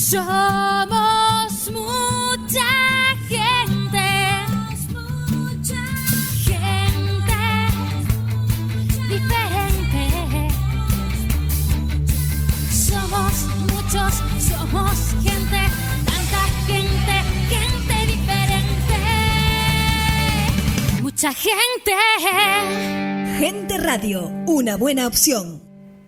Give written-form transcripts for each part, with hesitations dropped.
Somos mucha gente, gente diferente. Somos muchos, somos gente, tanta gente, gente diferente. Mucha gente. Gente Radio, una buena opción.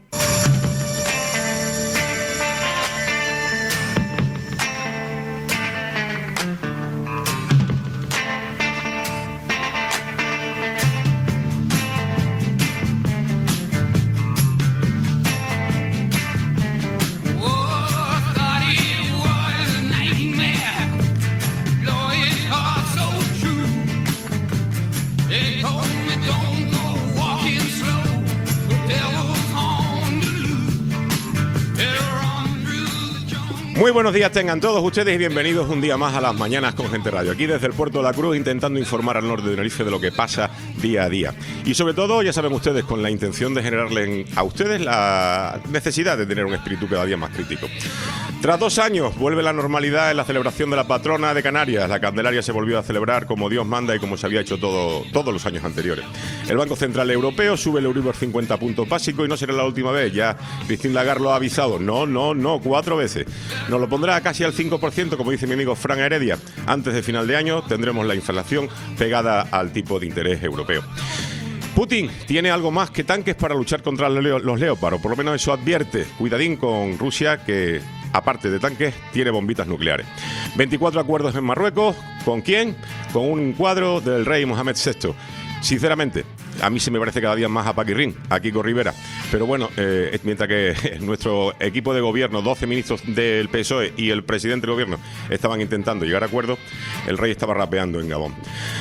Muy buenos días tengan todos ustedes y bienvenidos un día más a las mañanas con Gente Radio. Aquí desde el puerto de la Cruz intentando informar al norte de Tenerife de lo que pasa día a día. Y sobre todo, ya saben ustedes, con la intención de generarle a ustedes la necesidad de tener un espíritu cada día más crítico. Tras 2 años vuelve la normalidad en la celebración de la patrona de Canarias. La Candelaria se volvió a celebrar como Dios manda y como se había hecho todos los años anteriores. El Banco Central Europeo sube el Euribor 50 puntos básicos y no será la última vez. Ya Christine Lagarde lo ha avisado. No, 4 veces. Nos lo pondrá casi al 5%, como dice mi amigo Fran Heredia. Antes de final de año tendremos la inflación pegada al tipo de interés europeo. Putin tiene algo más que tanques para luchar contra los Leopard, o por lo menos eso advierte. Cuidadín con Rusia, que aparte de tanques tiene bombitas nucleares. 24 acuerdos en Marruecos. ¿Con quién? Con un cuadro del rey Mohamed VI. Sinceramente, a mí se me parece cada día más a Paquirrín, a Kiko Rivera. Pero bueno, mientras que nuestro equipo de gobierno, 12 ministros del PSOE y el presidente del gobierno estaban intentando llegar a acuerdos, el rey estaba rapeando en Gabón.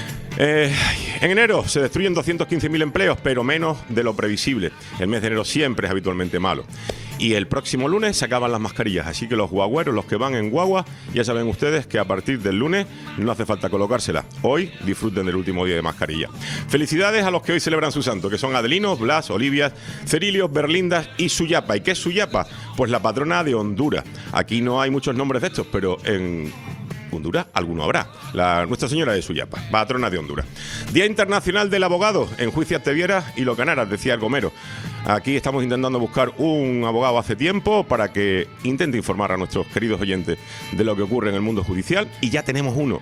En enero se destruyen 215.000 empleos, pero menos de lo previsible. El mes de enero siempre es habitualmente malo. Y el próximo lunes se acaban las mascarillas, así que los guagüeros, los que van en guagua, ya saben ustedes que a partir del lunes no hace falta colocársela. Hoy disfruten del último día de mascarilla. Felicidades a los que hoy celebran su santo, que son Adelino, Blas, Olivia, Cerilio, Berlindas y Suyapa. ¿Y qué es Suyapa? Pues la patrona de Honduras. Aquí no hay muchos nombres de estos, pero en Honduras alguno habrá. Nuestra Señora de Suyapa, patrona de Honduras. Día Internacional del Abogado. Enjuíciate Vieras y lo ganaras, decía el Gomero. Aquí estamos intentando buscar un abogado hace tiempo para que intente informar a nuestros queridos oyentes de lo que ocurre en el mundo judicial, y ya tenemos uno.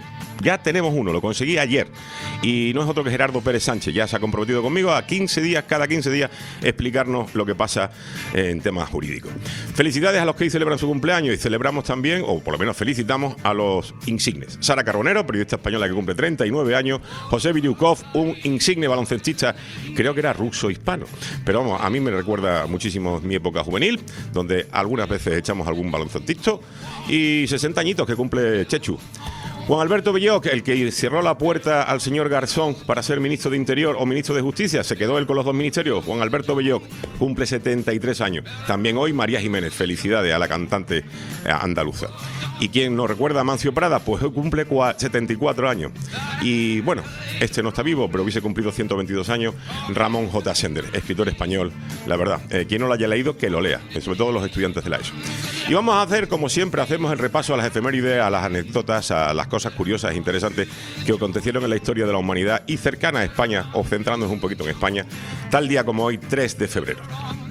Lo conseguí ayer. Y no es otro que Gerardo Pérez Sánchez. Ya se ha comprometido conmigo a cada 15 días, explicarnos lo que pasa en temas jurídicos. Felicidades a los que hoy celebran su cumpleaños, y celebramos también, o por lo menos felicitamos, a los insignes. Sara Carbonero, periodista española que cumple 39 años. José Viriukov, un insigne baloncestista, creo que era ruso-hispano. Pero vamos, a mí me recuerda muchísimo mi época juvenil, donde algunas veces echamos algún baloncestista. Y 60 añitos que cumple Chechu. Juan Alberto Belloc, el que cerró la puerta al señor Garzón para ser ministro de Interior o ministro de Justicia, se quedó él con los 2 ministerios. Juan Alberto Belloc cumple 73 años. También hoy María Jiménez, felicidades a la cantante andaluza. ¿Y quién nos recuerda a Mancio Prada? Pues hoy cumple 74 años. Y bueno, este no está vivo, pero hubiese cumplido 122 años, Ramón J. Sender, escritor español, la verdad. Quien no lo haya leído, que lo lea, sobre todo los estudiantes de la ESO. Y vamos a hacer, como siempre, hacemos el repaso a las efemérides, a las anécdotas, a las cosas curiosas e interesantes que acontecieron en la historia de la humanidad y cercana a España, o centrándonos un poquito en España, tal día como hoy, 3 de febrero.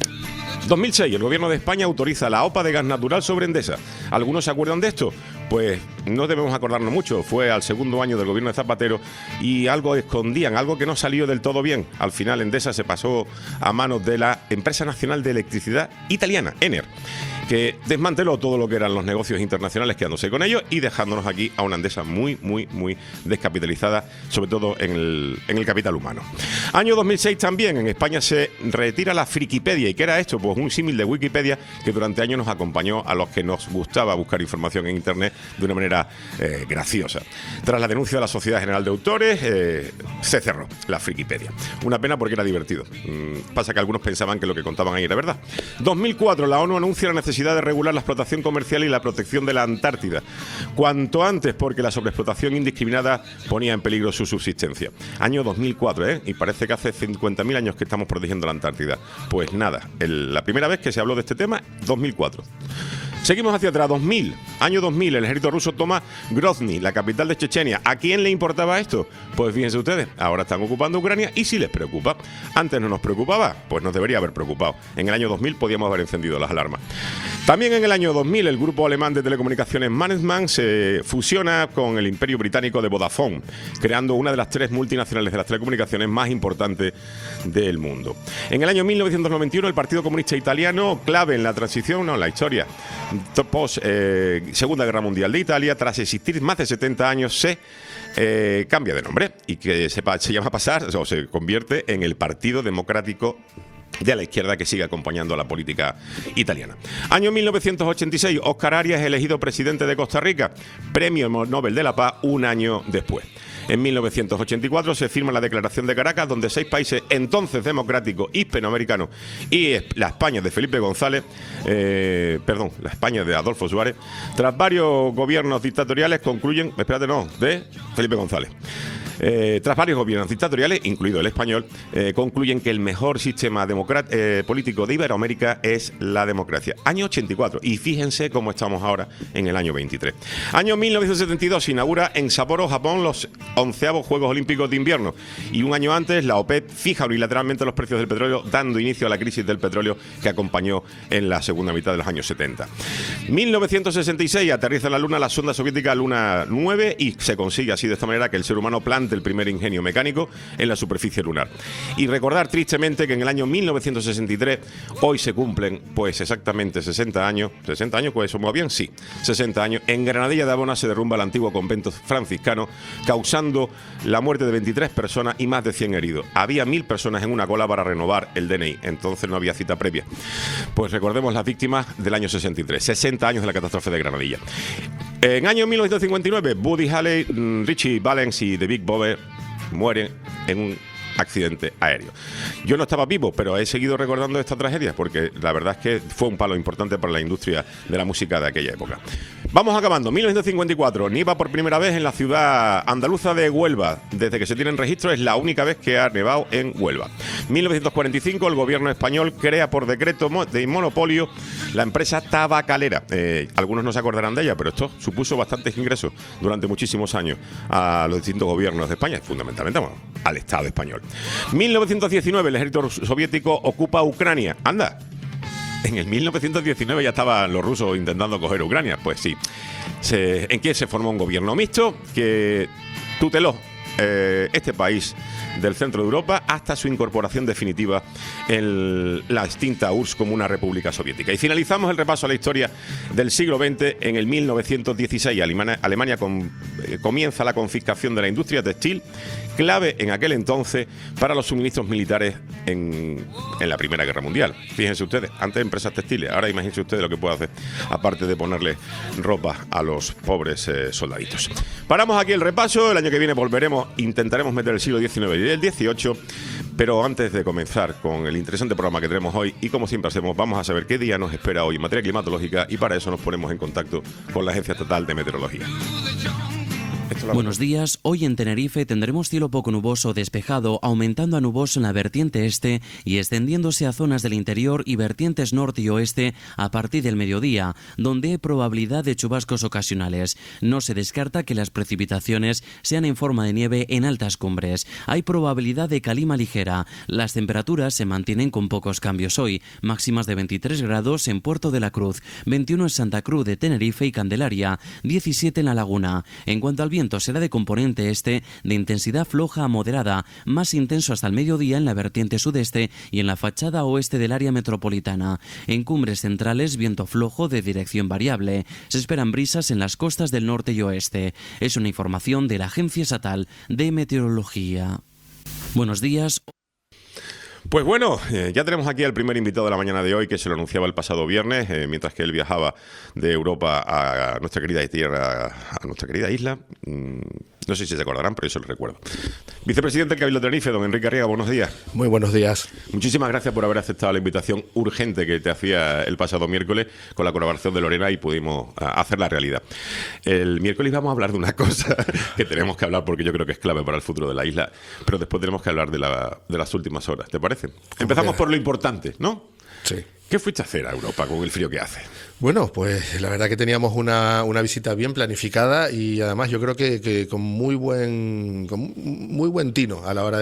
2006, el gobierno de España autoriza la OPA de gas natural sobre Endesa. ¿Algunos se acuerdan de esto? Pues no debemos acordarnos mucho. Fue al segundo año del gobierno de Zapatero y algo escondían, algo que no salió del todo bien. Al final Endesa se pasó a manos de la Empresa Nacional de Electricidad Italiana, Enel, que desmanteló todo lo que eran los negocios internacionales, quedándose con ellos y dejándonos aquí a una Endesa muy descapitalizada, sobre todo en el capital humano. Año 2006 también, en España se retira la Frikipedia. ¿Y qué era esto? Pues un símil de Wikipedia que durante años nos acompañó a los que nos gustaba buscar información en Internet de una manera graciosa. Tras la denuncia de la Sociedad General de Autores, se cerró la Frikipedia. Una pena porque era divertido. Pasa que algunos pensaban que lo que contaban ahí era verdad. 2004, la ONU anuncia la necesidad de regular la explotación comercial y la protección de la Antártida. Cuanto antes, porque la sobreexplotación indiscriminada ponía en peligro su subsistencia. Año 2004, y parece que hace 50.000 años que estamos protegiendo la Antártida. Pues nada, la primera vez que se habló de este tema, 2004. Seguimos hacia atrás, 2000. Año 2000, el ejército ruso toma Grozny, la capital de Chechenia. ¿A quién le importaba esto? Pues fíjense ustedes, ahora están ocupando Ucrania y sí les preocupa. Antes no nos preocupaba, pues nos debería haber preocupado. En el año 2000 podíamos haber encendido las alarmas. También en el año 2000, el grupo alemán de telecomunicaciones Mannesmann se fusiona con el imperio británico de Vodafone, creando una de las 3 multinacionales de las telecomunicaciones más importantes del mundo. En el año 1991, el Partido Comunista Italiano, clave en la transición, no en la historia, post Segunda Guerra Mundial de Italia, tras existir más de 70 años, se cambia de nombre y que se llama o se convierte en el Partido Democrático de la izquierda, que sigue acompañando a la política italiana. Año 1986, Óscar Arias es elegido presidente de Costa Rica, premio Nobel de la Paz un año después. En 1984 se firma la Declaración de Caracas, donde 6 países entonces democráticos hispanoamericanos y la España de Felipe González, la España de Adolfo Suárez, tras varios gobiernos dictatoriales de Felipe González. Tras varios gobiernos dictatoriales, incluido el español, concluyen que el mejor sistema político de Iberoamérica es la democracia. Año 84, y fíjense cómo estamos ahora en el año 23. Año 1972, se inaugura en Sapporo, Japón, los 11avos Juegos Olímpicos de Invierno. Y un año antes, la OPEP fija unilateralmente los precios del petróleo, dando inicio a la crisis del petróleo que acompañó en la segunda mitad de los años 70. 1966, aterriza en la Luna la sonda soviética Luna 9 y se consigue así de esta manera que el ser humano plante el primer ingenio mecánico en la superficie lunar. Y recordar tristemente que en el año 1963, hoy se cumplen pues exactamente 60 años, pues somos bien, sí, 60 años, en Granadilla de Abona se derrumba el antiguo convento franciscano, causando la muerte de 23 personas y más de 100 heridos. Había 1000 personas en una cola para renovar el DNI, entonces no había cita previa. Pues recordemos las víctimas del año 63, 60 años de la catástrofe de Granadilla. En año 1959, Buddy Holly, Richie Valens y The Big Bopper mueren en un accidente aéreo. Yo no estaba vivo, pero he seguido recordando esta tragedia porque la verdad es que fue un palo importante para la industria de la música de aquella época. Vamos acabando. 1954, nieva por primera vez en la ciudad andaluza de Huelva. Desde que se tienen registros es la única vez que ha nevado en Huelva. 1945, el gobierno español crea por decreto de monopolio la empresa tabacalera. Algunos no se acordarán de ella, pero esto supuso bastantes ingresos durante muchísimos años a los distintos gobiernos de España, fundamentalmente al Estado español. 1919, el ejército soviético ocupa Ucrania. ¡Anda! En el 1919 ya estaban los rusos intentando coger Ucrania. Pues sí. En Kiev se formó un gobierno mixto que tuteló este país del centro de Europa hasta su incorporación definitiva en la extinta URSS como una república soviética. Y finalizamos el repaso a la historia del siglo XX en el 1916. Alemania comienza la confiscación de la industria textil, clave en aquel entonces para los suministros militares en la Primera Guerra Mundial. Fíjense ustedes, antes empresas textiles, ahora imagínense ustedes lo que puede hacer, aparte de ponerle ropa a los pobres soldaditos. Paramos aquí el repaso, el año que viene intentaremos meter el siglo XIX y el XVIII, pero antes de comenzar con el interesante programa que tenemos hoy, y como siempre hacemos, vamos a saber qué día nos espera hoy en materia climatológica, y para eso nos ponemos en contacto con la Agencia Estatal de Meteorología. Buenos días. Hoy en Tenerife tendremos cielo poco nuboso despejado, aumentando a nuboso en la vertiente este y extendiéndose a zonas del interior y vertientes norte y oeste a partir del mediodía, donde hay probabilidad de chubascos ocasionales. No se descarta que las precipitaciones sean en forma de nieve en altas cumbres. Hay probabilidad de calima ligera. Las temperaturas se mantienen con pocos cambios hoy, máximas de 23 grados en Puerto de la Cruz, 21 en Santa Cruz de Tenerife y Candelaria, 17 en La Laguna. En cuanto al viento, será de componente este de intensidad floja a moderada, más intenso hasta el mediodía en la vertiente sudeste y en la fachada oeste del área metropolitana. En cumbres centrales, viento flojo de dirección variable. Se esperan brisas en las costas del norte y oeste. Es una información de la Agencia Estatal de Meteorología. Buenos días. Pues bueno, ya tenemos aquí al primer invitado de la mañana de hoy, que se lo anunciaba el pasado viernes, mientras que él viajaba de Europa a nuestra querida tierra, a nuestra querida isla. No sé si se acordarán, pero yo se lo recuerdo. Vicepresidente del Cabildo de Tenerife, don Enrique Arriaga, buenos días. Muy buenos días. Muchísimas gracias por haber aceptado la invitación urgente que te hacía el pasado miércoles con la colaboración de Lorena y pudimos hacer la realidad. El miércoles vamos a hablar de una cosa que tenemos que hablar porque yo creo que es clave para el futuro de la isla, pero después tenemos que hablar de las últimas horas, ¿te parece? Empezamos por lo importante, ¿no? Sí. ¿Qué fuiste a hacer a Europa con el frío que hace? Bueno, pues la verdad que teníamos una visita bien planificada y además yo creo que con muy buen tino a la hora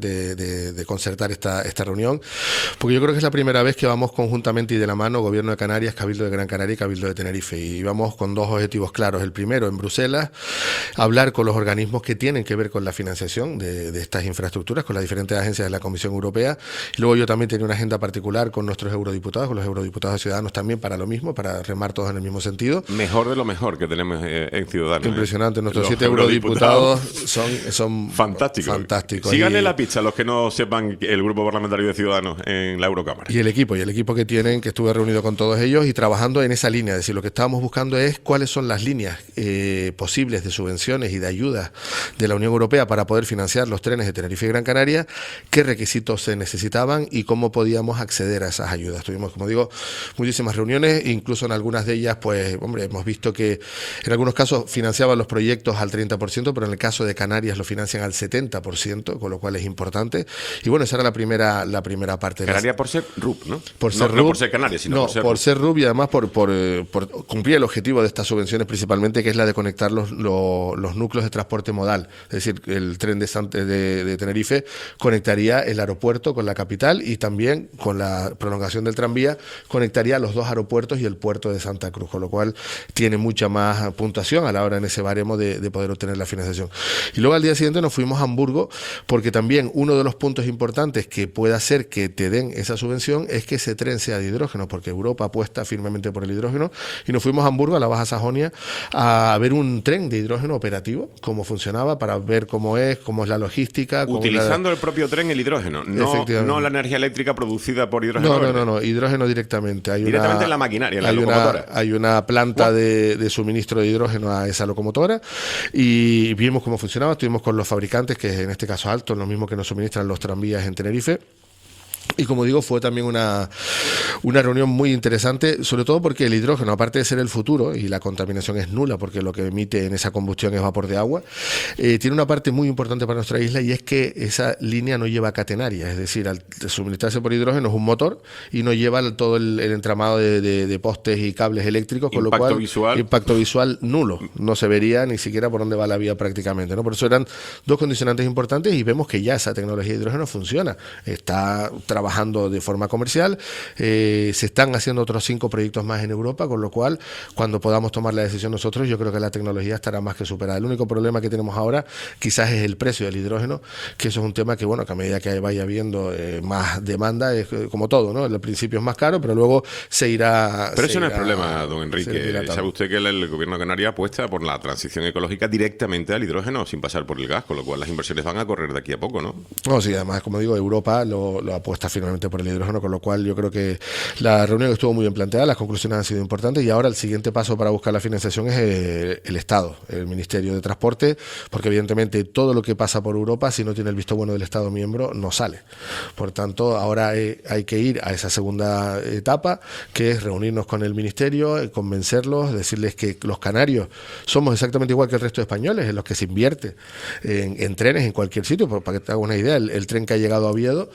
de concertar esta reunión, porque yo creo que es la primera vez que vamos conjuntamente y de la mano Gobierno de Canarias, Cabildo de Gran Canaria y Cabildo de Tenerife, y vamos con dos objetivos claros. El primero, en Bruselas, hablar con los organismos que tienen que ver con la financiación de estas infraestructuras, con las diferentes agencias de la Comisión Europea, y luego yo también tenía una agenda particular con nuestros eurodiputados, con los eurodiputados ciudadanos también para lo mismo, para remar todos en el mismo sentido. Mejor de lo mejor que tenemos en Ciudadanos. Impresionante, nuestros 7 eurodiputados son fantásticos. Síganle la pista a los que no sepan el grupo parlamentario de Ciudadanos en la Eurocámara. Y el equipo que tienen, que estuve reunido con todos ellos y trabajando en esa línea. Es decir, lo que estábamos buscando es cuáles son las líneas posibles de subvenciones y de ayudas de la Unión Europea para poder financiar los trenes de Tenerife y Gran Canaria, qué requisitos se necesitaban y cómo podíamos acceder a esas ayudas. Tuvimos, como digo, muchísimas reuniones, incluso en algunas de ellas, pues, hombre, hemos visto que en algunos casos financiaban los proyectos al 30%, pero en el caso de Canarias lo financian al 70%, con lo cual es importante. Y bueno, esa era la primera parte. Canarias por ser RUP, ¿no? Por ser RUP, no por ser Canarias, sino por ser RUP y además por cumplir el objetivo de estas subvenciones principalmente, que es la de conectar los núcleos de transporte modal. Es decir, el tren de Tenerife conectaría el aeropuerto con la capital y también con la prolongación del tranvía conectaría los dos aeropuertos y el puerto de Santa Cruz, con lo cual tiene mucha más puntuación a la hora en ese baremo de poder obtener la financiación. Y luego al día siguiente nos fuimos a Hamburgo, porque también uno de los puntos importantes que puede hacer que te den esa subvención es que ese tren sea de hidrógeno, porque Europa apuesta firmemente por el hidrógeno, y nos fuimos a Hamburgo, a la Baja Sajonia, a ver un tren de hidrógeno operativo, cómo funcionaba, para ver cómo es la logística. Utilizando el propio tren el hidrógeno, no la energía eléctrica producida por hidrógeno. No, hidrógeno directamente. Directamente en la maquinaria, en la locomotora. Hay una planta de suministro de hidrógeno a esa locomotora y vimos cómo funcionaba. Estuvimos con los fabricantes, que en este caso Alstom, lo mismo que nos suministran los tranvías en Tenerife. Y como digo, fue también una reunión muy interesante, sobre todo porque el hidrógeno, aparte de ser el futuro, y la contaminación es nula porque lo que emite en esa combustión es vapor de agua, tiene una parte muy importante para nuestra isla, y es que esa línea no lleva catenaria, es decir, al suministrarse por hidrógeno es un motor y no lleva todo el entramado de postes y cables eléctricos, con lo cual impacto visual nulo, no se vería ni siquiera por dónde va la vía prácticamente, ¿no? Por eso eran dos condicionantes importantes, y vemos que ya esa tecnología de hidrógeno funciona, está trabajando de forma comercial, se están haciendo otros 5 proyectos más en Europa, con lo cual cuando podamos tomar la decisión nosotros, yo creo que la tecnología estará más que superada. El único problema que tenemos ahora quizás es el precio del hidrógeno, que eso es un tema que, bueno, que a medida que vaya habiendo más demanda, es como todo, ¿no? Al principio es más caro, pero luego se irá. Pero eso no es problema, don Enrique. ¿Sabe usted que el Gobierno de Canarias apuesta por la transición ecológica directamente al hidrógeno, sin pasar por el gas, con lo cual las inversiones van a correr de aquí a poco, ¿no? No, sí, además, como digo, Europa lo apuesta finalmente por el hidrógeno, con lo cual yo creo que la reunión estuvo muy bien planteada, las conclusiones han sido importantes, y ahora el siguiente paso para buscar la financiación es el Estado, el Ministerio de Transporte, porque evidentemente todo lo que pasa por Europa, si no tiene el visto bueno del Estado miembro, no sale. Por tanto, ahora hay que ir a esa segunda etapa, que es reunirnos con el Ministerio, convencerlos, decirles que los canarios somos exactamente igual que el resto de españoles, en los que se invierte en trenes en cualquier sitio. Para que te hagas una idea, el tren que ha llegado a Oviedo,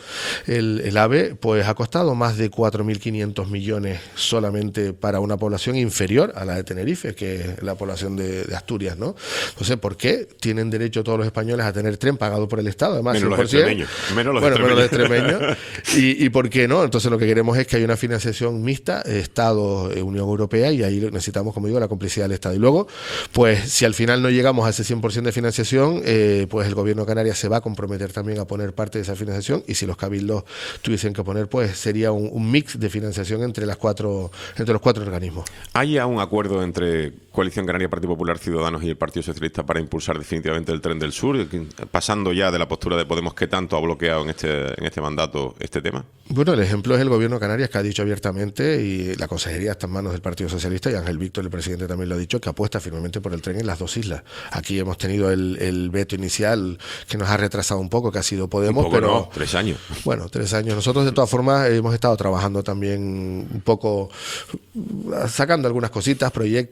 el AVE, pues ha costado más de 4.500 millones solamente para una población inferior a la de Tenerife, que es la población de Asturias, ¿no? Entonces, ¿por qué tienen derecho todos los españoles a tener tren pagado por el Estado? Además, menos los extremeños. Menos los extremeños. ¿Y por qué no? Entonces, lo que queremos es que haya una financiación mixta, Estado, Unión Europea, y ahí necesitamos, como digo, la complicidad del Estado. Y luego, pues, si al final no llegamos a ese 100% de financiación, pues el Gobierno de Canarias se va a comprometer también a poner parte de esa financiación, y si los cabildos tuviesen que poner, pues sería un mix de financiación entre los cuatro organismos. ¿Hay ya un acuerdo entre Coalición Canaria, Partido Popular, Ciudadanos y el Partido Socialista para impulsar definitivamente el Tren del Sur, pasando ya de la postura de Podemos, que tanto ha bloqueado en este mandato este tema? Bueno, el ejemplo es el Gobierno de Canarias, que ha dicho abiertamente, y la consejería está en manos del Partido Socialista, y Ángel Víctor, el presidente, también lo ha dicho, que apuesta firmemente por el tren en las dos islas. Aquí hemos tenido el veto inicial, que nos ha retrasado un poco, que ha sido Podemos, un poco, pero no, 3 años. Bueno, 3 años. Nosotros, de todas formas, hemos estado trabajando también un poco, sacando algunas cositas, proyectos. Por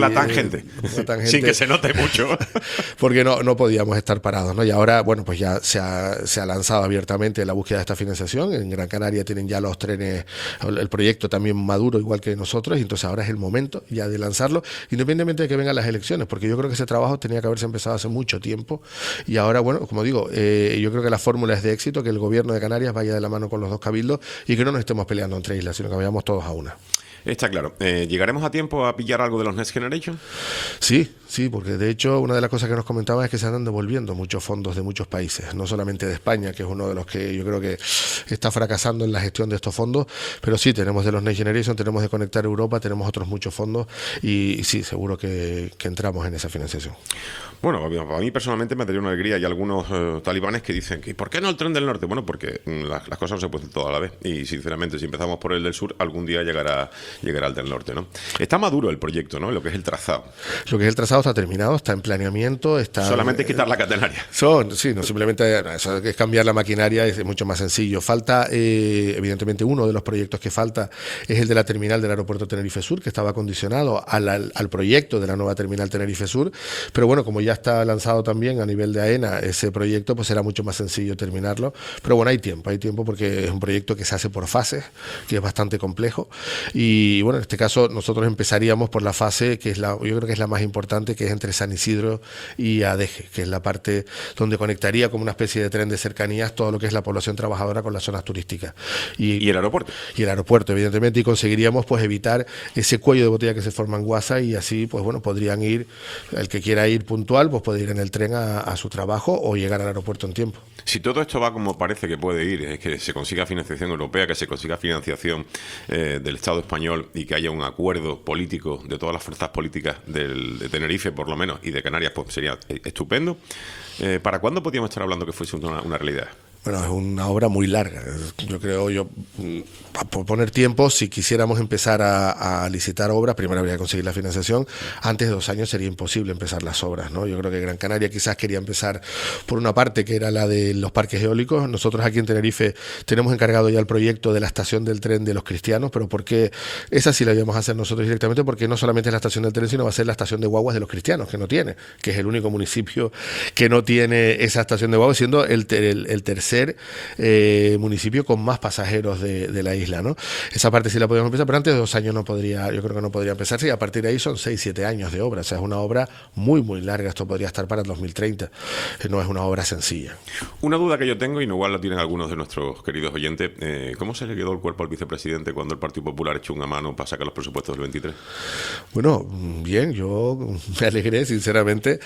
Una tangente. Sin que se note mucho. Porque no podíamos estar parados, ¿no? Y ahora, bueno, pues ya se ha lanzado abiertamente la búsqueda de esta financiación. En Gran Canaria tienen ya los trenes, el proyecto también maduro, igual que nosotros, y entonces ahora es el momento ya de lanzarlo, independientemente de que vengan las elecciones, porque yo creo que ese trabajo tenía que haberse empezado hace mucho tiempo. Y ahora, bueno, como digo, yo creo que la fórmula es de éxito, que el gobierno de Canarias vaya de la mano con los dos cabildos y que no nos estemos peleando entre islas, sino que vayamos todos a una. Está claro. ¿Llegaremos a tiempo a pillar algo de los Next Generation? Sí, porque de hecho una de las cosas que nos comentaban es que se andan devolviendo muchos fondos de muchos países, no solamente de España, que es uno de los que yo creo que está fracasando en la gestión de estos fondos, pero sí, tenemos de los Next Generation, tenemos de Conectar Europa, tenemos otros muchos fondos y sí, seguro que entramos en esa financiación. Bueno, a mí personalmente me daría una alegría. Hay algunos talibanes que dicen que ¿por qué no el tren del norte? Bueno, porque las cosas no se pueden hacer todas a la vez. Y sinceramente, si empezamos por el del sur, algún día llegará al del norte, ¿no? Está maduro el proyecto, ¿no? Lo que es el trazado. Lo que es el trazado está terminado, está en planeamiento, está... Solamente es quitar la catenaria. Sí, no simplemente eso es cambiar la maquinaria, es mucho más sencillo. Falta, evidentemente, uno de los proyectos que falta es el de la terminal del aeropuerto Tenerife Sur, que estaba condicionado al proyecto de la nueva terminal Tenerife Sur, pero bueno, como ya está lanzado también a nivel de AENA ese proyecto, pues será mucho más sencillo terminarlo. Pero bueno, hay tiempo porque es un proyecto que se hace por fases, que es bastante complejo. Y bueno, en este caso nosotros empezaríamos por la fase que es yo creo que es la más importante, que es entre San Isidro y Adeje, que es la parte donde conectaría como una especie de tren de cercanías todo lo que es la población trabajadora con las zonas turísticas. ¿Y el aeropuerto? Y el aeropuerto, evidentemente, y conseguiríamos pues evitar ese cuello de botella que se forma en Guasa, y así pues bueno, podrían ir, el que quiera ir puntual, pues puede ir en el tren a su trabajo o llegar al aeropuerto en tiempo. Si todo esto va como parece que puede ir, es que se consiga financiación europea, que se consiga financiación del Estado español y que haya un acuerdo político de todas las fuerzas políticas de Tenerife, por lo menos, y de Canarias, pues sería estupendo. ¿Para cuándo podríamos estar hablando que fuese una realidad? Bueno, es una obra muy larga. Yo creo, por poner tiempo, si quisiéramos empezar a licitar obras, primero habría que conseguir la financiación. Antes de 2 años sería imposible empezar las obras, ¿no? Yo creo que Gran Canaria quizás quería empezar por una parte que era la de los parques eólicos. Nosotros aquí en Tenerife tenemos encargado ya el proyecto de la estación del tren de los cristianos, pero porque esa sí la íbamos a hacer nosotros directamente, porque no solamente es la estación del tren, sino va a ser la estación de guaguas de los cristianos, que no tiene, que es el único municipio que no tiene esa estación de guaguas, siendo el tercer municipio con más pasajeros de la isla, ¿no? Esa parte sí la podríamos empezar, pero antes de 2 años yo creo que no podría empezarse, y a partir de ahí son 6-7 años de obra. O sea, es una obra muy, muy larga. Esto podría estar para el 2030. No es una obra sencilla. Una duda que yo tengo, y igual la tienen algunos de nuestros queridos oyentes, ¿cómo se le quedó el cuerpo al vicepresidente cuando el Partido Popular echó una mano para sacar los presupuestos del 23? Bueno, bien, yo me alegré, sinceramente,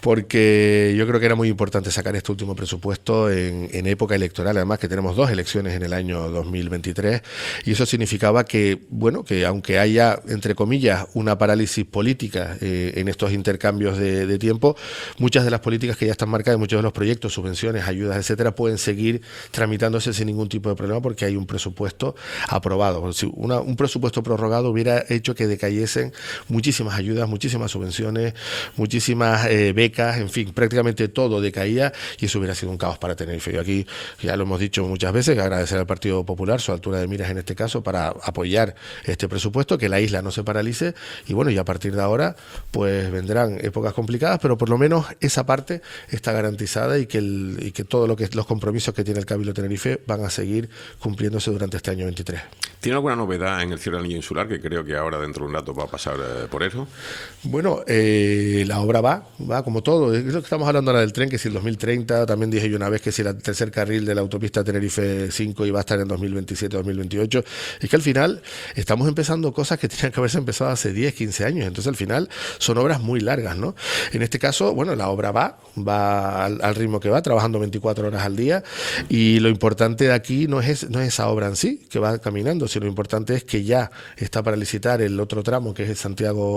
porque yo creo que era muy importante sacar este último presupuesto en época electoral, además que tenemos 2 elecciones en el año 2023, y eso significaba que, bueno, que aunque haya, entre comillas, una parálisis política en estos intercambios de tiempo, muchas de las políticas que ya están marcadas, muchos de los proyectos, subvenciones, ayudas, etcétera, pueden seguir tramitándose sin ningún tipo de problema porque hay un presupuesto aprobado. Si un presupuesto prorrogado hubiera hecho que decayesen muchísimas ayudas, muchísimas subvenciones, muchísimas becas, en fin, prácticamente todo decaía, y eso hubiera sido un caos para Tenerife. Yo aquí, ya lo hemos dicho muchas veces, agradecer al Partido Popular su altura de miras en este caso para apoyar este presupuesto, que la isla no se paralice, y bueno, y a partir de ahora pues vendrán épocas complicadas, pero por lo menos esa parte está garantizada, y que todo lo que los compromisos que tiene el Cabildo Tenerife van a seguir cumpliéndose durante este año 23. ¿Tiene alguna novedad en el cierre del anillo insular, que creo que ahora dentro de un rato va a pasar por eso? Bueno, la obra va como todo. Es lo que estamos hablando ahora del tren, que si el 2030, también dije yo una vez que si el tercer carril de la autopista Tenerife 5 iba a estar en 2027-2028. Es que al final estamos empezando cosas que tenían que haberse empezado hace 10, 15 años. Entonces al final son obras muy largas, ¿no? En este caso, bueno, la obra va al ritmo que va, trabajando 24 horas al día, y lo importante de aquí no es esa obra en sí, que va caminando, sino lo importante es que ya está para licitar el otro tramo, que es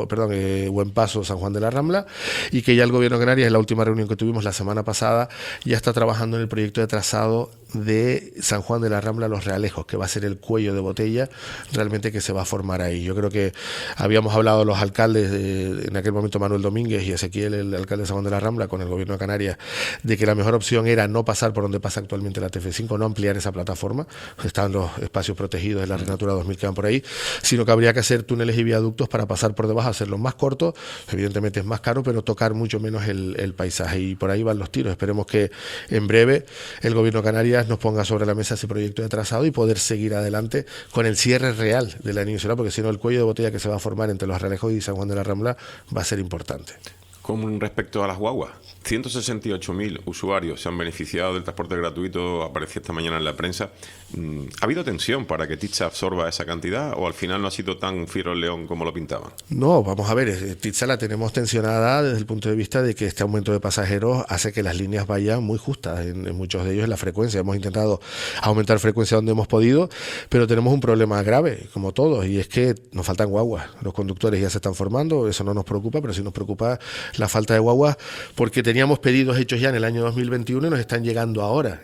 Buen Paso, San Juan de la Rambla, y que ya el Gobierno de Canarias, en la última reunión que tuvimos la semana pasada, ya está trabajando en el proyecto de trazado de San Juan de la Rambla a Los Realejos, que va a ser el cuello de botella realmente que se va a formar ahí. Yo creo que habíamos hablado los alcaldes, en aquel momento Manuel Domínguez y Ezequiel, el alcalde de San Juan de la Rambla, con el gobierno de Canarias, de que la mejor opción era no pasar por donde pasa actualmente la TF5, no ampliar esa plataforma, están los espacios protegidos de la Red Natura 2000 que van por ahí, sino que habría que hacer túneles y viaductos para pasar por debajo, hacerlos más cortos, evidentemente es más caro, pero tocar mucho menos el paisaje, y por ahí van los tiros. Esperemos que en breve el gobierno de Canarias nos ponga sobre la mesa ese proyecto de trazado y poder seguir adelante con el cierre real de la línea nacional, porque si no el cuello de botella que se va a formar entre Los Realejos y San Juan de la Rambla va a ser importante. Con respecto a las guaguas, 168.000 usuarios se han beneficiado del transporte gratuito, apareció esta mañana en la prensa. ¿Ha habido tensión para que Titsa absorba esa cantidad o al final no ha sido tan fiero el león como lo pintaban? No, vamos a ver, Titsa la tenemos tensionada desde el punto de vista de que este aumento de pasajeros hace que las líneas vayan muy justas, en muchos de ellos en la frecuencia. Hemos intentado aumentar frecuencia donde hemos podido, pero tenemos un problema grave, como todos, y es que nos faltan guaguas. Los conductores ya se están formando, eso no nos preocupa, pero sí nos preocupa la falta de guaguas, porque teníamos pedidos hechos ya en el año 2021 y nos están llegando ahora.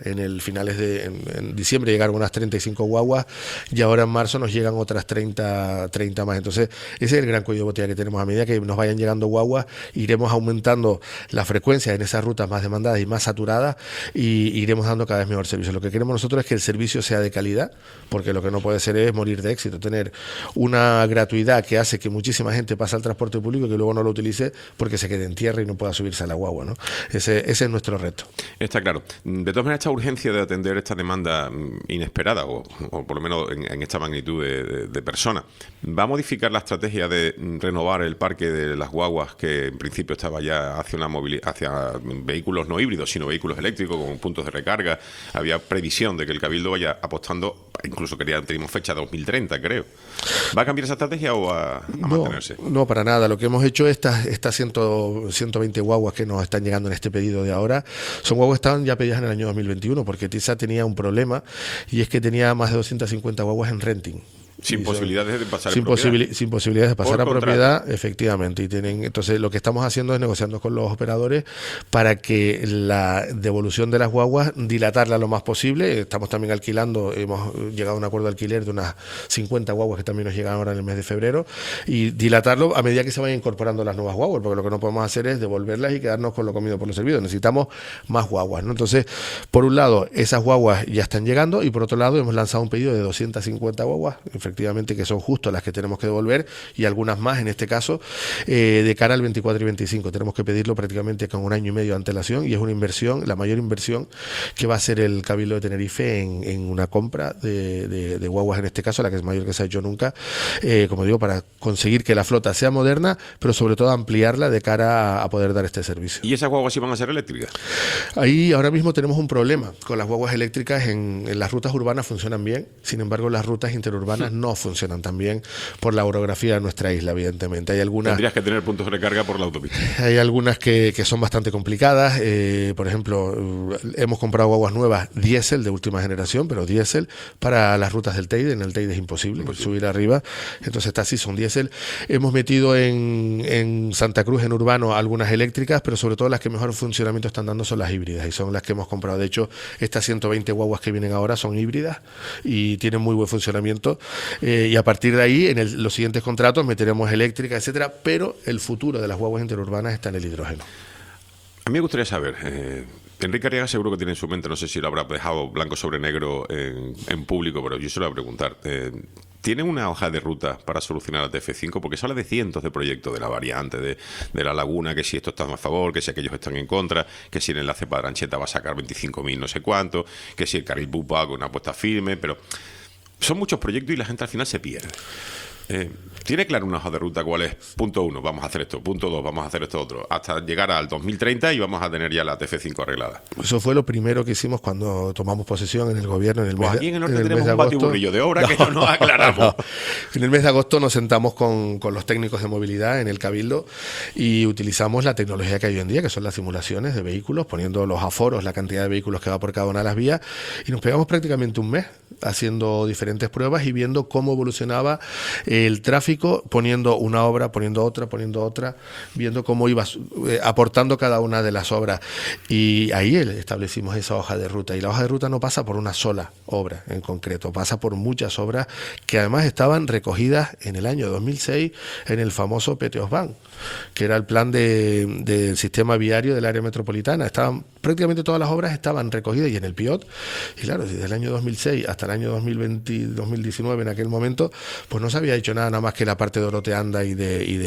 En diciembre llegaron unas 35 guaguas y ahora en marzo nos llegan otras 30 más. Entonces, ese es el gran cuello de botella que tenemos. A medida que nos vayan llegando guaguas, iremos aumentando la frecuencia en esas rutas más demandadas y más saturadas y iremos dando cada vez mejor servicio. Lo que queremos nosotros es que el servicio sea de calidad, porque lo que no puede ser es morir de éxito, tener una gratuidad que hace que muchísima gente pase al transporte público y que luego no lo utilice porque se quede en tierra y no pueda subirse a la guagua, ¿no? Ese es nuestro reto. Está claro. De todas maneras, esta urgencia de atender esta demanda inesperada, o por lo menos en esta magnitud de personas, ¿va a modificar la estrategia de renovar el parque de las guaguas que en principio estaba ya hacia vehículos no híbridos, sino vehículos eléctricos con puntos de recarga? Había previsión de que el Cabildo vaya apostando, incluso teníamos fecha 2030, creo. ¿Va a cambiar esa estrategia o a mantenerse? No, para nada. Lo que hemos hecho, estas 120 guaguas que nos están llegando en este pedido de ahora, son guaguas que estaban ya pedidas en el año 2021, porque Tisa tenía un problema, y es que tenía más de 250 guaguas en renting. Sin posibilidades de pasar sin posibilidades de pasar a propiedad, efectivamente. Entonces, lo que estamos haciendo es negociando con los operadores para que la devolución de las guaguas, dilatarla lo más posible. Estamos también alquilando, hemos llegado a un acuerdo de alquiler de unas 50 guaguas que también nos llegan ahora en el mes de febrero, y dilatarlo a medida que se vayan incorporando las nuevas guaguas, porque lo que no podemos hacer es devolverlas y quedarnos con lo comido por lo servido. Necesitamos más guaguas, ¿no? Entonces, por un lado, esas guaguas ya están llegando, y por otro lado, hemos lanzado un pedido de 250 guaguas, efectivamente, que son justo las que tenemos que devolver, y algunas más en este caso, de cara al 24 y 25. Tenemos que pedirlo prácticamente con un año y medio de antelación, y es una inversión, la mayor inversión que va a hacer el Cabildo de Tenerife en una compra de guaguas, en este caso, la que es mayor que se ha hecho nunca, como digo, para conseguir que la flota sea moderna, pero sobre todo ampliarla de cara a poder dar este servicio. ¿Y esas guaguas sí van a ser eléctricas? Ahí ahora mismo tenemos un problema con las guaguas eléctricas. En las rutas urbanas funcionan bien, sin embargo las rutas interurbanas no funcionan tan bien por la orografía de nuestra isla, evidentemente. Hay algunas, tendrías que tener puntos de recarga por la autopista. Hay algunas que son bastante complicadas. Por ejemplo, hemos comprado guaguas nuevas diésel de última generación, pero diésel para las rutas del Teide. En el Teide es imposible subir arriba, entonces estas sí son diésel. Hemos metido en Santa Cruz, en urbano, algunas eléctricas, pero sobre todo las que mejor funcionamiento están dando son las híbridas, y son las que hemos comprado. De hecho, estas 120 guaguas que vienen ahora son híbridas y tienen muy buen funcionamiento, y a partir de ahí, en los siguientes contratos meteremos eléctrica, etcétera, pero el futuro de las guaguas interurbanas está en el hidrógeno. A mí me gustaría saber, Enrique Arriaga seguro que tiene en su mente, no sé si lo habrá dejado blanco sobre negro en público, pero yo se lo voy a preguntar. ¿Tiene una hoja de ruta para solucionar la TF5? Porque se habla de cientos de proyectos, de la variante, de la laguna, que si esto está a favor, que si aquellos están en contra, que si el enlace para Ancheta va a sacar 25.000 no sé cuánto, que si el carril Pupa con una apuesta firme, pero son muchos proyectos y la gente al final se pierde. ¿Tiene claro una hoja de ruta cuál es? Punto 1, vamos a hacer esto. Punto 2, vamos a hacer esto otro. Hasta llegar al 2030 y vamos a tener ya la TF5 arreglada. Eso fue lo primero que hicimos cuando tomamos posesión en el gobierno en el mes de agosto. Aquí en el norte tenemos un batiburrillo de obra que no nos aclaramos. No. En el mes de agosto nos sentamos con los técnicos de movilidad en el Cabildo y utilizamos la tecnología que hay hoy en día, que son las simulaciones de vehículos, poniendo los aforos, la cantidad de vehículos que va por cada una de las vías, y nos pegamos prácticamente un mes haciendo diferentes pruebas y viendo cómo evolucionaba el tráfico poniendo una obra, poniendo otra, viendo cómo iba aportando cada una de las obras. Y ahí establecimos esa hoja de ruta. Y la hoja de ruta no pasa por una sola obra en concreto, pasa por muchas obras que además estaban recogidas en el año 2006 en el famoso PTOSBAN, que era el plan del sistema viario del área metropolitana. Estaban prácticamente todas las obras estaban recogidas y en el PIOT. Y claro, desde el año 2006 hasta el año 2020, 2019 en aquel momento, pues no se había hecho nada más que la parte de Oroteanda y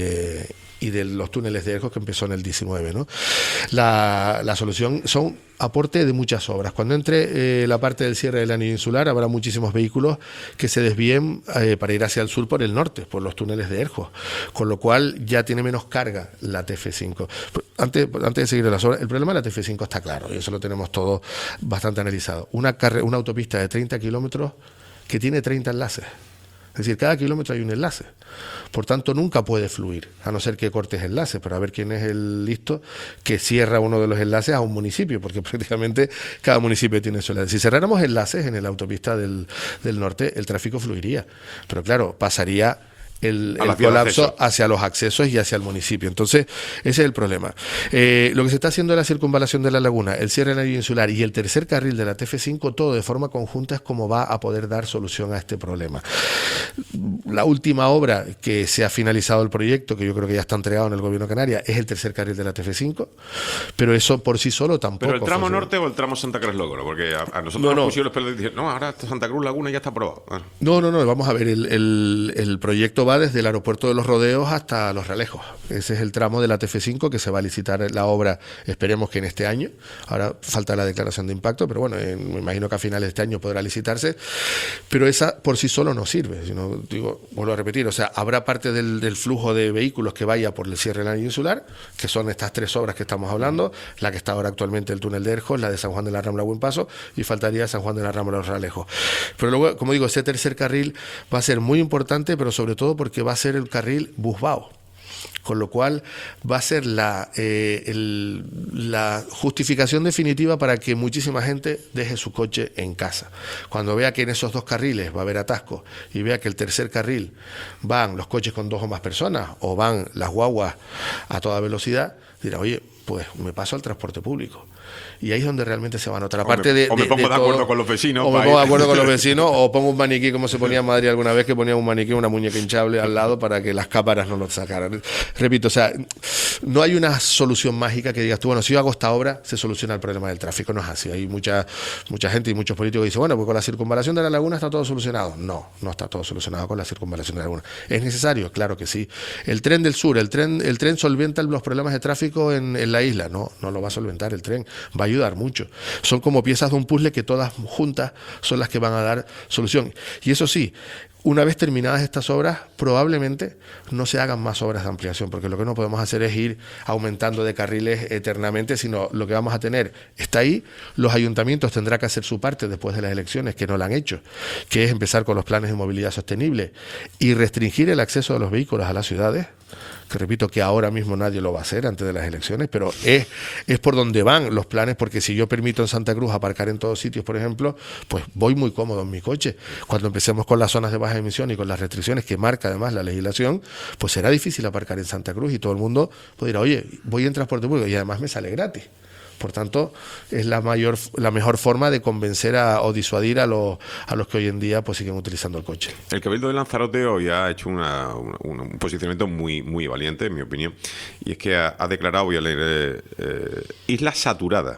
de los túneles de Erjos, que empezó en el 19, ¿no? La solución son aporte de muchas obras. Cuando entre la parte del cierre del anillo insular, habrá muchísimos vehículos que se desvíen para ir hacia el sur por el norte, por los túneles de Erjos, con lo cual ya tiene menos carga la TF5. Antes de seguir las obras, el problema de la TF5 está claro, y eso lo tenemos todo bastante analizado. Una autopista de 30 kilómetros que tiene 30 enlaces. Es decir, cada kilómetro hay un enlace. Por tanto, nunca puede fluir, a no ser que cortes enlaces, pero a ver quién es el listo que cierra uno de los enlaces a un municipio, porque prácticamente cada municipio tiene su enlace. Si cerráramos enlaces en la autopista del norte, el tráfico fluiría. Pero claro, pasaría el colapso hacia los accesos y hacia el municipio. Entonces, ese es el problema. Lo que se está haciendo es la circunvalación de la laguna, el cierre del anillo insular y el tercer carril de la TF5, todo de forma conjunta es como va a poder dar solución a este problema. La última obra que se ha finalizado el proyecto, que yo creo que ya está entregado en el Gobierno de Canarias, es el tercer carril de la TF5, pero eso por sí solo tampoco. ¿Pero el tramo norte o el tramo Santa Cruz Logro? Porque a nosotros nos pusieron los pelos y dijeron, no, ahora Santa Cruz Laguna ya está aprobado. No, vamos a ver, el proyecto va desde el aeropuerto de Los Rodeos hasta Los Realejos. Ese es el tramo de la TF5 que se va a licitar la obra, esperemos que en este año. Ahora falta la declaración de impacto, pero bueno, me imagino que a finales de este año podrá licitarse. Pero esa por sí solo no sirve, sino, vuelvo a repetir, o sea, habrá parte del flujo de vehículos que vaya por el cierre del anillo insular, que son estas tres obras que estamos hablando, la que está ahora actualmente el túnel de Erjos, la de San Juan de la Rambla Buen Paso, y faltaría San Juan de la Rambla Los Realejos. Pero luego, como digo, ese tercer carril va a ser muy importante, pero sobre todo porque va a ser el carril Busbao, con lo cual va a ser la justificación definitiva para que muchísima gente deje su coche en casa. Cuando vea que en esos dos carriles va a haber atascos y vea que el tercer carril van los coches con 2 o más personas o van las guaguas a toda velocidad, dirá, oye, pues me paso al transporte público. Y ahí es donde realmente se va a notar. Aparte me pongo de acuerdo con los vecinos. O me pongo de acuerdo con los vecinos, o pongo un maniquí, como se ponía en Madrid alguna vez, que ponía un maniquí, una muñeca hinchable al lado para que las cámaras no lo sacaran. Repito, o sea, no hay una solución mágica que digas tú, bueno, si yo hago esta obra, se soluciona el problema del tráfico. No es así. Hay mucha gente y muchos políticos que dicen, bueno, pues con la circunvalación de la laguna está todo solucionado. No está todo solucionado con la circunvalación de la laguna. ¿Es necesario? Claro que sí. El tren del sur, el tren solventa los problemas de tráfico en la isla. No lo va a solventar el tren. Va a ayudar mucho. Son como piezas de un puzzle que todas juntas son las que van a dar solución. Y eso sí, una vez terminadas estas obras, probablemente no se hagan más obras de ampliación, porque lo que no podemos hacer es ir aumentando de carriles eternamente, sino lo que vamos a tener está ahí. Los ayuntamientos tendrán que hacer su parte después de las elecciones, que no la han hecho, que es empezar con los planes de movilidad sostenible y restringir el acceso de los vehículos a las ciudades, que repito que ahora mismo nadie lo va a hacer antes de las elecciones, pero es por donde van los planes, porque si yo permito en Santa Cruz aparcar en todos sitios, por ejemplo, pues voy muy cómodo en mi coche. Cuando empecemos con las zonas de baja emisión y con las restricciones que marca además la legislación, pues será difícil aparcar en Santa Cruz y todo el mundo pues dirá, oye, voy en transporte público y además me sale gratis. Por tanto, es la mejor forma de convencer o disuadir a los que hoy en día pues siguen utilizando el coche. El Cabildo de Lanzarote hoy ha hecho un posicionamiento muy, muy valiente, en mi opinión, y es que ha declarado, voy a leer, isla saturada.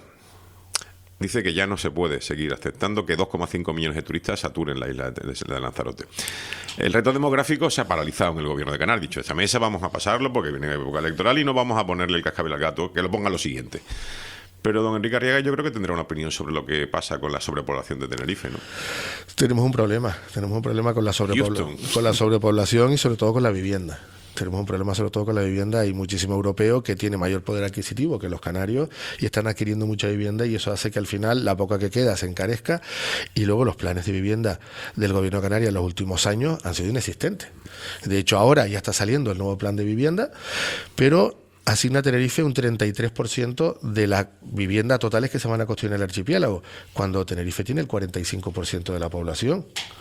Dice que ya no se puede seguir aceptando que 2,5 millones de turistas saturen la isla de Lanzarote. El reto demográfico se ha paralizado en el Gobierno de Canarias. Dicho, esta mesa vamos a pasarlo porque viene época electoral y no vamos a ponerle el cascabel al gato, que lo ponga lo siguiente. Pero don Enrique Arriaga yo creo que tendrá una opinión sobre lo que pasa con la sobrepoblación de Tenerife, ¿no? Tenemos un problema con la sobrepoblación y sobre todo con la vivienda. Tenemos un problema sobre todo con la vivienda. Hay muchísimo europeo que tiene mayor poder adquisitivo que los canarios y están adquiriendo mucha vivienda y eso hace que al final la poca que queda se encarezca y luego los planes de vivienda del Gobierno de Canarias en los últimos años han sido inexistentes. De hecho ahora ya está saliendo el nuevo plan de vivienda, pero asigna a Tenerife un 33% de las viviendas totales que se van a construir en el archipiélago, cuando Tenerife tiene el 45% de la población.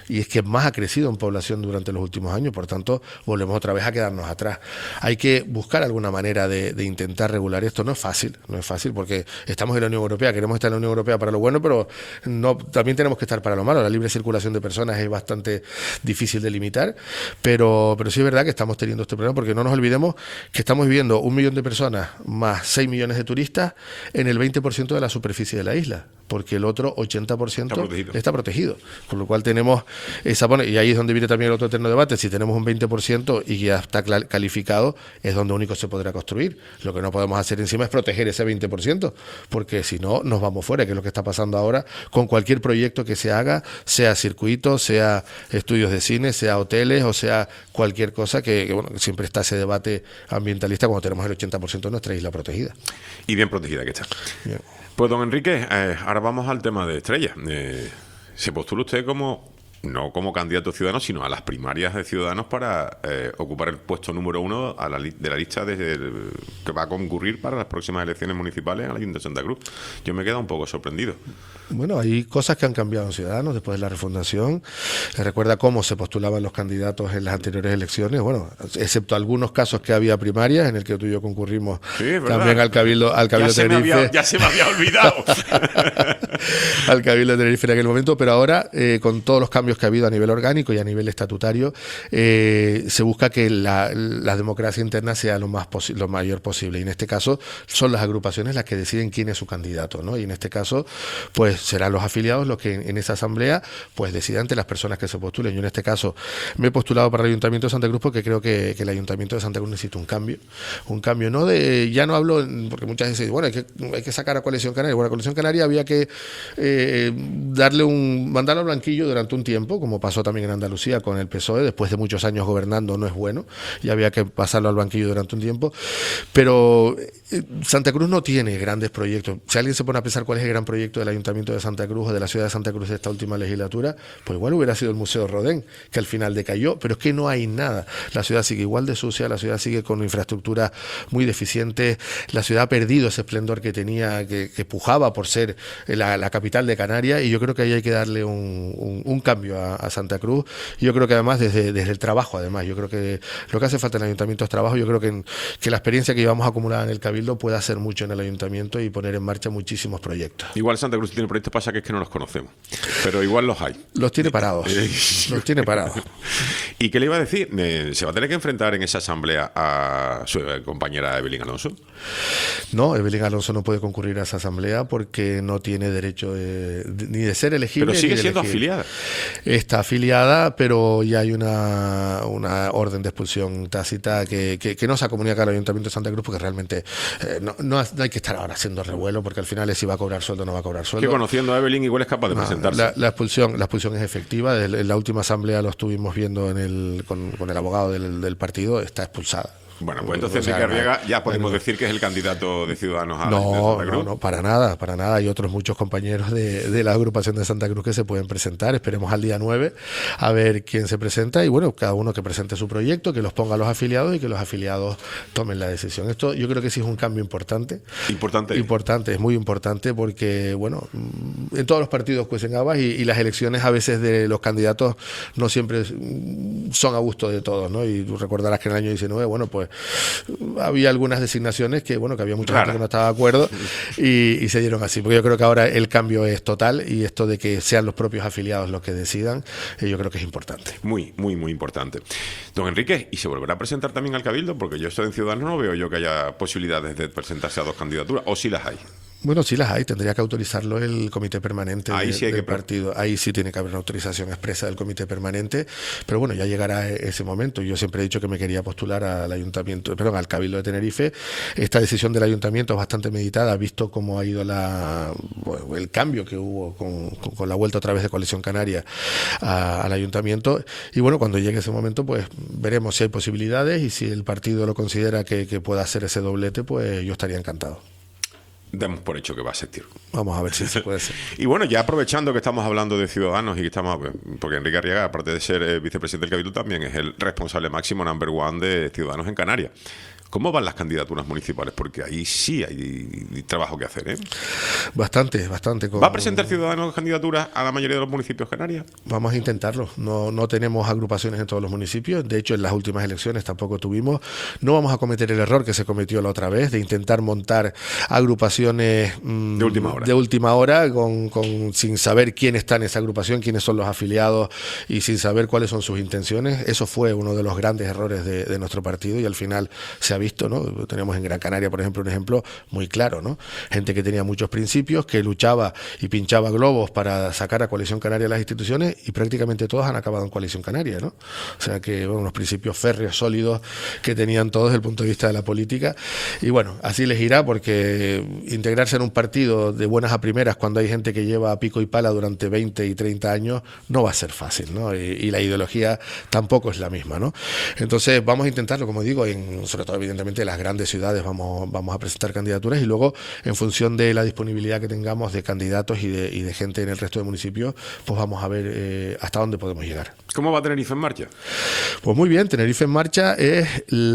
y es que más ha crecido en población durante los últimos años, por tanto, volvemos otra vez a quedarnos atrás. Hay que buscar alguna manera de intentar regular esto. No es fácil porque estamos en la Unión Europea, queremos estar en la Unión Europea para lo bueno, pero no, también tenemos que estar para lo malo. La libre circulación de personas es bastante difícil de limitar, pero sí es verdad que estamos teniendo este problema, porque no nos olvidemos que estamos viviendo 1 millón de personas más 6 millones de turistas en el 20% de la superficie de la isla, porque el otro 80% está protegido. Con lo cual tenemos esa... Y ahí es donde viene también el otro eterno debate. Si tenemos un 20% y ya está calificado, es donde único se podrá construir. Lo que no podemos hacer encima es proteger ese 20%, porque si no, nos vamos fuera, que es lo que está pasando ahora con cualquier proyecto que se haga, sea circuito, sea estudios de cine, sea hoteles o sea cualquier cosa que bueno, siempre está ese debate ambientalista cuando tenemos el 80% de nuestra isla protegida. Y bien protegida que está. Bien. Pues don Enrique, ahora vamos al tema de Estrella. ¿Se postula usted no como candidato ciudadano, sino a las primarias de Ciudadanos para ocupar el puesto número 1 de la lista que va a concurrir para las próximas elecciones municipales al Ayuntamiento de Santa Cruz? Yo me he quedado un poco sorprendido. Bueno, hay cosas que han cambiado en Ciudadanos después de la refundación. Se recuerda cómo se postulaban los candidatos en las anteriores elecciones, bueno, excepto algunos casos que había primarias, en el que tú y yo concurrimos también al Cabildo de Tenerife. Ya se me había olvidado. Al Cabildo de Tenerife en aquel momento, pero ahora, con todos los cambios que ha habido a nivel orgánico y a nivel estatutario, se busca que la democracia interna sea lo mayor posible, y en este caso son las agrupaciones las que deciden quién es su candidato, ¿no? Y en este caso, pues serán los afiliados los que en esa asamblea pues decidan entre las personas que se postulen. Yo en este caso me he postulado para el Ayuntamiento de Santa Cruz porque creo que el Ayuntamiento de Santa Cruz necesita un cambio, no de, ya no hablo, porque muchas veces bueno, hay que sacar a Coalición Canaria. Bueno, a Coalición Canaria había que mandarlo al banquillo durante un tiempo, como pasó también en Andalucía con el PSOE, después de muchos años gobernando no es bueno, y había que pasarlo al banquillo durante un tiempo, pero Santa Cruz no tiene grandes proyectos. Si alguien se pone a pensar cuál es el gran proyecto del Ayuntamiento de Santa Cruz o de la ciudad de Santa Cruz de esta última legislatura, pues igual hubiera sido el Museo Rodén, que al final decayó, pero es que no hay nada. La ciudad sigue igual de sucia, la ciudad sigue con infraestructura muy deficiente, la ciudad ha perdido ese esplendor que tenía, que pujaba por ser la capital de Canarias, y yo creo que ahí hay que darle un cambio a Santa Cruz. Y yo creo que además desde el trabajo, yo creo que lo que hace falta en el Ayuntamiento es trabajo. Yo creo que la experiencia que llevamos acumulada en el Cabildo puede hacer mucho en el Ayuntamiento y poner en marcha muchísimos proyectos. Igual Santa Cruz tiene proyectos, pasa que es que no los conocemos, pero igual los hay. Los tiene parados. ¿Y qué le iba a decir? ¿Se va a tener que enfrentar en esa asamblea a su compañera Evelyn Alonso? No, Evelyn Alonso no puede concurrir a esa asamblea porque no tiene derecho ni de ser elegible. Pero sigue siendo afiliada. Está afiliada, pero ya hay una orden de expulsión tácita que no se ha comunicado al Ayuntamiento de Santa Cruz, porque realmente no hay que estar ahora haciendo revuelo, porque al final es si va a cobrar sueldo o no va a cobrar sueldo. Que conociendo a Evelyn igual es capaz de presentarse. La expulsión es efectiva. En la última asamblea lo estuvimos viendo con el abogado del partido, está expulsada. Bueno, pues entonces Enrique Arriaga ya podemos decir que es el candidato de Ciudadanos a Santa Cruz. No, para nada. Hay otros muchos compañeros de la agrupación de Santa Cruz que se pueden presentar. Esperemos al día 9 a ver quién se presenta, y bueno, cada uno que presente su proyecto, que los ponga a los afiliados y que los afiliados tomen la decisión. Esto yo creo que sí es un cambio importante. Importante, es muy importante, porque bueno, en todos los partidos cuecen habas, y las elecciones a veces de los candidatos no siempre son a gusto de todos, ¿no? Y tú recordarás que en el año 19, bueno, pues había algunas designaciones que había mucha gente que no estaba de acuerdo, y se dieron así, porque yo creo que ahora el cambio es total, y esto de que sean los propios afiliados los que decidan, yo creo que es importante. Muy importante. Don Enrique, ¿y se volverá a presentar también al Cabildo? Porque yo estoy en Ciudadanos, no veo yo que haya posibilidades de presentarse a 2 candidaturas, o si las hay. Bueno, sí las hay, tendría que autorizarlo el comité permanente del partido. Ahí sí tiene que haber una autorización expresa del comité permanente, pero bueno, ya llegará ese momento. Yo siempre he dicho que me quería postular al Cabildo de Tenerife. Esta decisión del Ayuntamiento es bastante meditada, visto cómo ha ido el cambio que hubo con la vuelta otra vez de Coalición Canaria al Ayuntamiento. Y bueno, cuando llegue ese momento, pues veremos si hay posibilidades, y si el partido lo considera que pueda hacer ese doblete, pues yo estaría encantado. Demos por hecho que va a asistir. Vamos a ver si se puede hacer. Y bueno, ya aprovechando que estamos hablando de Ciudadanos, y que porque Enrique Arriaga, aparte de ser vicepresidente del Cabildo, también es el responsable máximo #1 de Ciudadanos en Canarias. ¿Cómo van las candidaturas municipales? Porque ahí sí hay trabajo que hacer, ¿eh? Bastante. ¿Va a presentar Ciudadanos candidaturas a la mayoría de los municipios canarios? Vamos a intentarlo. No tenemos agrupaciones en todos los municipios. De hecho, en las últimas elecciones tampoco tuvimos. No vamos a cometer el error que se cometió la otra vez de intentar montar agrupaciones de última hora sin saber quién está en esa agrupación, quiénes son los afiliados y sin saber cuáles son sus intenciones. Eso fue uno de los grandes errores de nuestro partido y al final se ha visto, ¿no? Tenemos en Gran Canaria, por ejemplo, un ejemplo muy claro, ¿no? Gente que tenía muchos principios, que luchaba y pinchaba globos para sacar a Coalición Canaria de las instituciones y prácticamente todos han acabado en Coalición Canaria, ¿no? O sea que, bueno, unos principios férreos, sólidos que tenían todos desde el punto de vista de la política y bueno, así les irá porque integrarse en un partido de buenas a primeras cuando hay gente que lleva pico y pala durante 20 y 30 años no va a ser fácil, ¿no? Y la ideología tampoco es la misma, ¿no? Entonces vamos a intentarlo, como digo, sobre todo evidentemente en las grandes ciudades vamos a presentar candidaturas y luego en función de la disponibilidad que tengamos de candidatos y de gente en el resto de municipios, pues vamos a ver hasta dónde podemos llegar. ¿Cómo va Tenerife en Marcha? Pues muy bien, Tenerife en Marcha es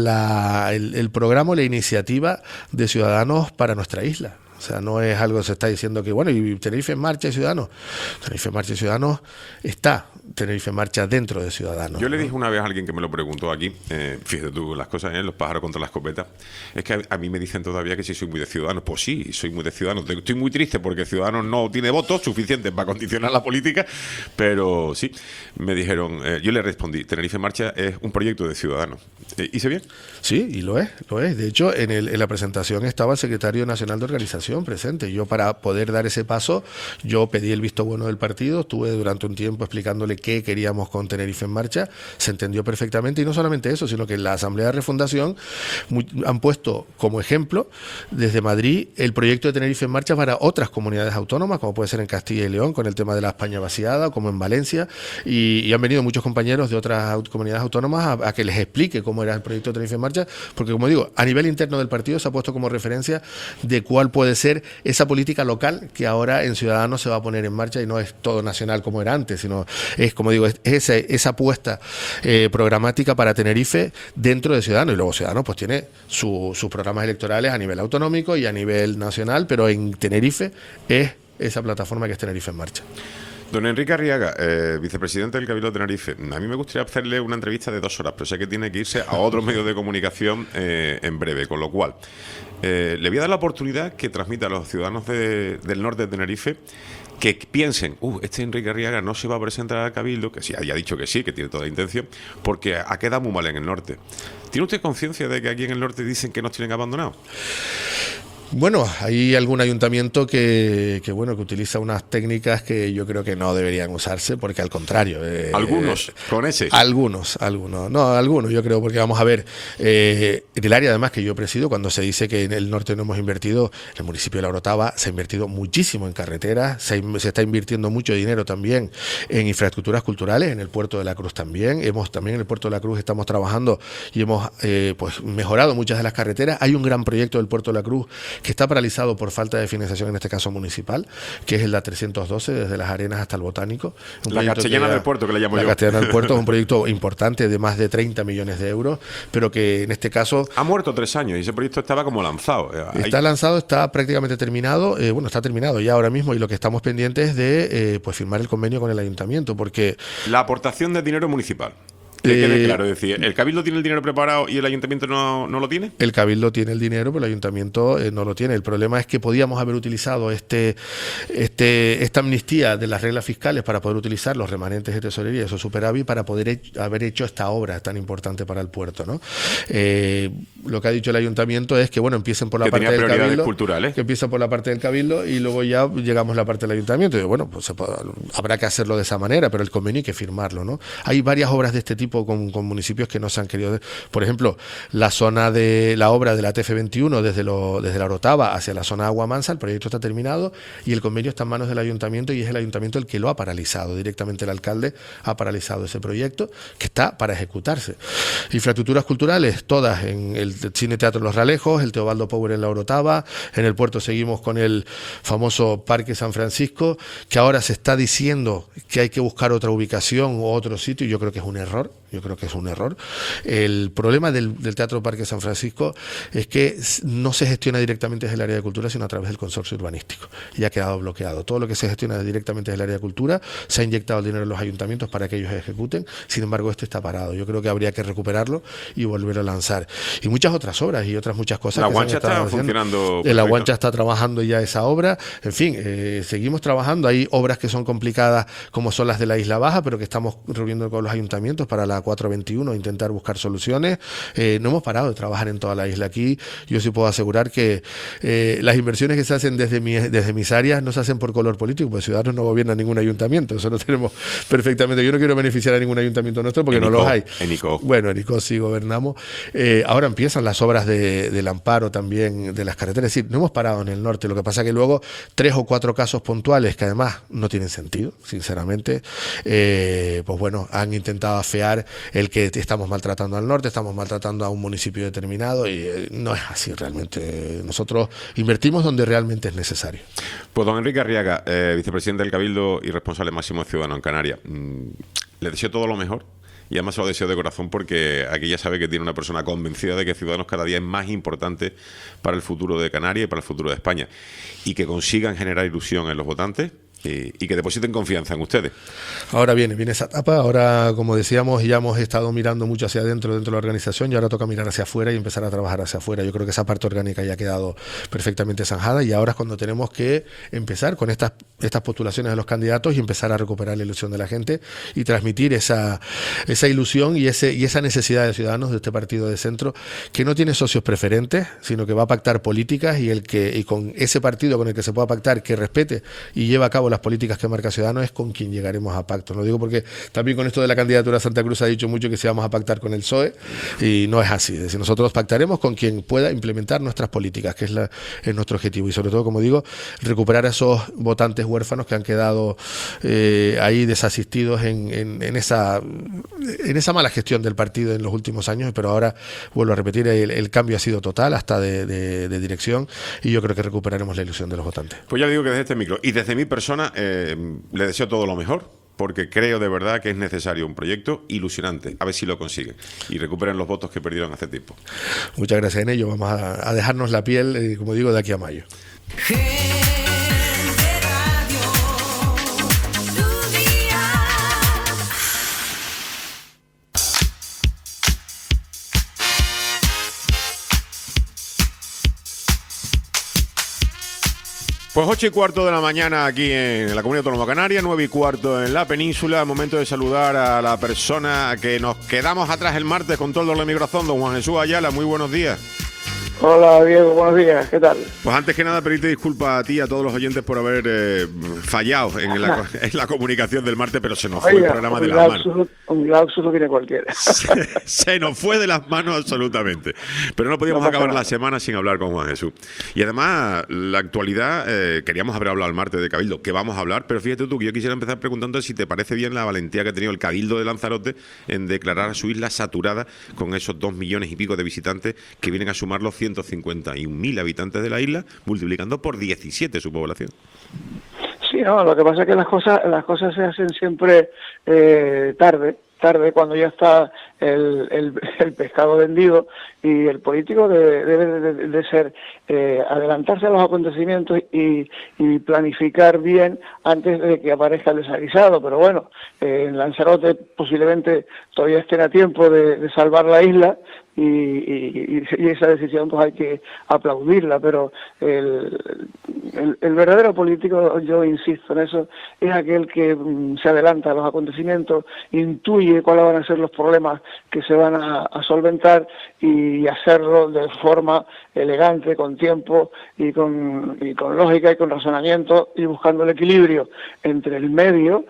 el programa, la iniciativa de Ciudadanos para nuestra isla. O sea, no es algo que se está diciendo que, bueno, y Tenerife en Marcha y Ciudadanos. Tenerife en Marcha y Ciudadanos está Tenerife en Marcha dentro de Ciudadanos. Yo le dije una vez a alguien que me lo preguntó aquí, fíjate tú, las cosas, los pájaros contra la escopeta, es que a mí me dicen todavía que sí soy muy de Ciudadanos. Pues sí, soy muy de Ciudadanos. Estoy muy triste porque Ciudadanos no tiene votos suficientes para condicionar la política, pero sí, me dijeron, yo le respondí, Tenerife en Marcha es un proyecto de Ciudadanos. ¿Hice bien? Sí, y lo es. De hecho, en la presentación estaba el secretario nacional de organización presente. Yo, para poder dar ese paso, yo pedí el visto bueno del partido, estuve durante un tiempo explicándole qué queríamos con Tenerife en Marcha, se entendió perfectamente y no solamente eso, sino que en la Asamblea de Refundación han puesto como ejemplo desde Madrid el proyecto de Tenerife en Marcha para otras comunidades autónomas, como puede ser en Castilla y León con el tema de la España vaciada, como en Valencia, y han venido muchos compañeros de otras comunidades autónomas a que les explique cómo era el proyecto de Tenerife en Marcha, porque como digo, a nivel interno del partido se ha puesto como referencia de cuál puede ser esa política local que ahora en Ciudadanos se va a poner en marcha y no es todo nacional como era antes, sino es, como digo, esa apuesta programática para Tenerife dentro de Ciudadanos. Y luego Ciudadanos pues tiene sus programas electorales a nivel autonómico y a nivel nacional, pero en Tenerife es esa plataforma que es Tenerife en Marcha. Don Enrique Arriaga, vicepresidente del Cabildo de Tenerife, a mí me gustaría hacerle una entrevista de 2 horas, pero sé que tiene que irse a otros medios de comunicación en breve, con lo cual le voy a dar la oportunidad que transmita a los ciudadanos del norte de Tenerife que piensen, este Enrique Arriaga no se va a presentar al Cabildo, que sí, haya dicho que sí, que tiene toda la intención, porque ha quedado muy mal en el norte. ¿Tiene usted conciencia de que aquí en el norte dicen que nos tienen abandonados? Bueno, hay algún ayuntamiento que utiliza unas técnicas que yo creo que no deberían usarse, porque al contrario. ¿Algunos? ¿Con ese? Algunos. No, algunos, yo creo, porque vamos a ver, en el área además que yo presido, cuando se dice que en el norte no hemos invertido, en el municipio de La Orotava se ha invertido muchísimo en carreteras, se está invirtiendo mucho dinero también en infraestructuras culturales, en el Puerto de la Cruz también. También en el Puerto de la Cruz estamos trabajando y hemos mejorado muchas de las carreteras. Hay un gran proyecto del Puerto de la Cruz que está paralizado por falta de financiación, en este caso municipal, que es el de 312, desde Las Arenas hasta el Botánico. La Castellana del Puerto, que le llamo yo. La Castellana del Puerto es un proyecto importante de más de 30 millones de euros, pero que en este caso... Ha muerto 3 años y ese proyecto estaba como lanzado. Está lanzado, está prácticamente terminado, está terminado ya ahora mismo y lo que estamos pendientes es de firmar el convenio con el ayuntamiento, porque... La aportación de dinero municipal. Que quede claro, es decir, ¿el Cabildo tiene el dinero preparado y el Ayuntamiento no lo tiene? El Cabildo tiene el dinero, pero el Ayuntamiento no lo tiene. El problema es que podíamos haber utilizado esta amnistía de las reglas fiscales para poder utilizar los remanentes de tesorería, esos superávit, para poder haber hecho esta obra tan importante para el puerto, ¿no? Lo que ha dicho el Ayuntamiento es que, empiecen por la parte del Cabildo, culturales. Que empieza por la parte del Cabildo y luego ya llegamos a la parte del Ayuntamiento. Y habrá que hacerlo de esa manera, pero el convenio hay que firmarlo, ¿no? Hay varias obras de este tipo con municipios que no se han querido. Por ejemplo, la zona de la obra de la TF21 desde La Orotava hacia la zona de Agua Mansa, el proyecto está terminado y el convenio está en manos del ayuntamiento y es el ayuntamiento el que lo ha paralizado. Directamente el alcalde ha paralizado ese proyecto que está para ejecutarse. Infraestructuras culturales, todas en el Cine Teatro Los Ralejos, el Teobaldo Power en La Orotava, en el puerto seguimos con el famoso Parque San Francisco, que ahora se está diciendo que hay que buscar otra ubicación o otro sitio y yo creo que es un error. yo creo que es un error. El problema del Teatro Parque San Francisco es que no se gestiona directamente desde el área de cultura, sino a través del consorcio urbanístico, y ha quedado bloqueado. Todo lo que se gestiona directamente desde el área de cultura, se ha inyectado el dinero en los ayuntamientos para que ellos ejecuten, sin embargo este está parado. Yo creo que habría que recuperarlo y volver a lanzar. Y muchas otras obras y otras muchas cosas. La Guancha está funcionando. La Guancha está trabajando ya esa obra. En fin, seguimos trabajando. Hay obras que son complicadas, como son las de la Isla Baja, pero que estamos reuniendo con los ayuntamientos para la 421, intentar buscar soluciones. No hemos parado de trabajar en toda la isla. Aquí yo sí puedo asegurar que las inversiones que se hacen desde mis áreas no se hacen por color político, porque Ciudadanos no gobierna ningún ayuntamiento. Eso lo tenemos perfectamente. Yo no quiero beneficiar a ningún ayuntamiento nuestro porque no los hay. En ICO. Bueno, en ICO sí gobernamos. Ahora empiezan las obras del amparo también de las carreteras. Es decir, no hemos parado en el norte. Lo que pasa que luego 3 o 4 casos puntuales que además no tienen sentido, sinceramente, pues bueno, han intentado afear el que estamos maltratando al norte, estamos maltratando a un municipio determinado, y no es así realmente. Nosotros invertimos donde realmente es necesario. Pues don Enrique Arriaga, vicepresidente del Cabildo y responsable máximo de Ciudadanos en Canarias, le deseo todo lo mejor. Y además se lo deseo de corazón porque aquí ya sabe que tiene una persona convencida de que Ciudadanos cada día es más importante para el futuro de Canarias y para el futuro de España. Y que consigan generar ilusión en los votantes y que depositen confianza en ustedes. Ahora viene esa etapa. Ahora, como decíamos, ya hemos estado mirando mucho hacia dentro de la organización, y ahora toca mirar hacia afuera y empezar a trabajar hacia afuera. Yo creo que esa parte orgánica ya ha quedado perfectamente zanjada, y ahora es cuando tenemos que empezar con estas postulaciones de los candidatos y empezar a recuperar la ilusión de la gente y transmitir esa ilusión y esa necesidad de Ciudadanos, de este partido de centro, que no tiene socios preferentes, sino que va a pactar políticas, y con ese partido con el que se pueda pactar, que respete y lleva a cabo las políticas que marca Ciudadanos, es con quien llegaremos a pactos. Lo digo porque también con esto de la candidatura a Santa Cruz se ha dicho mucho que si vamos a pactar con el PSOE, y no es así. Es decir, nosotros pactaremos con quien pueda implementar nuestras políticas, que es nuestro objetivo, y sobre todo, como digo, recuperar a esos votantes huérfanos que han quedado ahí desasistidos en esa mala gestión del partido en los últimos años. Pero ahora, vuelvo a repetir, el cambio ha sido total, hasta de dirección, y yo creo que recuperaremos la ilusión de los votantes. Pues ya le digo que desde este micro y desde mi persona le deseo todo lo mejor, porque creo de verdad que es necesario un proyecto ilusionante. A ver si lo consiguen y recuperen los votos que perdieron hace tiempo. Muchas gracias en ello. Vamos a dejarnos la piel, como digo, de aquí a mayo. Pues 8:15 de la mañana aquí en la Comunidad Autónoma Canaria, 9:15 en la península. Momento de saludar a la persona que nos quedamos atrás el martes con todo el dolor de mi corazón, don Juan Jesús Ayala. Muy buenos días. Hola Diego, buenos días, ¿qué tal? Pues antes que nada pedirte disculpas a ti y a todos los oyentes por haber fallado en la comunicación del martes, pero se nos fue el programa de las manos. Un lapsus lo tiene cualquiera. Se nos fue de las manos absolutamente. Pero no podíamos acabar la semana sin hablar con Juan Jesús. Y además, la actualidad, queríamos haber hablado el martes de Cabildo, que vamos a hablar, pero fíjate tú que yo quisiera empezar preguntando si te parece bien la valentía que ha tenido el Cabildo de Lanzarote en declarar a su isla saturada con esos 2 millones y pico de visitantes que vienen a sumar los 151.000 habitantes de la isla, multiplicando por 17 su población. Sí, no, lo que pasa es que las cosas se hacen siempre tarde, cuando ya está el pescado vendido, y el político debe de ser adelantarse a los acontecimientos y planificar bien antes de que aparezca el desaguisado. Pero bueno, en Lanzarote posiblemente todavía estén a tiempo de salvar la isla, y esa decisión pues hay que aplaudirla, pero el verdadero político, yo insisto en eso, es aquel que se adelanta a los acontecimientos, intuye cuáles van a ser los problemas que se van a solventar, y hacerlo de forma elegante, con tiempo y con lógica y con razonamiento, y buscando el equilibrio entre el medio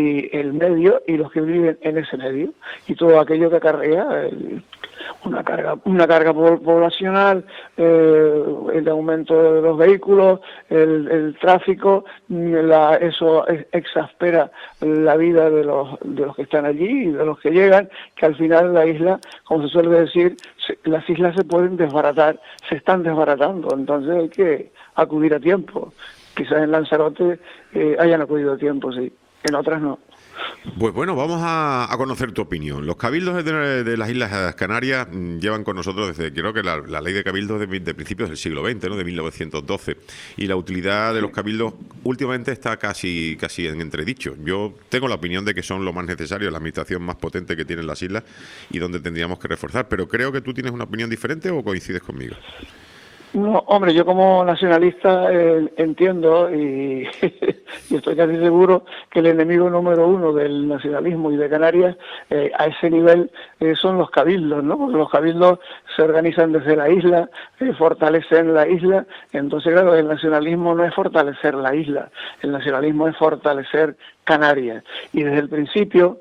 y los que viven en ese medio, y todo aquello que acarrea una carga poblacional, el aumento de los vehículos, el tráfico, eso exaspera la vida de los que están allí y de los que llegan, que al final la isla, como se suele decir, las islas se pueden desbaratar, se están desbaratando, entonces hay que acudir a tiempo. Quizás en Lanzarote hayan acudido a tiempo, sí, en otras no. Pues bueno, vamos a conocer tu opinión. Los cabildos de las Islas Canarias llevan con nosotros desde, creo que la ley de cabildos de principios del siglo XX, ¿no? De 1912. Y la utilidad de los cabildos últimamente está casi en entredicho. Yo tengo la opinión de que son lo más necesario, la administración más potente que tienen las islas y donde tendríamos que reforzar. Pero creo que tú tienes una opinión diferente o coincides conmigo. No, hombre, yo como nacionalista entiendo y, y estoy casi seguro que el enemigo número uno del nacionalismo y de Canarias a ese nivel son los cabildos, ¿no? Porque los cabildos se organizan desde la isla, fortalecen la isla. Entonces, claro, el nacionalismo no es fortalecer la isla, el nacionalismo es fortalecer Canarias. Y desde el principio,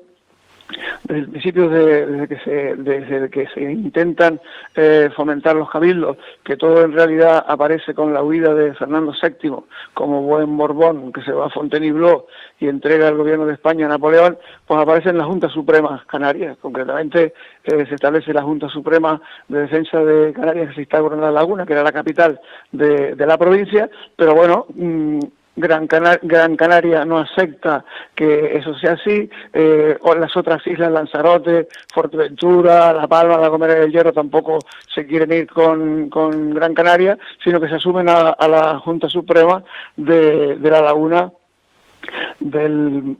desde que se intentan fomentar los cabildos, que todo en realidad aparece con la huida de Fernando VII como buen Borbón, que se va a Fontainebleau y entrega el gobierno de España a Napoleón, pues aparecen las Juntas Supremas Canarias. Concretamente se establece la Junta Suprema de Defensa de Canarias, que se instaura en La Laguna, que era la capital de la provincia, pero bueno, Gran Canaria no acepta que eso sea así, o las otras islas, Lanzarote, Fuerteventura, La Palma, La Gomera del Hierro, tampoco se quieren ir con Gran Canaria, sino que se asumen a la Junta Suprema de La Laguna del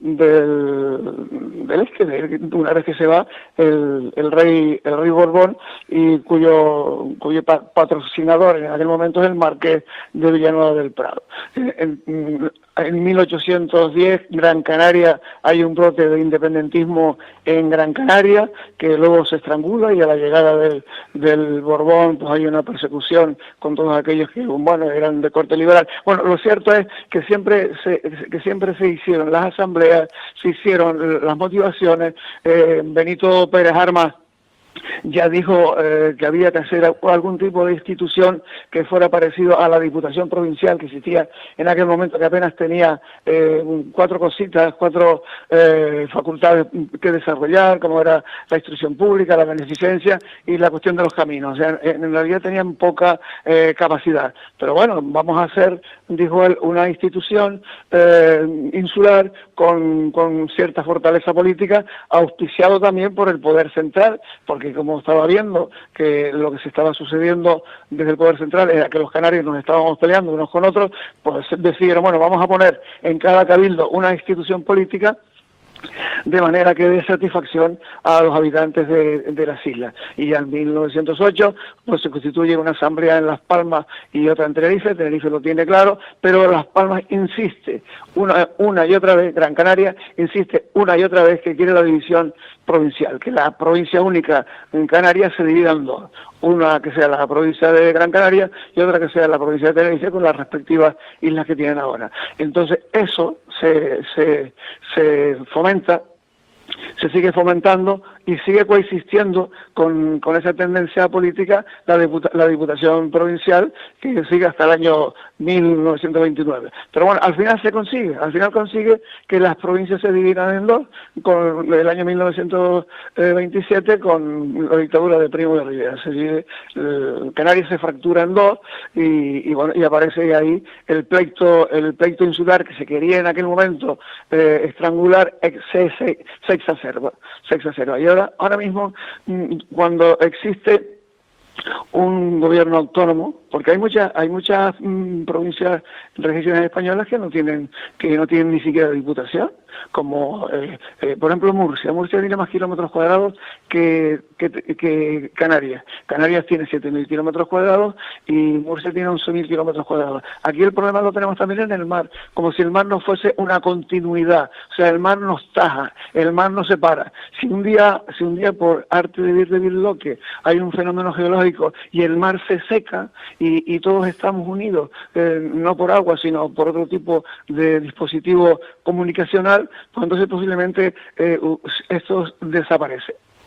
una vez que se va el rey Borbón, y cuyo patrocinador en aquel momento es el marqués de Villanueva del Prado. En 1810, Gran Canaria, hay un brote de independentismo en Gran Canaria, que luego se estrangula, y a la llegada del Borbón, pues hay una persecución con todos aquellos que, bueno, eran de corte liberal. Bueno, lo cierto es que siempre se hicieron las asambleas, se hicieron las motivaciones. Benito Pérez Armas ya dijo que había que hacer algún tipo de institución que fuera parecido a la Diputación Provincial que existía en aquel momento, que apenas tenía cuatro facultades que desarrollar, como era la instrucción pública, la beneficencia y la cuestión de los caminos. O sea, en realidad tenían poca capacidad. Pero bueno, vamos a hacer, dijo él, una institución insular con cierta fortaleza política, auspiciado también por el poder central, porque como estaba viendo que lo que se estaba sucediendo desde el poder central era que los canarios nos estábamos peleando unos con otros, pues decidieron, bueno, vamos a poner en cada cabildo una institución política de manera que dé satisfacción a los habitantes de las islas. Y ya en 1908 pues se constituye una asamblea en Las Palmas y otra en Tenerife. Tenerife lo tiene claro, pero Las Palmas insiste una y otra vez, Gran Canaria insiste una y otra vez que quiere la división provincial, que la provincia única en Canarias se divida en dos, una que sea la provincia de Gran Canaria y otra que sea la provincia de Tenerife, con las respectivas islas que tienen ahora. Entonces eso se fomenta, se sigue fomentando y sigue coexistiendo con esa tendencia política la Diputación Provincial, que sigue hasta el año 1929. Pero bueno, al final consigue que las provincias se dividan en dos, con el año 1927, con la dictadura de Primo de Rivera. Canarias se fractura en dos y bueno, y aparece ahí el pleito insular que se quería en aquel momento estrangular, se exacerba. Y ahora mismo, cuando existe un gobierno autónomo, porque hay muchas provincias, regiones españolas que no tienen ni siquiera diputación, como por ejemplo Murcia tiene más kilómetros cuadrados que Canarias. Canarias tiene 7.000 kilómetros cuadrados y Murcia tiene 11.000 kilómetros cuadrados. Aquí el problema lo tenemos también en el mar, como si el mar no fuese una continuidad, o sea, el mar nos taja, el mar nos separa. Si un día por arte de Birloque hay un fenómeno geológico y el mar se seca y todos estamos unidos, no por agua sino por otro tipo de dispositivo comunicacional, pues entonces posiblemente esto desaparece.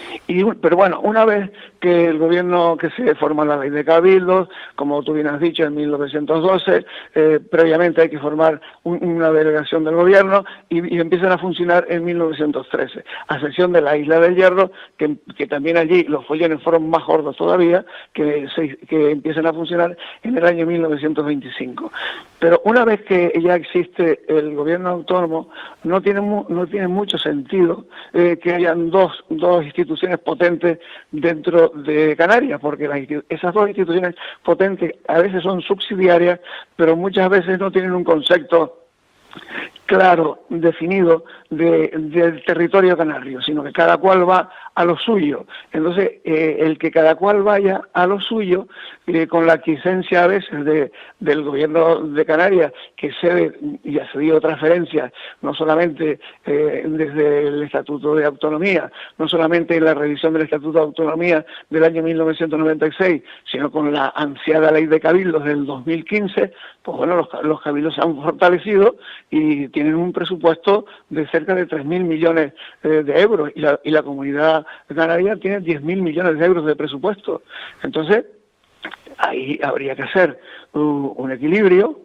Pero bueno, una vez que el gobierno, que se forma la ley de cabildos, como tú bien has dicho, en 1912, previamente hay que formar una delegación del gobierno y empiezan a funcionar en 1913, a excepción de la Isla del Hierro, que también allí los follones fueron más gordos todavía, que empiezan a funcionar en el año 1925. Pero una vez que ya existe el gobierno autónomo, no tiene mucho sentido que hayan dos instituciones potentes dentro de Canarias, porque esas dos instituciones potentes a veces son subsidiarias, pero muchas veces no tienen un concepto claro, definido del territorio canario, sino que cada cual va a lo suyo. Entonces, el que cada cual vaya a lo suyo, con la aquiescencia a veces del gobierno de Canarias, que cede y ha cedido transferencias, no solamente desde el Estatuto de Autonomía, no solamente en la revisión del Estatuto de Autonomía del año 1996, sino con la ansiada Ley de Cabildos del 2015, pues bueno, los cabildos se han fortalecido y tienen un presupuesto de cerca de 3.000 millones de euros y la comunidad canaria tiene 10.000 millones de euros de presupuesto. Entonces, ahí habría que hacer un equilibrio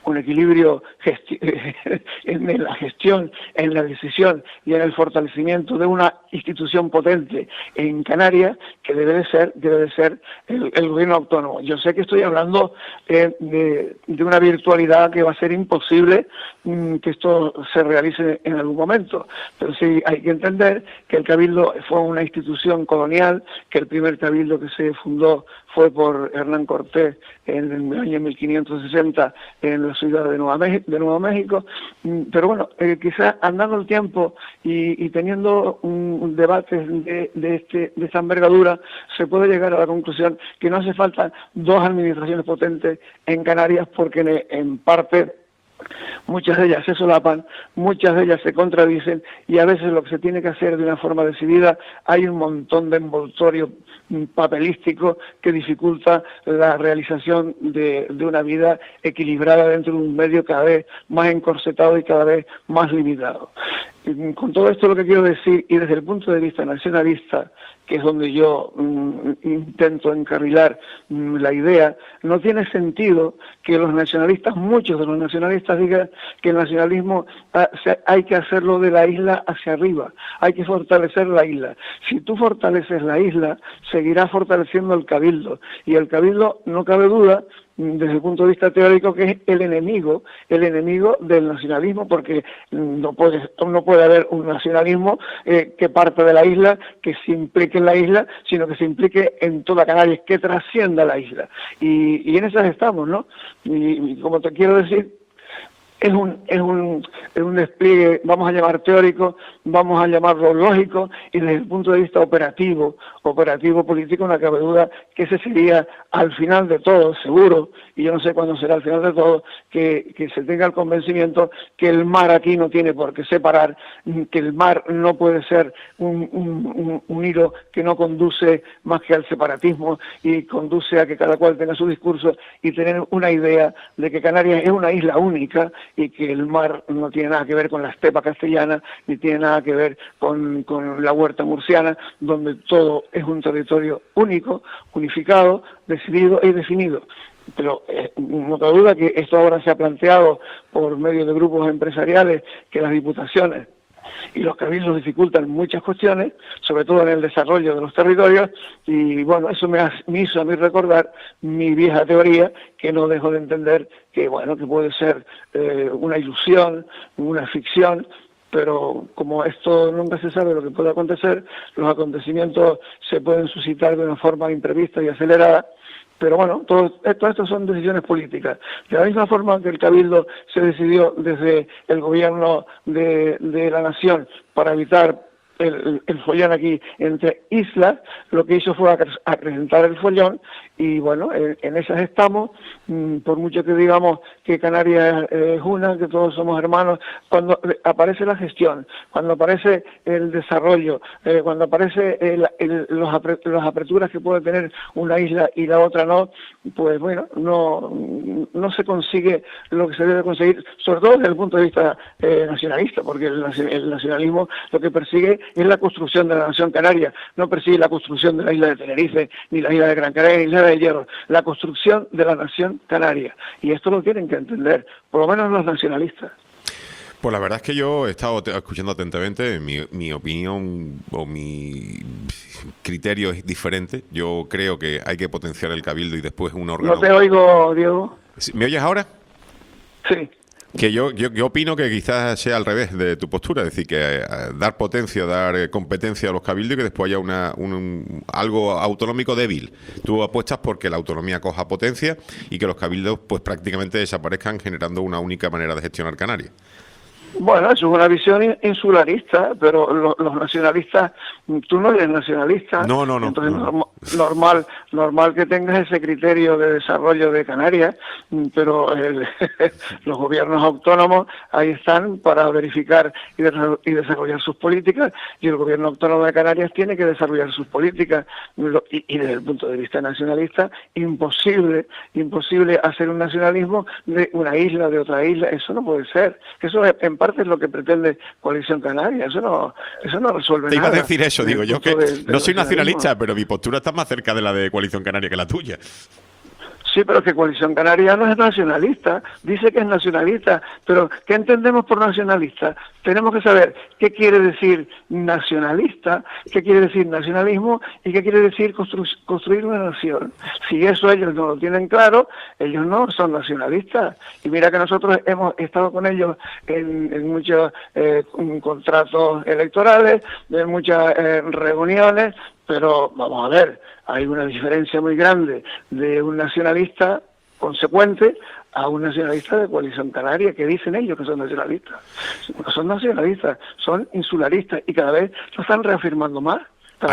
en la gestión, en la decisión y en el fortalecimiento de una institución potente en Canarias que debe de ser el gobierno autónomo. Yo sé que estoy hablando de una virtualidad que va a ser imposible que esto se realice en algún momento, pero sí hay que entender que el Cabildo fue una institución colonial, que el primer Cabildo que se fundó fue por Hernán Cortés en el año 1560 en la ciudad de Nuevo México, pero bueno, quizás andando el tiempo y teniendo un debate de esta envergadura, se puede llegar a la conclusión que no hace falta dos administraciones potentes en Canarias, porque en parte muchas de ellas se solapan, muchas de ellas se contradicen, y a veces lo que se tiene que hacer de una forma decidida, hay un montón de envoltorio papelístico que dificulta la realización de una vida equilibrada dentro de un medio cada vez más encorsetado y cada vez más limitado. Con todo esto lo que quiero decir, y desde el punto de vista nacionalista, que es donde yo intento encarrilar la idea, no tiene sentido que muchos de los nacionalistas digan que el nacionalismo hay que hacerlo de la isla hacia arriba, hay que fortalecer la isla. Si tú fortaleces la isla, seguirás fortaleciendo el Cabildo, y el Cabildo, no cabe duda, desde el punto de vista teórico, que es el enemigo del nacionalismo, porque no puede haber un nacionalismo que parte de la isla, que se implique en la isla, sino que se implique en toda Canarias, que trascienda la isla. Y en esas estamos, ¿no? Y como te quiero decir, es un despliegue, vamos a llamar teórico, vamos a llamarlo lógico, y desde el punto de vista operativo político, no cabe duda que ese sería al final de todo, seguro, y yo no sé cuándo será al final de todo, que se tenga el convencimiento que el mar aquí no tiene por qué separar, que el mar no puede ser un hilo que no conduce más que al separatismo y conduce a que cada cual tenga su discurso, y tener una idea de que Canarias es una isla única, y que el mar no tiene nada que ver con la estepa castellana, ni tiene nada que ver con la huerta murciana, donde todo es un territorio único, unificado, decidido y definido. Pero no cabe duda que esto ahora se ha planteado por medio de grupos empresariales, que las diputaciones y los cabildos dificultan muchas cuestiones, sobre todo en el desarrollo de los territorios, y bueno, eso me hizo a mí recordar mi vieja teoría, que no dejo de entender que puede ser una ilusión, una ficción, pero como esto nunca se sabe lo que puede acontecer, los acontecimientos se pueden suscitar de una forma imprevista y acelerada. Pero bueno, todo esto son decisiones políticas. De la misma forma que el Cabildo se decidió desde el gobierno de la nación para evitar el follón aquí entre islas, lo que hizo fue acrecentar el follón, y bueno, en esas estamos, por mucho que digamos que Canarias es una, que todos somos hermanos, cuando aparece la gestión, cuando aparece el desarrollo, cuando aparece las aperturas que puede tener una isla y la otra no, pues bueno, no se consigue lo que se debe conseguir, sobre todo desde el punto de vista nacionalista, porque el nacionalismo lo que persigue es la construcción de la nación canaria, no persigue la construcción de la isla de Tenerife, ni la isla de Gran Canaria, ni la isla de Hierro, la construcción de la nación canaria. Y esto lo tienen que entender, por lo menos los nacionalistas. Pues la verdad es que yo he estado escuchando atentamente. Mi opinión o mi criterio es diferente. Yo creo que hay que potenciar el cabildo y después un órgano... No te oigo, Diego. ¿Me oyes ahora? Sí. Que yo opino que quizás sea al revés de tu postura, es decir, que dar potencia, dar competencia a los cabildos y que después haya algo autonómico débil. Tú apuestas porque la autonomía coja potencia y que los cabildos pues prácticamente desaparezcan, generando una única manera de gestionar Canarias. Bueno, eso es una visión insularista, pero los nacionalistas, tú no eres nacionalista. No. Entonces normal que tengas ese criterio de desarrollo de Canarias, pero los gobiernos autónomos ahí están para verificar y desarrollar sus políticas, y el gobierno autónomo de Canarias tiene que desarrollar sus políticas, y desde el punto de vista nacionalista, imposible hacer un nacionalismo de una isla, de otra isla. Eso no puede ser. Eso en parte es lo que pretende Coalición Canaria. Eso no resuelve nada. Te iba a decir eso, digo yo, que no soy nacionalismo. nacionalista, pero mi postura está más cerca de la de Coalición Canaria que la tuya. Sí, pero que Coalición Canaria no es nacionalista, dice que es nacionalista, pero ¿qué entendemos por nacionalista? Tenemos que saber qué quiere decir nacionalista, qué quiere decir nacionalismo y qué quiere decir construir una nación. Si eso ellos no lo tienen claro, ellos no son nacionalistas. Y mira que nosotros hemos estado con ellos en muchos contratos electorales, en muchas reuniones, pero vamos a ver, hay una diferencia muy grande de un nacionalista consecuente a un nacionalista de Coalición Canaria, que dicen ellos que son nacionalistas. No son nacionalistas, son insularistas, y cada vez lo están reafirmando más.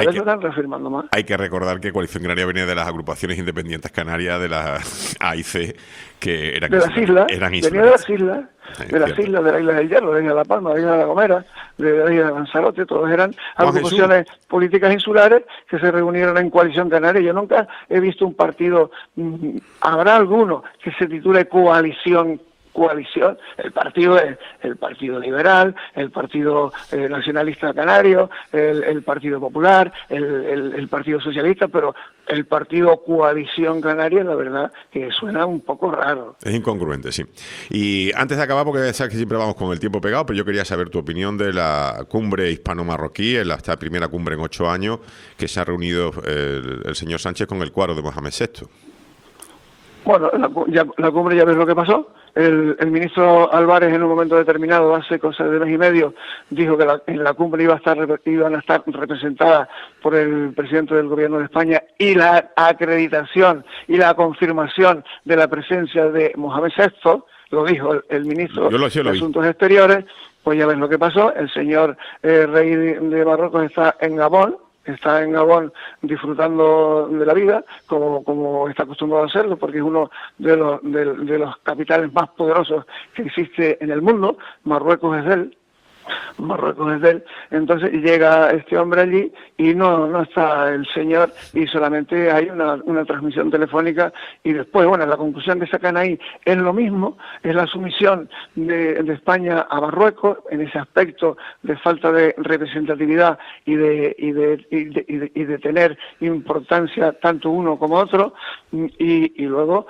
Hay que recordar que Coalición Canaria venía de las agrupaciones independientes canarias, de las AIC, que eran de las islas, venía de las islas, de la isla del Hierro, de la isla de La Palma, de la isla de La Gomera, de la isla de Lanzarote. Todos eran agrupaciones políticas insulares que se reunieron en Coalición Canaria. Yo nunca he visto un partido, habrá alguno que se titule coalición. El partido es el Partido Liberal, el Partido Nacionalista Canario, el Partido Popular, el Partido Socialista, pero el partido Coalición Canaria, la verdad que suena un poco raro. Es incongruente, sí. Y antes de acabar, porque sabes que siempre vamos con el tiempo pegado, pero yo quería saber tu opinión de la cumbre hispano-marroquí, esta primera cumbre en 8 años, que se ha reunido el señor Sánchez con el cuadro de Mohamed VI. Bueno, la cumbre ya ves lo que pasó. El ministro Álvarez, en un momento determinado, hace cosa de mes y medio, dijo que en la cumbre iban a estar representadas por el presidente del Gobierno de España, y la acreditación y la confirmación de la presencia de Mohamed VI, lo dijo el ministro de Asuntos Exteriores. Pues ya ves lo que pasó. El señor rey de Marruecos está en Gabón disfrutando de la vida, como está acostumbrado a hacerlo, porque es uno de los capitales más poderosos que existe en el mundo. Marruecos es de él. Entonces llega este hombre allí y no está el señor, y solamente hay una transmisión telefónica, y después, bueno, la conclusión que sacan ahí es lo mismo, es la sumisión de España a Marruecos en ese aspecto de falta de representatividad y de tener importancia tanto uno como otro, y luego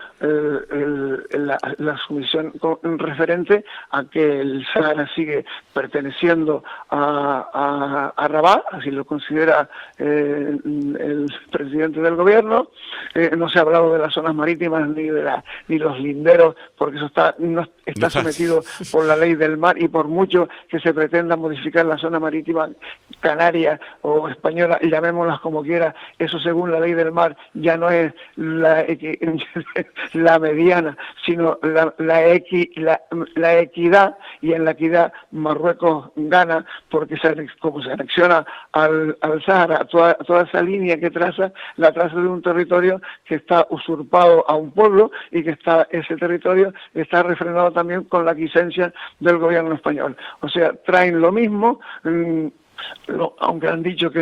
la sumisión referente a que el Sáhara sigue perteneciendo a Rabat, así lo considera el presidente del gobierno. No se ha hablado de las zonas marítimas ni los linderos, porque eso está sometido por la ley del mar, y por mucho que se pretenda modificar la zona marítima canaria o española, llamémoslas como quiera, eso según la ley del mar ya no es la mediana, sino la equidad, y en la equidad Marruecos gana, porque como se anexiona al Sáhara, toda esa línea que la traza de un territorio que está usurpado a un pueblo, y que ese territorio está refrenado también con la aquiescencia del gobierno español. O sea, traen lo mismo. Aunque han dicho que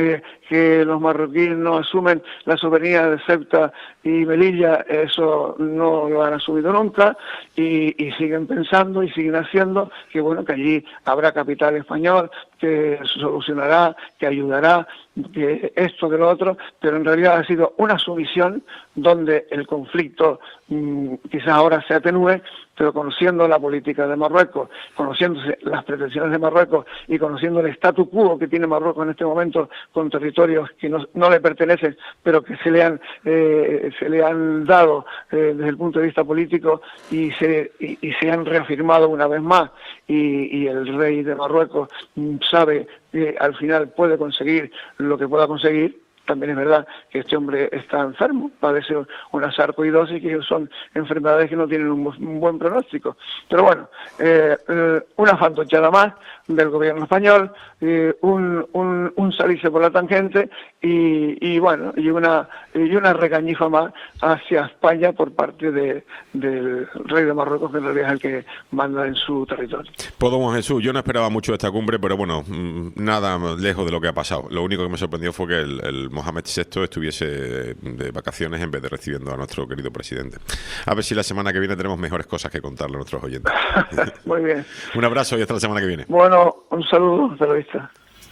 que los marroquíes no asumen la soberanía de Ceuta y Melilla, eso no lo han asumido nunca, y siguen pensando y siguen haciendo que bueno, que allí habrá capital español, que solucionará, que ayudará, que esto, que lo otro, pero en realidad ha sido una sumisión donde el conflicto quizás ahora se atenúe, pero conociendo la política de Marruecos, conociéndose las pretensiones de Marruecos y conociendo el statu quo que tiene Marruecos en este momento con territorios que no le pertenecen, pero que se le han dado desde el punto de vista político y se han reafirmado una vez más, y el rey de Marruecos sabe que al final puede conseguir lo que pueda conseguir. También es verdad que este hombre está enfermo, padece una sarcoidosis, que son enfermedades que no tienen un buen pronóstico. Pero bueno, una fantochada más del gobierno español, un salirse por la tangente y bueno, y una regañifa más hacia España por parte del rey de Marruecos, que en realidad es el que manda en su territorio. Pues don Jesús, yo no esperaba mucho de esta cumbre, pero bueno, nada lejos de lo que ha pasado. Lo único que me sorprendió fue que el Mohamed VI estuviese de vacaciones en vez de recibiendo a nuestro querido presidente. A ver si la semana que viene tenemos mejores cosas que contarle a nuestros oyentes. Muy bien. Un abrazo y hasta la semana que viene. Bueno, un saludo, hasta la vista.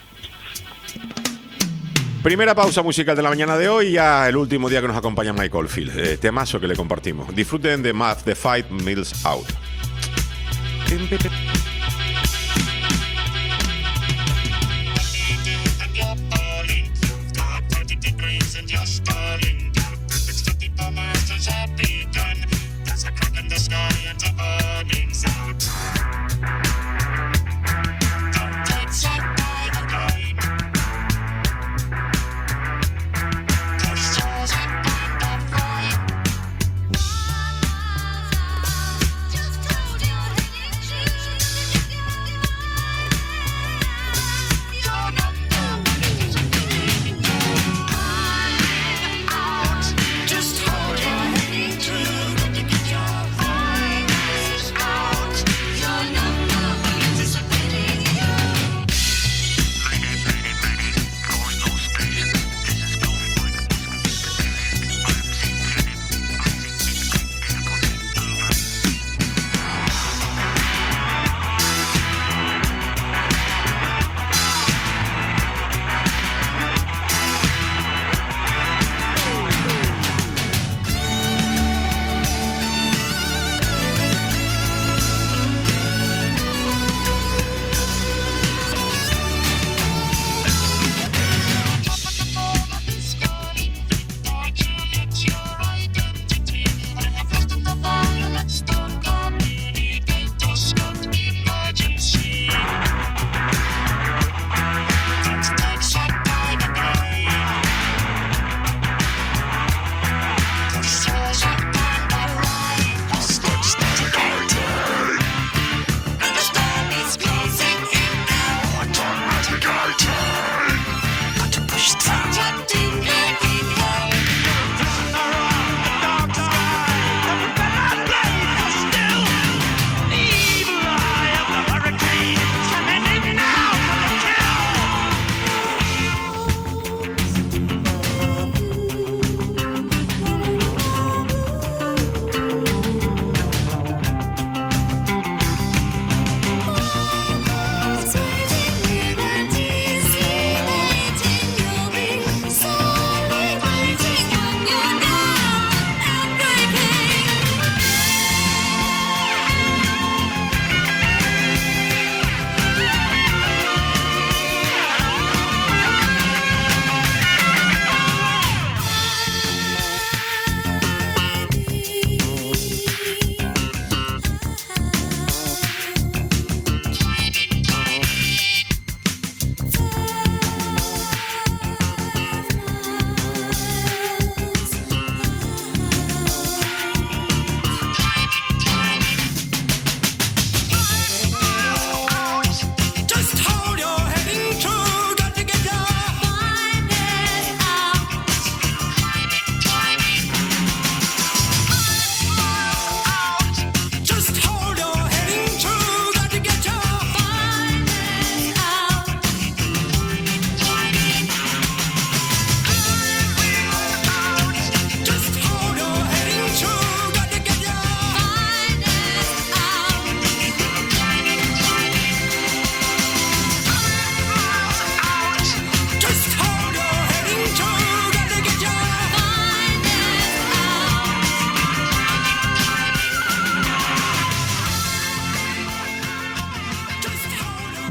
Primera pausa musical de la mañana de hoy, ya el último día que nos acompaña Michael Field. Temazo que le compartimos. Disfruten de Math, The Fight Mills Out. Just hold your head true. Get your voice out.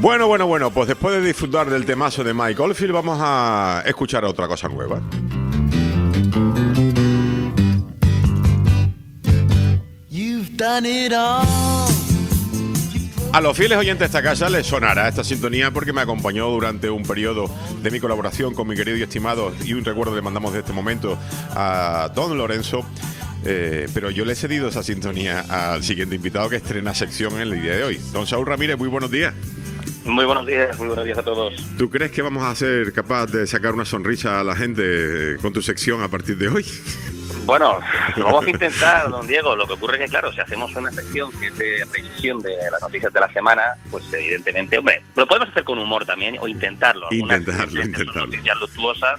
Bueno, pues después de disfrutar del temazo de Mike Oldfield, vamos a escuchar otra cosa nueva. You've done it all. A los fieles oyentes de esta casa les sonará esta sintonía porque me acompañó durante un periodo de mi colaboración con mi querido y estimado, y un recuerdo le mandamos de este momento a Don Lorenzo. Pero yo le he cedido esa sintonía al siguiente invitado que estrena sección en el día de hoy. Don Saúl Ramírez, muy buenos días. Muy buenos días a todos. ¿Tú crees que vamos a ser capaz de sacar una sonrisa a la gente con tu sección a partir de hoy? Bueno, lo vamos a intentar, don Diego. Lo que ocurre es que, claro, si hacemos una sección que es de revisión de las noticias de la semana, pues evidentemente, hombre, lo podemos hacer con humor también o intentarlo. Intentarlo. Noticias luctuosas,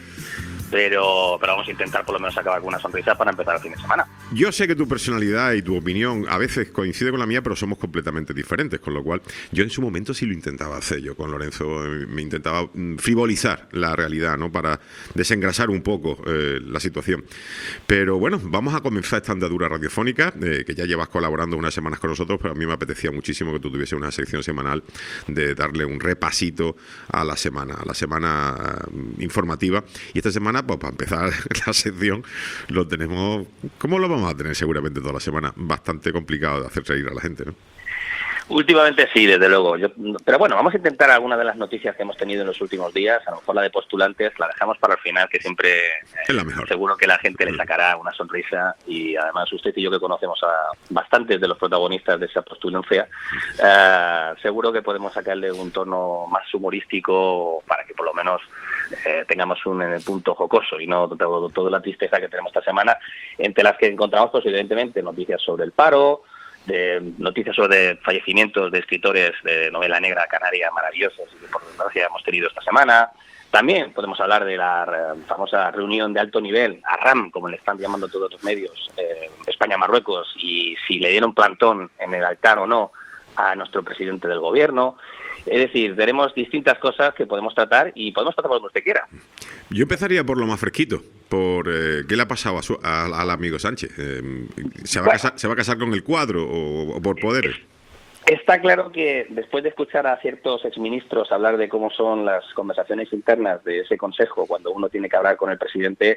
pero vamos a intentar por lo menos sacar alguna sonrisa para empezar el fin de semana. Yo sé que tu personalidad y tu opinión a veces coincide con la mía, pero somos completamente diferentes, con lo cual yo en su momento sí lo intentaba hacer. Yo con Lorenzo me intentaba frivolizar la realidad, ¿no? Para desengrasar un poco la situación. Pero bueno, vamos a comenzar esta andadura radiofónica, que ya llevas colaborando unas semanas con nosotros, pero a mí me apetecía muchísimo que tú tuviese una sección semanal de darle un repasito a la semana informativa. Y esta semana, pues para empezar la sección, lo tenemos, ¿cómo lo vamos a tener seguramente toda la semana? Bastante complicado de hacer reír a la gente, ¿no? Últimamente sí, desde luego. Pero bueno, vamos a intentar algunas de las noticias que hemos tenido en los últimos días. A lo mejor la de postulantes la dejamos para el final, que siempre es la mejor. Seguro que la gente le sacará una sonrisa. Y además usted y yo, que conocemos a bastantes de los protagonistas de esa postulancia, seguro que podemos sacarle un tono más humorístico para que por lo menos tengamos un punto jocoso y no toda la tristeza que tenemos esta semana, entre las que encontramos pues evidentemente noticias sobre el paro, de noticias sobre fallecimientos de escritores de novela negra canaria maravillosos y que por desgracia hemos tenido esta semana. También podemos hablar de la famosa reunión de alto nivel, ARRAM, como le están llamando todos los medios, España-Marruecos, y si le dieron plantón en el altar o no a nuestro presidente del gobierno. Es decir, tenemos distintas cosas que podemos tratar y podemos tratar por donde usted quiera. Yo empezaría por lo más fresquito, por qué le ha pasado al amigo Sánchez. ¿Se va a casar con el cuadro o por poderes? Está claro que después de escuchar a ciertos exministros hablar de cómo son las conversaciones internas de ese consejo cuando uno tiene que hablar con el presidente,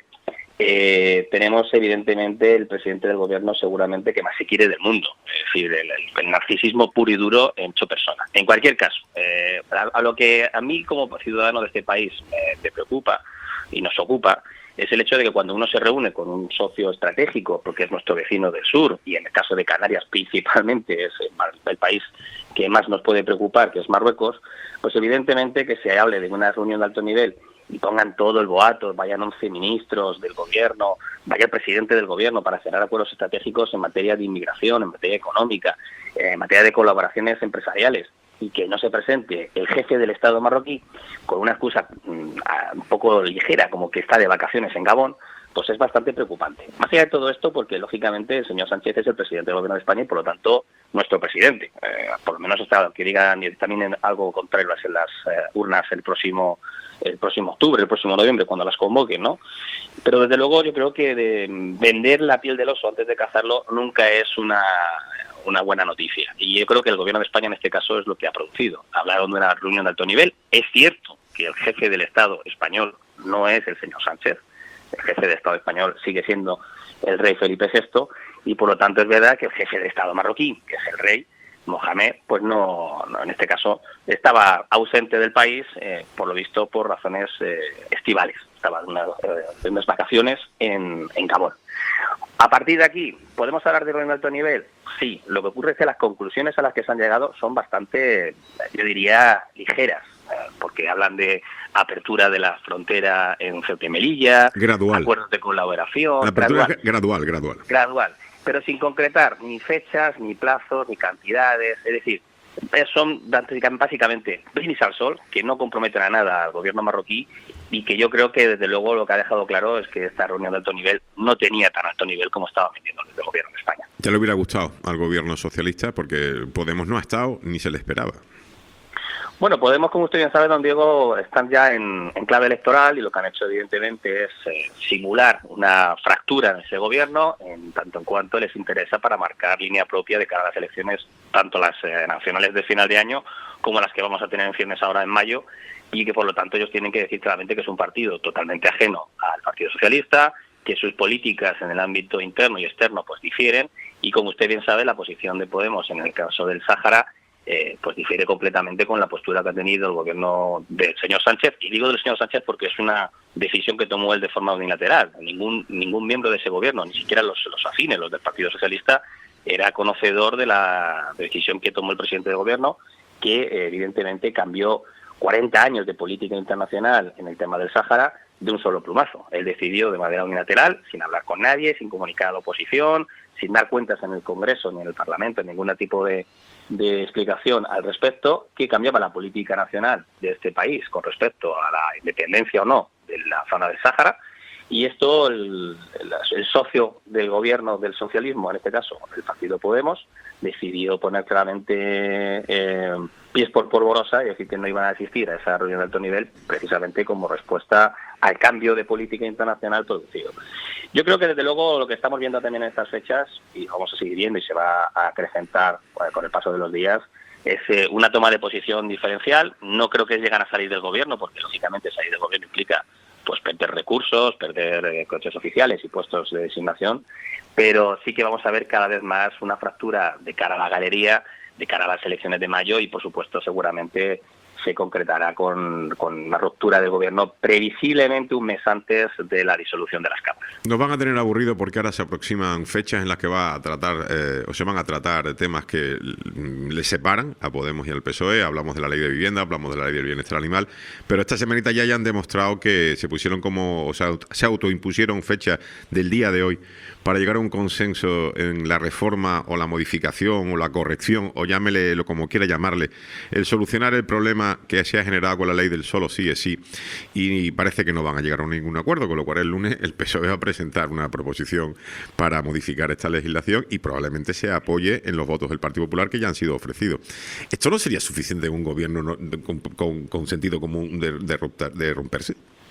tenemos evidentemente el presidente del gobierno seguramente que más se quiere del mundo, es decir, el narcisismo puro y duro en su persona. En cualquier caso, a lo que a mí como ciudadano de este país me preocupa y nos ocupa es el hecho de que cuando uno se reúne con un socio estratégico, porque es nuestro vecino del sur, y en el caso de Canarias principalmente es el país que más nos puede preocupar, que es Marruecos, pues evidentemente que se hable de una reunión de alto nivel y pongan todo el boato, vayan 11 ministros del gobierno, vaya el presidente del gobierno para cerrar acuerdos estratégicos en materia de inmigración, en materia económica, en materia de colaboraciones empresariales, y que no se presente el jefe del Estado marroquí con una excusa un poco ligera, como que está de vacaciones en Gabón, pues es bastante preocupante. Más allá de todo esto, porque lógicamente el señor Sánchez es el presidente del gobierno de España y por lo tanto nuestro presidente. Por lo menos hasta que digan también algo contrario en las urnas el próximo octubre, el próximo noviembre, cuando las convoquen, ¿no? Pero desde luego yo creo que de vender la piel del oso antes de cazarlo nunca es una buena noticia. Y yo creo que el gobierno de España en este caso es lo que ha producido. Hablaron de una reunión de alto nivel. Es cierto que el jefe del Estado español no es el señor Sánchez. El jefe de Estado español sigue siendo el rey Felipe VI y por lo tanto es verdad que el jefe de Estado marroquí, que es el rey Mohamed, pues no en este caso estaba ausente del país, por lo visto por razones estivales. Estaba en unas vacaciones en Gabón. A partir de aquí, ¿podemos hablar de reunión de alto nivel? Sí, lo que ocurre es que las conclusiones a las que se han llegado son bastante, yo diría, ligeras, porque hablan de apertura de la frontera en Ceuta y Melilla, gradual, acuerdos de colaboración... La apertura gradual. Pero sin concretar ni fechas, ni plazos, ni cantidades, es decir, son básicamente brindis al sol, que no comprometen a nada al gobierno marroquí y que yo creo que desde luego lo que ha dejado claro es que esta reunión de alto nivel no tenía tan alto nivel como estaba vendiendo desde el gobierno de España. Ya le hubiera gustado al gobierno socialista porque Podemos no ha estado ni se le esperaba. Bueno, Podemos, como usted bien sabe, don Diego, están ya en clave electoral y lo que han hecho evidentemente es simular una fractura en ese gobierno en tanto en cuanto les interesa para marcar línea propia de cara a las elecciones, tanto las nacionales de final de año como las que vamos a tener en ciernes ahora en mayo, y que por lo tanto ellos tienen que decir claramente que es un partido totalmente ajeno al Partido Socialista, que sus políticas en el ámbito interno y externo pues difieren, y como usted bien sabe, la posición de Podemos en el caso del Sáhara pues difiere completamente con la postura que ha tenido el gobierno del señor Sánchez, y digo del señor Sánchez porque es una decisión que tomó él de forma unilateral. Ningún miembro de ese gobierno, ni siquiera los afines, los del Partido Socialista, era conocedor de la decisión que tomó el presidente del gobierno, que evidentemente cambió 40 años de política internacional en el tema del Sáhara de un solo plumazo. Él decidió de manera unilateral, sin hablar con nadie, sin comunicar a la oposición, sin dar cuentas en el Congreso ni en el Parlamento, ningún tipo de explicación al respecto, que cambiaba la política nacional de este país con respecto a la independencia o no de la zona del Sáhara. Y esto el socio del gobierno del socialismo, en este caso el partido Podemos, decidió poner claramente pies por polvorosa y decir que no iban a asistir a esa reunión de alto nivel, precisamente como respuesta al cambio de política internacional producido. Yo creo que desde luego lo que estamos viendo también en estas fechas, y vamos a seguir viendo y se va a acrecentar con el paso de los días, es una toma de posición diferencial. No creo que lleguen a salir del gobierno, porque lógicamente salir del gobierno implica pues perder recursos, perder coches oficiales y puestos de designación, pero sí que vamos a ver cada vez más una fractura de cara a la galería, de cara a las elecciones de mayo, y por supuesto seguramente se concretará con una ruptura del gobierno previsiblemente un mes antes de la disolución de las cámaras. Nos van a tener aburrido porque ahora se aproximan fechas en las que va a tratar o se van a tratar temas que les separan a Podemos y al PSOE. Hablamos de la ley de vivienda, hablamos de la ley del bienestar animal, pero esta semanita ya han demostrado que se pusieron se autoimpusieron fechas del día de hoy para llegar a un consenso en la reforma o la modificación o la corrección, o llámele lo como quiera llamarle, el solucionar el problema que se ha generado con la ley del solo sí es sí, y parece que no van a llegar a ningún acuerdo, con lo cual el lunes el PSOE va a presentar una proposición para modificar esta legislación y probablemente se apoye en los votos del Partido Popular que ya han sido ofrecidos. ¿Esto no sería suficiente en un gobierno con sentido común de romperse?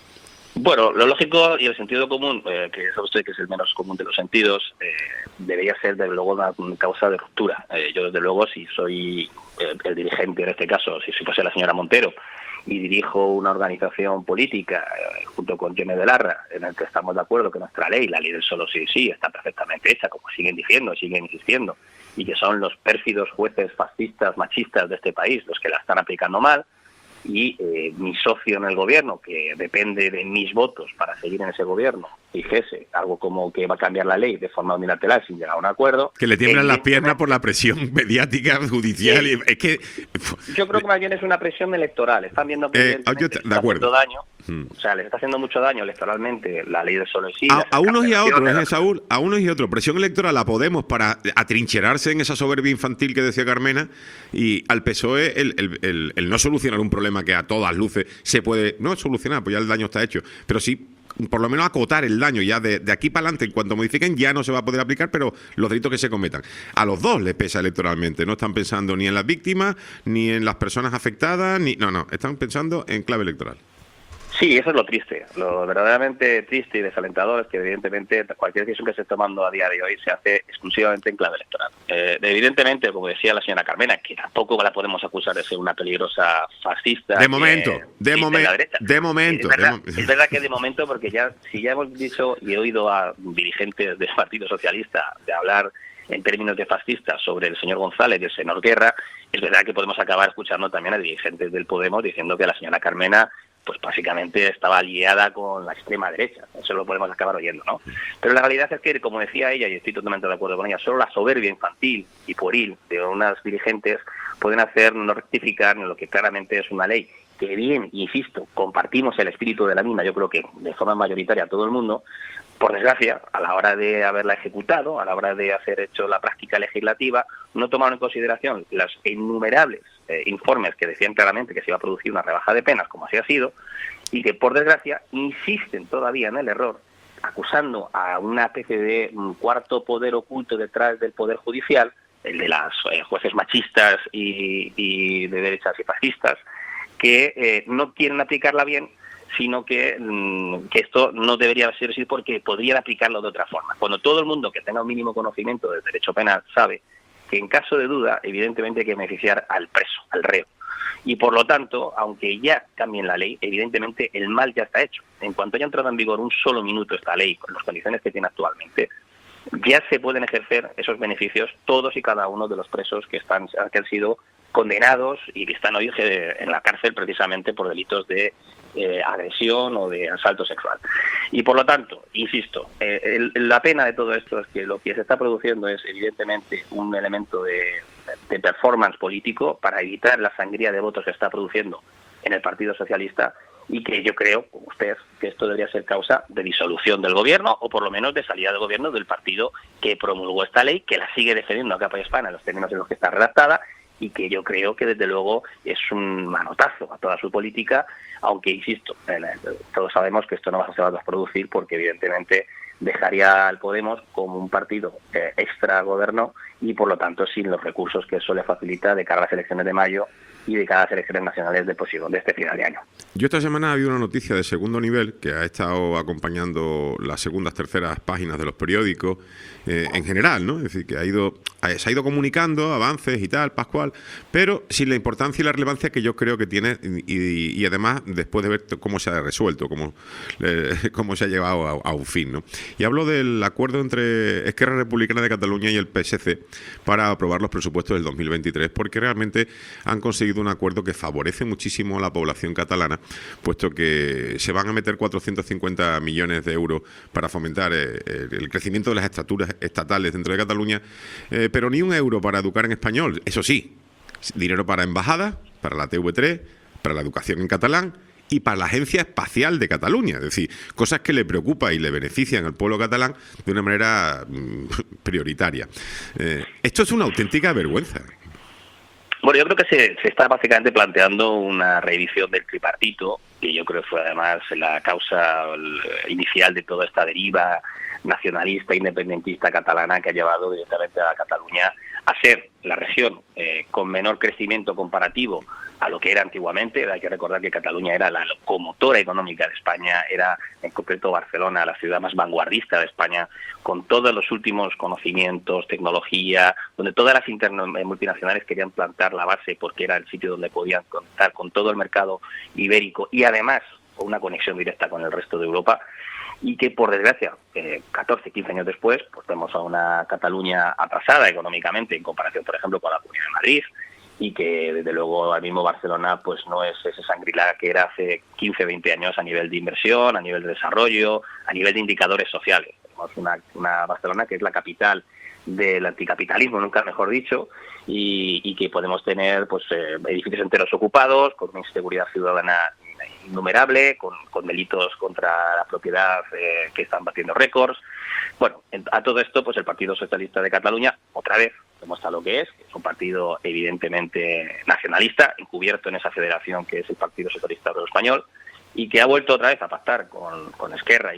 Bueno, lo lógico y el sentido común, que sabe usted que es el menos común de los sentidos, debería ser desde luego una causa de ruptura. Yo desde luego, si soy el dirigente en este caso, si fuese la señora Montero y dirijo una organización política junto con Yone Belarra, en el que estamos de acuerdo que nuestra ley, la ley del solo sí sí, está perfectamente hecha, como siguen diciendo, siguen insistiendo, y que son los pérfidos jueces fascistas, machistas de este país los que la están aplicando mal, y mi socio en el gobierno, que depende de mis votos para seguir en ese gobierno, dijese algo como que va a cambiar la ley de forma unilateral sin llegar a un acuerdo. Que le tiemblan las piernas por la presión mediática, judicial. Sí. Es que yo creo que más bien es una presión electoral. Están viendo que les está haciendo daño. O sea, les está haciendo mucho daño electoralmente la ley del solo sí. A unos y a otros, Saúl, a unos y otros. Presión electoral a Podemos para atrincherarse en esa soberbia infantil que decía Carmena, y al PSOE el no solucionar un problema que a todas luces se puede, no solucionar, pues ya el daño está hecho, pero sí por lo menos acotar el daño. Ya de aquí para adelante, en cuanto modifiquen, ya no se va a poder aplicar, pero los delitos que se cometan. A los dos les pesa electoralmente. No están pensando ni en las víctimas, ni en las personas afectadas, no, están pensando en clave electoral. Sí, eso es lo triste. Lo verdaderamente triste y desalentador es que evidentemente cualquier decisión que se esté tomando a día de hoy se hace exclusivamente en clave electoral. Evidentemente, como decía la señora Carmena, que tampoco la podemos acusar de ser una peligrosa fascista. De momento. Es verdad que de momento, porque si ya hemos dicho y he oído a dirigentes del Partido Socialista de hablar en términos de fascistas sobre el señor González y el señor Guerra, es verdad que podemos acabar escuchando también a dirigentes del Podemos diciendo que la señora Carmena pues básicamente estaba aliada con la extrema derecha. Eso lo podemos acabar oyendo, ¿no? Pero la realidad es que, como decía ella, y estoy totalmente de acuerdo con ella, solo la soberbia infantil y pueril de unas dirigentes pueden hacer no rectificar en lo que claramente es una ley que bien, insisto, compartimos el espíritu de la misma, yo creo que de forma mayoritaria todo el mundo. Por desgracia, a la hora de haberla ejecutado, a la hora de hacer hecho la práctica legislativa, no tomaron en consideración las innumerables informes que decían claramente que se iba a producir una rebaja de penas, como así ha sido, y que, por desgracia, insisten todavía en el error, acusando a una especie de cuarto poder oculto detrás del Poder Judicial, el de las jueces machistas y de derechas y fascistas, que no quieren aplicarla bien, sino que esto no debería ser así porque podrían aplicarlo de otra forma. Cuando todo el mundo que tenga un mínimo conocimiento del derecho penal sabe que en caso de duda, evidentemente hay que beneficiar al preso, al reo. Y por lo tanto, aunque ya cambien la ley, evidentemente el mal ya está hecho. En cuanto haya entrado en vigor un solo minuto esta ley, con las condiciones que tiene actualmente, ya se pueden ejercer esos beneficios todos y cada uno de los presos que han sido condenados y que están hoy en la cárcel precisamente por delitos de agresión o de asalto sexual. Y por lo tanto, insisto, la pena de todo esto es que lo que se está produciendo es evidentemente un elemento de performance político para evitar la sangría de votos que está produciendo en el Partido Socialista, y que yo creo, como usted, que esto debería ser causa de disolución del gobierno, o por lo menos de salida del gobierno del partido que promulgó esta ley, que la sigue defendiendo a capa y espada en los términos en los que está redactada, y que yo creo que desde luego es un manotazo a toda su política, aunque insisto, todos sabemos que esto no se va a producir porque evidentemente dejaría al Podemos como un partido extra gobierno y por lo tanto sin los recursos que eso le facilita de cara a las elecciones de mayo y de cada elecciones nacionales de este final de año. Yo esta semana ha habido una noticia de segundo nivel que ha estado acompañando las segundas, terceras páginas de los periódicos en general, ¿no? Es decir, que se ha ido comunicando avances y tal, Pascual, pero sin la importancia y la relevancia que yo creo que tiene y además después de ver cómo se ha resuelto, cómo se ha llevado a un fin, ¿no? Y hablo del acuerdo entre Esquerra Republicana de Cataluña y el PSC para aprobar los presupuestos del 2023, porque realmente han conseguido un acuerdo que favorece muchísimo a la población catalana, puesto que se van a meter 450 millones de euros para fomentar el crecimiento de las estructuras estatales dentro de Cataluña, pero ni un euro para educar en español. Eso sí, dinero para embajadas, para la TV3, para la educación en catalán y para la Agencia Espacial de Cataluña. Es decir, cosas que le preocupa y le benefician al pueblo catalán de una manera prioritaria. Esto es una auténtica vergüenza. Bueno, yo creo que se está básicamente planteando una revisión del tripartito, que yo creo que fue además la causa inicial de toda esta deriva nacionalista, independentista catalana que ha llevado directamente a Cataluña a ser la región con menor crecimiento comparativo a lo que era antiguamente. Hay que recordar que Cataluña era la locomotora económica de España, era en concreto Barcelona la ciudad más vanguardista de España, con todos los últimos conocimientos, tecnología, donde todas las multinacionales querían plantar la base porque era el sitio donde podían contar con todo el mercado ibérico y además con una conexión directa con el resto de Europa. Y que, por desgracia, 14, 15 años después, pues vemos a una Cataluña atrasada económicamente en comparación, por ejemplo, con la Comunidad de Madrid, y que, desde luego, al mismo Barcelona pues no es ese Shangri-La que era hace 15, 20 años a nivel de inversión, a nivel de desarrollo, a nivel de indicadores sociales. Tenemos una Barcelona que es la capital del anticapitalismo, nunca mejor dicho, y que podemos tener pues edificios enteros ocupados, con una inseguridad ciudadana innumerable, con delitos contra la propiedad que están batiendo récords. Bueno, a todo esto, pues el Partido Socialista de Cataluña, otra vez, demuestra lo que es un partido evidentemente nacionalista, encubierto en esa federación que es el Partido Socialista Obrero Español, y que ha vuelto otra vez a pactar con Esquerra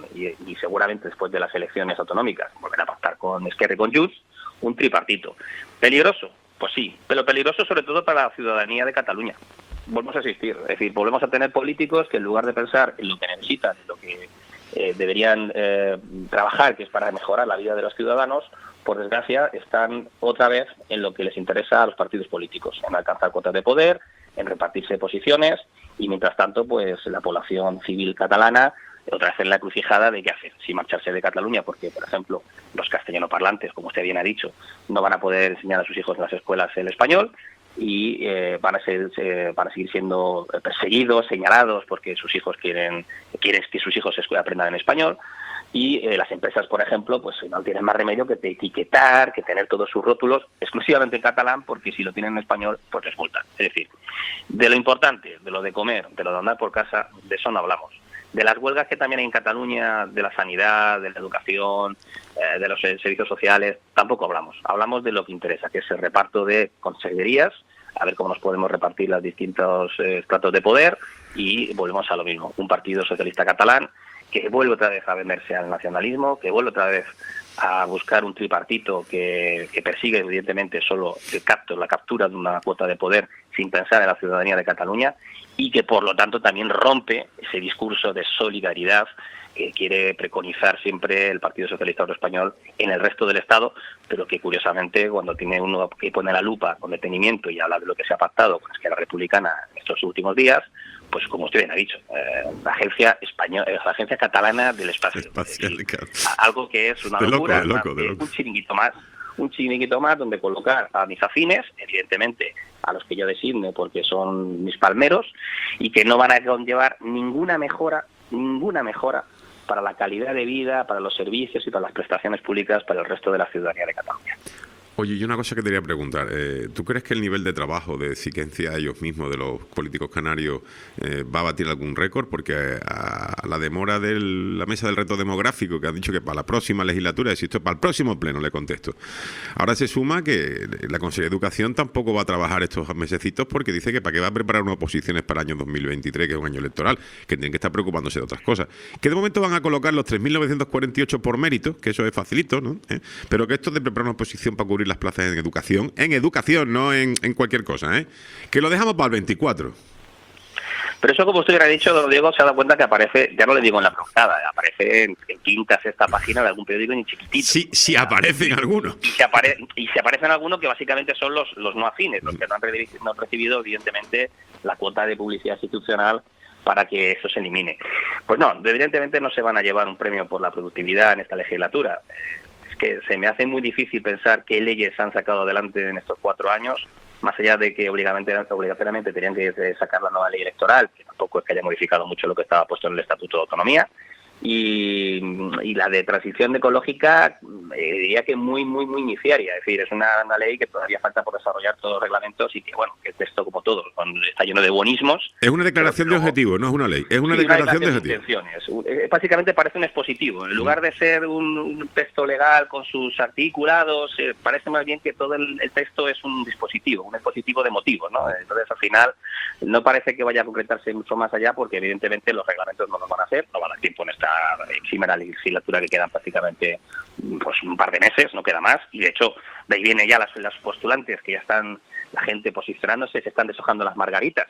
y seguramente después de las elecciones autonómicas volverá a pactar con Esquerra y con Junts, un tripartito. ¿Peligroso? Pues sí, pero peligroso sobre todo para la ciudadanía de Cataluña. Volvemos a asistir, es decir, volvemos a tener políticos que en lugar de pensar en lo que necesitan, en lo que deberían trabajar, que es para mejorar la vida de los ciudadanos, por desgracia están otra vez en lo que les interesa a los partidos políticos, en alcanzar cuotas de poder, en repartirse posiciones, y mientras tanto pues la población civil catalana otra vez en la encrucijada de qué hacer, si marcharse de Cataluña, porque por ejemplo los castellanoparlantes, como usted bien ha dicho, no van a poder enseñar a sus hijos en las escuelas el español, y van a seguir siendo perseguidos, señalados, porque sus hijos quieren que sus hijos aprendan en español, y las empresas, por ejemplo, pues no tienen más remedio que etiquetar, que tener todos sus rótulos exclusivamente en catalán, porque si lo tienen en español, pues les multan. Es decir, de lo importante, de lo de comer, de lo de andar por casa, de eso no hablamos. De las huelgas que también hay en Cataluña, de la sanidad, de la educación, de los servicios sociales, tampoco hablamos. Hablamos de lo que interesa, que es el reparto de consejerías, a ver cómo nos podemos repartir los distintos estratos de poder, y volvemos a lo mismo. Un partido socialista catalán que vuelve otra vez a venderse al nacionalismo, que vuelve otra vez a buscar un tripartito que persigue evidentemente solo la captura de una cuota de poder sin pensar en la ciudadanía de Cataluña, y que por lo tanto también rompe ese discurso de solidaridad que quiere preconizar siempre el Partido Socialista Obrero Español en el resto del Estado, pero que curiosamente cuando tiene uno que pone la lupa con detenimiento y habla de lo que se ha pactado con Esquerra Republicana en estos últimos días, pues como usted bien ha dicho, la agencia española, la agencia catalana del espacio, algo que es una locura, un chiringuito más donde colocar a mis afines, evidentemente a los que yo designe porque son mis palmeros, y que no van a conllevar ninguna mejora para la calidad de vida, para los servicios y para las prestaciones públicas para el resto de la ciudadanía de Cataluña. Oye, y una cosa que te quería preguntar, ¿tú crees que el nivel de trabajo, de exigencia ellos mismos, de los políticos canarios, va a batir algún récord? Porque a la demora de la mesa del reto demográfico, que han dicho que para la próxima legislatura, es esto para el próximo pleno, le contesto. Ahora se suma que la Consejería de Educación tampoco va a trabajar estos mesecitos, porque dice que para qué va a preparar unas oposiciones para el año 2023, que es un año electoral, que tienen que estar preocupándose de otras cosas. Que de momento van a colocar los 3.948 por mérito, que eso es facilito, ¿no? Pero que esto de preparar una oposición para cubrir las plazas en educación, no en cualquier cosa, que lo dejamos para el 24. Pero eso, como usted hubiera dicho, don Diego, se ha dado cuenta que aparece, ya no le digo en la portada, aparece en quinta, sexta página de algún periódico ni chiquitito. Sí, aparecen algunos. Y se aparecen algunos que básicamente son los no afines, los que no han recibido, evidentemente, la cuota de publicidad institucional para que eso se elimine. Pues no, evidentemente no se van a llevar un premio por la productividad en esta legislatura. Que se me hace muy difícil pensar qué leyes han sacado adelante en estos 4 años, más allá de que obligatoriamente tenían que sacar la nueva ley electoral, que tampoco es que haya modificado mucho lo que estaba puesto en el Estatuto de Autonomía, y la de transición ecológica diría que muy iniciaria, es decir, es una ley que todavía falta por desarrollar todos los reglamentos y que, bueno, que el texto, como todo, está lleno de buenismos. Es una declaración de objetivos, no es una ley, es una declaración de objetivos. Básicamente parece un expositivo, en lugar de ser un texto legal con sus articulados, parece más bien que todo el texto es un dispositivo de motivos, ¿no? Entonces, al final, no parece que vaya a concretarse mucho más allá, porque evidentemente los reglamentos no lo van a hacer, no van a dar tiempo en esta exímera legislatura que quedan prácticamente pues un par de meses, no queda más, y de hecho de ahí viene ya las postulantes, que ya están la gente posicionándose, se están deshojando las margaritas.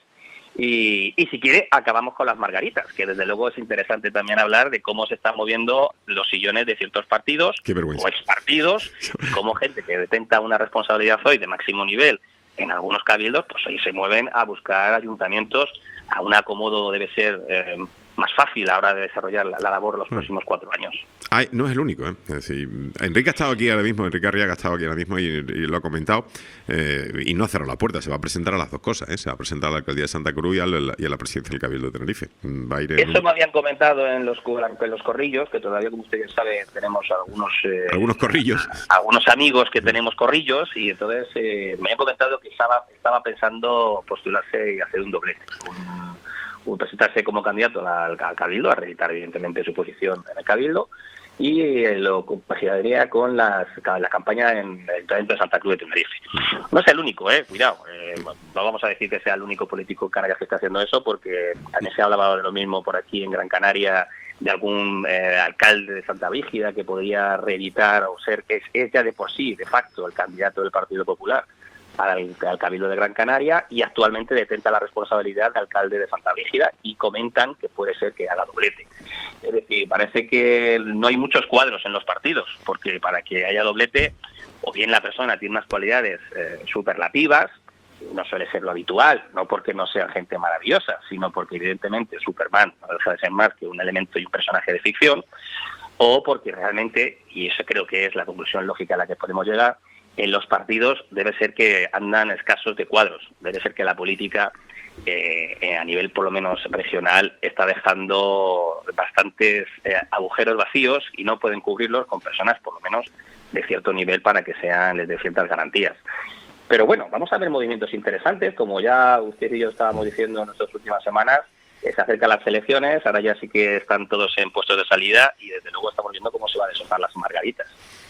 Y si quiere, acabamos con las margaritas, que desde luego es interesante también hablar de cómo se están moviendo los sillones de ciertos partidos o expartidos, y cómo gente que detenta una responsabilidad hoy de máximo nivel en algunos cabildos, pues hoy se mueven a buscar ayuntamientos a un acomodo debe ser más fácil a la hora de desarrollar la labor los próximos 4 años. No es el único, Es decir, Enrique ha estado aquí ahora mismo, Enrique Arriaga ha estado aquí ahora mismo y lo ha comentado, y no ha cerrado la puerta, se va a presentar a las dos cosas, se va a presentar a la alcaldía de Santa Cruz y a la presidencia del Cabildo de Tenerife. Eso me habían comentado en los corrillos, que todavía, como usted sabe, tenemos algunos corrillos, algunos amigos que tenemos corrillos, y entonces me habían comentado que estaba pensando postularse y hacer un doblete, presentarse como candidato al Cabildo, a reeditar evidentemente su posición en el Cabildo, y lo compaginaría con la campaña en el Ayuntamiento de Santa Cruz de Tenerife. No es el único, cuidado, no vamos a decir que sea el único político canario que está haciendo eso, porque también se hablaba de lo mismo por aquí en Gran Canaria, de algún alcalde de Santa Brígida que podría reeditar o ser, que es ya de por sí, de facto, el candidato del Partido Popular al Cabildo de Gran Canaria, y actualmente detenta la responsabilidad de alcalde de Santa Brígida, y comentan que puede ser que haga doblete. Es decir, parece que no hay muchos cuadros en los partidos, porque para que haya doblete, o bien la persona tiene unas cualidades superlativas, no suele ser lo habitual, no porque no sean gente maravillosa, sino porque evidentemente Superman no deja de ser más que un elemento y un personaje de ficción, o porque realmente, y eso creo que es la conclusión lógica a la que podemos llegar, en los partidos debe ser que andan escasos de cuadros, debe ser que la política a nivel por lo menos regional está dejando bastantes agujeros vacíos, y no pueden cubrirlos con personas por lo menos de cierto nivel para que les dé ciertas garantías. Pero bueno, vamos a ver movimientos interesantes, como ya usted y yo estábamos diciendo en nuestras últimas semanas. Se acercan las elecciones, ahora ya sí que están todos en puestos de salida, y desde luego estamos viendo cómo se van a deshojar las margaritas.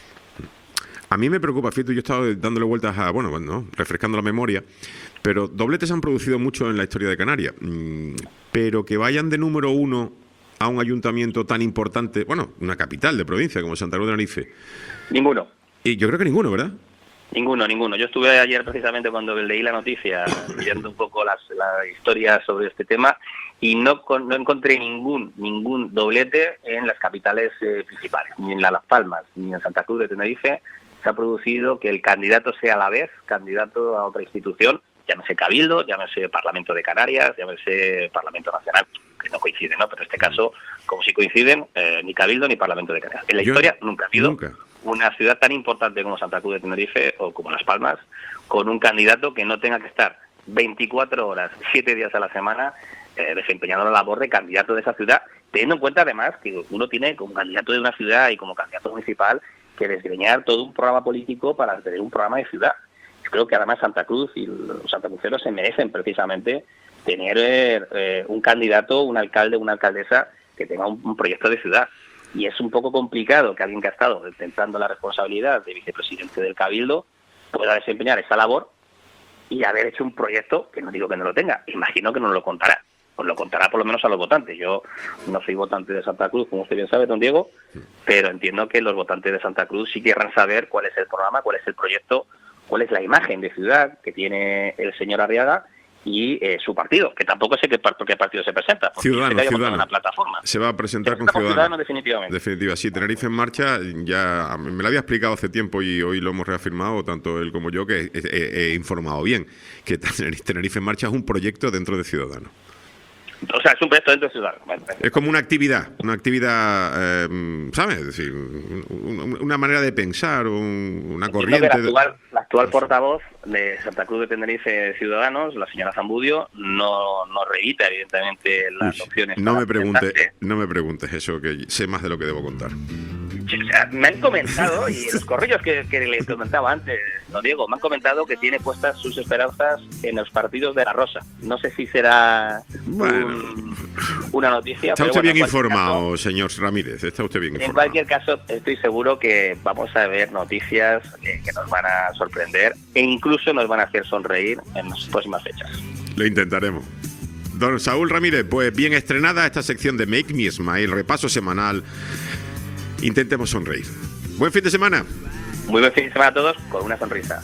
A mí me preocupa, fíjate, yo he estado dándole vueltas refrescando la memoria, pero dobletes han producido mucho en la historia de Canarias, pero que vayan de número 1 a un ayuntamiento tan importante, bueno, una capital de provincia como Santa Cruz de Tenerife? Ninguno. Y yo creo que ninguno, ¿verdad? Ninguno. Yo estuve ayer precisamente cuando leí la noticia, leyendo un poco la historia sobre este tema, y no encontré ningún doblete en las capitales principales, ni en Las Palmas, ni en Santa Cruz de Tenerife. Se ha producido que el candidato sea a la vez candidato a otra institución, llámese Cabildo, llámese Parlamento de Canarias, llámese Parlamento Nacional, que no coinciden, ¿no? Pero en este caso, como si coinciden, ni Cabildo ni Parlamento de Canarias. En la historia nunca ha habido una ciudad tan importante como Santa Cruz de Tenerife o como Las Palmas, con un candidato que no tenga que estar 24 horas, 7 días a la semana, desempeñando la labor de candidato de esa ciudad, teniendo en cuenta además que uno tiene como candidato de una ciudad y como candidato municipal que desgreñar todo un programa político para tener un programa de ciudad. Yo creo que además Santa Cruz y los santacruceros se merecen precisamente tener un candidato, un alcalde, una alcaldesa que tenga un proyecto de ciudad. Y es un poco complicado que alguien que ha estado intentando la responsabilidad de vicepresidente del Cabildo pueda desempeñar esa labor y haber hecho un proyecto que no digo que no lo tenga. Imagino que nos lo contará. Pues lo contará por lo menos a los votantes. Yo no soy votante de Santa Cruz, como usted bien sabe, don Diego, pero entiendo que los votantes de Santa Cruz sí querrán saber cuál es el programa, cuál es el proyecto, cuál es la imagen de ciudad que tiene el señor Arriaga y su partido, que tampoco sé qué partido se presenta. Ciudadanos. Una plataforma. Se va a presentar con Ciudadanos, definitivamente. Definitiva, sí. Tenerife en Marcha, ya me lo había explicado hace tiempo y hoy lo hemos reafirmado, tanto él como yo, que he informado bien, que Tenerife en Marcha es un proyecto dentro de Ciudadanos. O sea, es un proyecto dentro de Ciudad. Es como una actividad, ¿sabes? Es decir, una manera de pensar, una corriente. La actual portavoz de Santa Cruz de Tenerife Ciudadanos, la señora Zambudio, no revita evidentemente las opciones. No me preguntes eso, que sé más de lo que debo contar. O sea, me han comentado, y los corrillos que le comentaba antes, don Diego, me han comentado que tiene puestas sus esperanzas en los partidos de La Rosa. No sé si será una noticia. Está usted bien informado, caso, señor Ramírez, está usted bien informado. En cualquier caso, estoy seguro que vamos a ver noticias que nos van a sorprender e incluso nos van a hacer sonreír en las próximas fechas. Lo intentaremos. Don Saúl Ramírez, pues bien estrenada esta sección de Make Me Smile, repaso semanal. Intentemos sonreír. Buen fin de semana. Muy buen fin de semana a todos, con una sonrisa.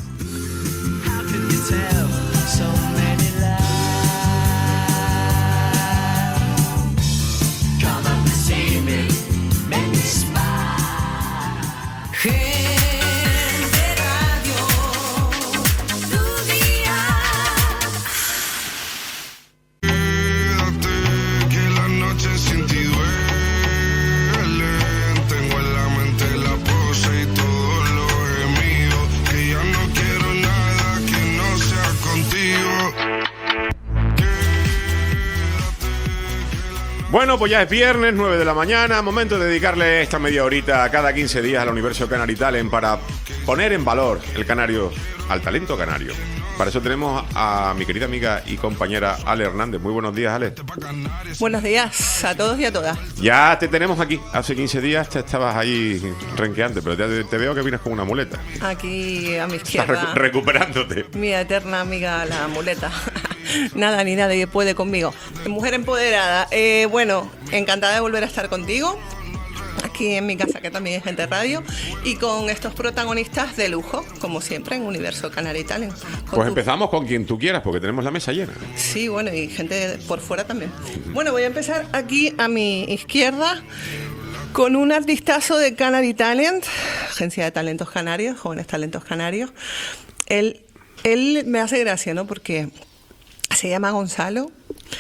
Bueno, pues ya es viernes, 9 de la mañana, momento de dedicarle esta media horita cada 15 días al Universo Canary Talent para poner en valor el canario, al talento canario. Para eso tenemos a mi querida amiga y compañera Ale Hernández. Muy buenos días, Ale. Buenos días a todos y a todas. Ya te tenemos aquí. Hace 15 días te estabas ahí renqueante, pero te veo que vienes con una muleta. Aquí a mi izquierda. Estás recuperándote. Mi eterna amiga, la muleta. Nada ni nadie puede conmigo. Mujer empoderada. Bueno, encantada de volver a estar contigo. Aquí en mi casa, que también es Gente Radio, y con estos protagonistas de lujo, como siempre, en Universo Canary Talent. Pues empezamos con quien tú quieras, porque tenemos la mesa llena. Sí, bueno, y gente por fuera también. Bueno, voy a empezar aquí a mi izquierda con un artistazo de Canary Talent, Agencia de Talentos Canarios, Jóvenes Talentos Canarios. Él me hace gracia, ¿no? Porque se llama Gonzalo.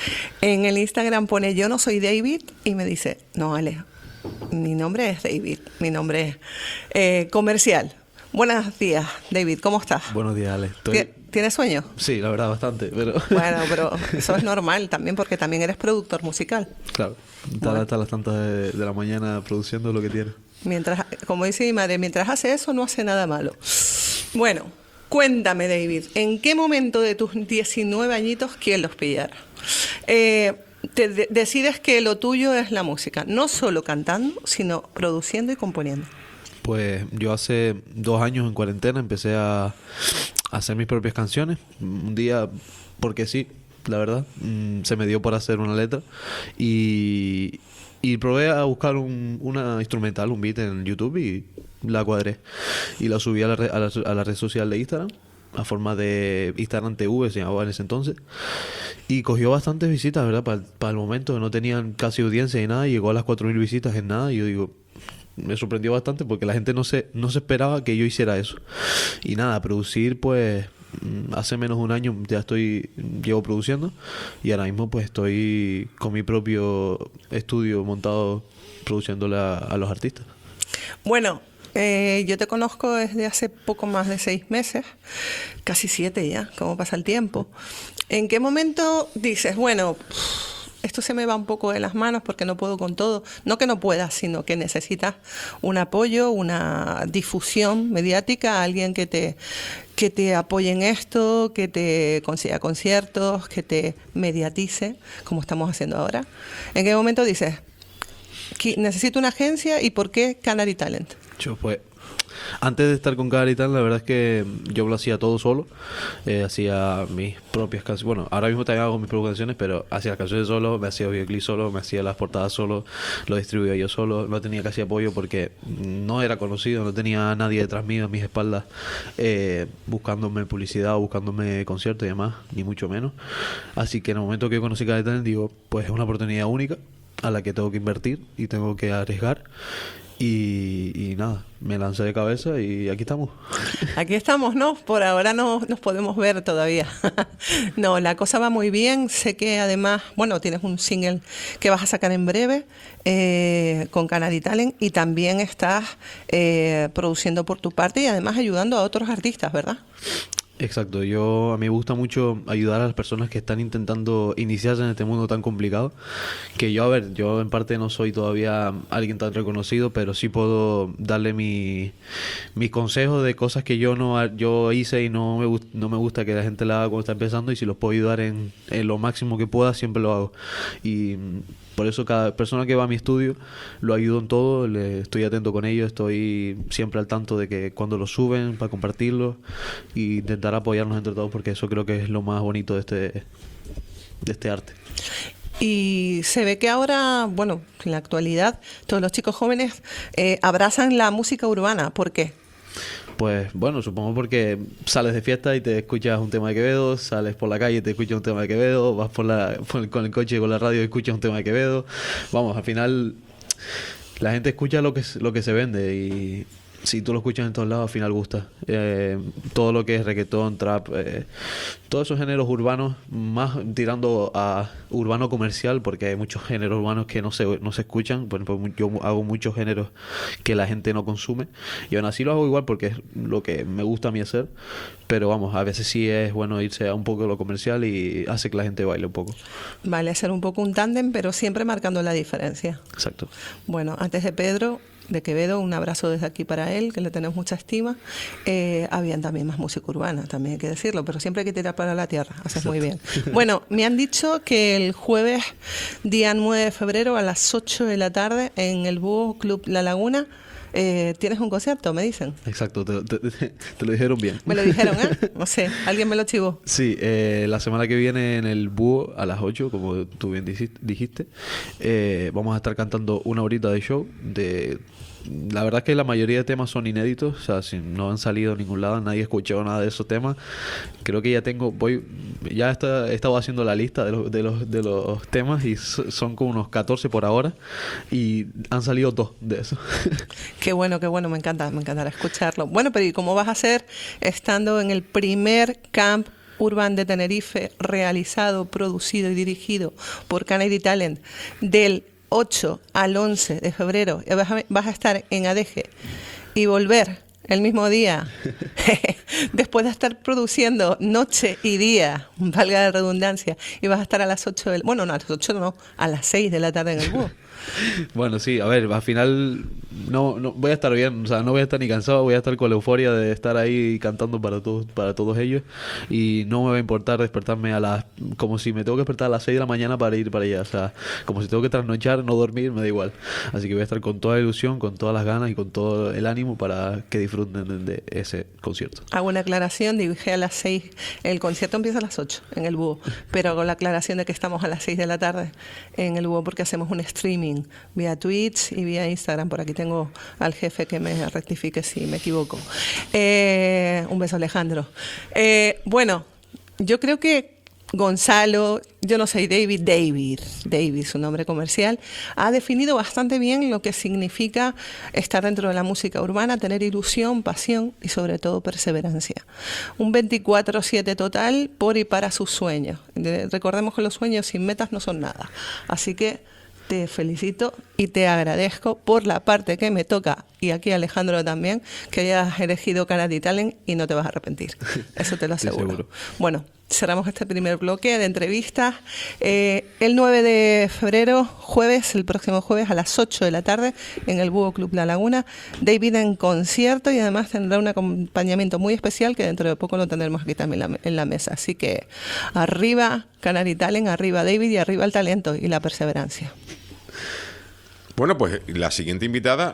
En el Instagram pone "Yo no soy David", y me dice: "No, Ale, mi nombre es David, mi nombre es comercial". Buenos días, David, ¿cómo estás? Buenos días, Ale. ¿Tienes sueño? Sí, la verdad, bastante. Pero... Bueno, pero eso es normal también, porque también eres productor musical. Claro, hasta las tantas de la mañana produciendo lo que tiene. Mientras, como dice mi madre, mientras hace eso no hace nada malo. Bueno, cuéntame, David, ¿en qué momento de tus 19 añitos quién los pillara? Decides que lo tuyo es la música, no solo cantando, sino produciendo y componiendo. Pues yo hace 2 años en cuarentena empecé a hacer mis propias canciones. Un día, porque sí, la verdad, se me dio por hacer una letra y Y probé a buscar una instrumental, un beat en YouTube y la cuadré. Y la subí a la red social de Instagram, a forma de Instagram TV, se llamaba en ese entonces. Y cogió bastantes visitas, ¿verdad? Para el momento, no tenían casi audiencia ni nada. Y llegó a las 4.000 visitas en nada. Y yo digo, me sorprendió bastante porque la gente no se esperaba que yo hiciera eso. Y nada, producir, pues... hace menos de un año ya llevo produciendo y ahora mismo pues estoy con mi propio estudio montado produciéndole a los artistas. Bueno, yo te conozco desde hace poco más de 6 meses, casi 7 ya, cómo pasa el tiempo. ¿En qué momento dices, bueno, esto se me va un poco de las manos porque no puedo con todo? No que no puedas, sino que necesitas un apoyo, una difusión mediática, alguien que te apoye en esto, que te consiga conciertos, que te mediatice, como estamos haciendo ahora. ¿En qué momento dices, necesito una agencia y por qué Canary Talent? Pues, antes de estar con Canary Talent, la verdad es que yo lo hacía todo solo. Hacía mis propias canciones. Bueno, ahora mismo también hago mis propias canciones, pero hacía las canciones solo, me hacía videoclip solo, me hacía las portadas solo, lo distribuía yo solo. No tenía casi apoyo porque no era conocido, no tenía nadie detrás mío, a mis espaldas, buscándome publicidad o buscándome conciertos y demás, ni mucho menos. Así que en el momento que yo conocí Canary Talent, digo, pues es una oportunidad única a la que tengo que invertir y tengo que arriesgar. Y nada, me lancé de cabeza y aquí estamos. Aquí estamos, ¿no? Por ahora no nos podemos ver todavía. No, la cosa va muy bien. Sé que además, bueno, tienes un single que vas a sacar en breve con Canary Talent y también estás produciendo por tu parte y además ayudando a otros artistas, ¿verdad? Exacto, a mí me gusta mucho ayudar a las personas que están intentando iniciarse en este mundo tan complicado, que yo en parte no soy todavía alguien tan reconocido, pero sí puedo darle mis consejos de cosas que yo hice y no me gusta que la gente la haga cuando está empezando, y si los puedo ayudar en lo máximo que pueda, siempre lo hago. Y por eso cada persona que va a mi estudio lo ayudo en todo, estoy atento con ellos, estoy siempre al tanto de que cuando lo suben para compartirlo y intentar apoyarnos entre todos, porque eso creo que es lo más bonito de este arte. Y se ve que ahora, bueno, en la actualidad, todos los chicos jóvenes abrazan la música urbana. ¿Por qué? Pues bueno, supongo porque sales de fiesta y te escuchas un tema de Quevedo, sales por la calle y te escuchas un tema de Quevedo, vas con el coche y con la radio y escuchas un tema de Quevedo. Vamos, al final la gente escucha lo que se vende, y si tú lo escuchas en todos lados, al final gusta. Todo lo que es reggaetón, trap, todos esos géneros urbanos, más tirando a urbano comercial, porque hay muchos géneros urbanos que no se escuchan. Por ejemplo, yo hago muchos géneros que la gente no consume, y aún así lo hago igual porque es lo que me gusta a mí hacer. Pero vamos, a veces sí es bueno irse a un poco de lo comercial y hace que la gente baile un poco. Vale, hacer un poco un tándem, pero siempre marcando la diferencia. Exacto. Bueno, antes de Pedro de Quevedo, un abrazo desde aquí para él, que le tenemos mucha estima. Habían también más música urbana, también hay que decirlo, pero siempre hay que tirar para la tierra, haces muy bien. Bueno, me han dicho que el jueves, día 9 de febrero, a las 8 de la tarde, en el Búho Club La Laguna, tienes un concierto, me dicen. Exacto, te lo dijeron bien. Me lo dijeron, ¿eh? No sé, alguien me lo chivó. Sí, la semana que viene en el Búho a las 8, como tú bien dijiste, vamos a estar cantando una horita de show. La verdad es que la mayoría de temas son inéditos, o sea, si no han salido a ningún lado, nadie ha escuchado nada de esos temas. Creo que he estado haciendo la lista de los temas y son como unos 14 por ahora, y han salido 2 de esos. Qué bueno, me encantará escucharlo. Bueno, pero ¿y cómo vas a hacer estando en el primer camp Urban de Tenerife, realizado, producido y dirigido por Canary Talent, del 8 al 11 de febrero? Vas a estar en Adeje y volver el mismo día, después de estar produciendo noche y día, valga la redundancia, y vas a estar a las 8 bueno, no, a las 8 no, a las 6 de la tarde en el Búho. Bueno, sí, a ver, al final no voy a estar bien, o sea, no voy a estar ni cansado, voy a estar con la euforia de estar ahí cantando para todos ellos, y no me va a importar despertarme como si me tengo que despertar a las 6 de la mañana para ir para allá, o sea, como si tengo que trasnochar, no dormir, me da igual. Así que voy a estar con toda la ilusión, con todas las ganas y con todo el ánimo para que disfruten de ese concierto. Hago una aclaración, dije a las 6, el concierto empieza a las 8 en el Búho, pero hago la aclaración de que estamos a las 6 de la tarde en el Búho porque hacemos un streaming streaming, vía Twitch y vía Instagram. Por aquí tengo al jefe que me rectifique si me equivoco. Un beso, Alejandro. Bueno, yo creo que Gonzalo, yo no sé, David, su nombre comercial, ha definido bastante bien lo que significa estar dentro de la música urbana, tener ilusión, pasión y sobre todo perseverancia. Un 24/7 total por y para sus sueños. Recordemos que los sueños sin metas no son nada. Así que te felicito y te agradezco por la parte que me toca, y aquí Alejandro también, que hayas elegido Canary Talent y no te vas a arrepentir. Eso te lo aseguro. Seguro. Bueno, cerramos este primer bloque de entrevistas. El 9 de febrero, jueves, el próximo jueves a las 8 de la tarde, en el Búho Club La Laguna, David en concierto, y además tendrá un acompañamiento muy especial que dentro de poco lo tendremos aquí también en la mesa. Así que arriba Canary Talent, arriba David y arriba el talento y la perseverancia. Bueno, pues la siguiente invitada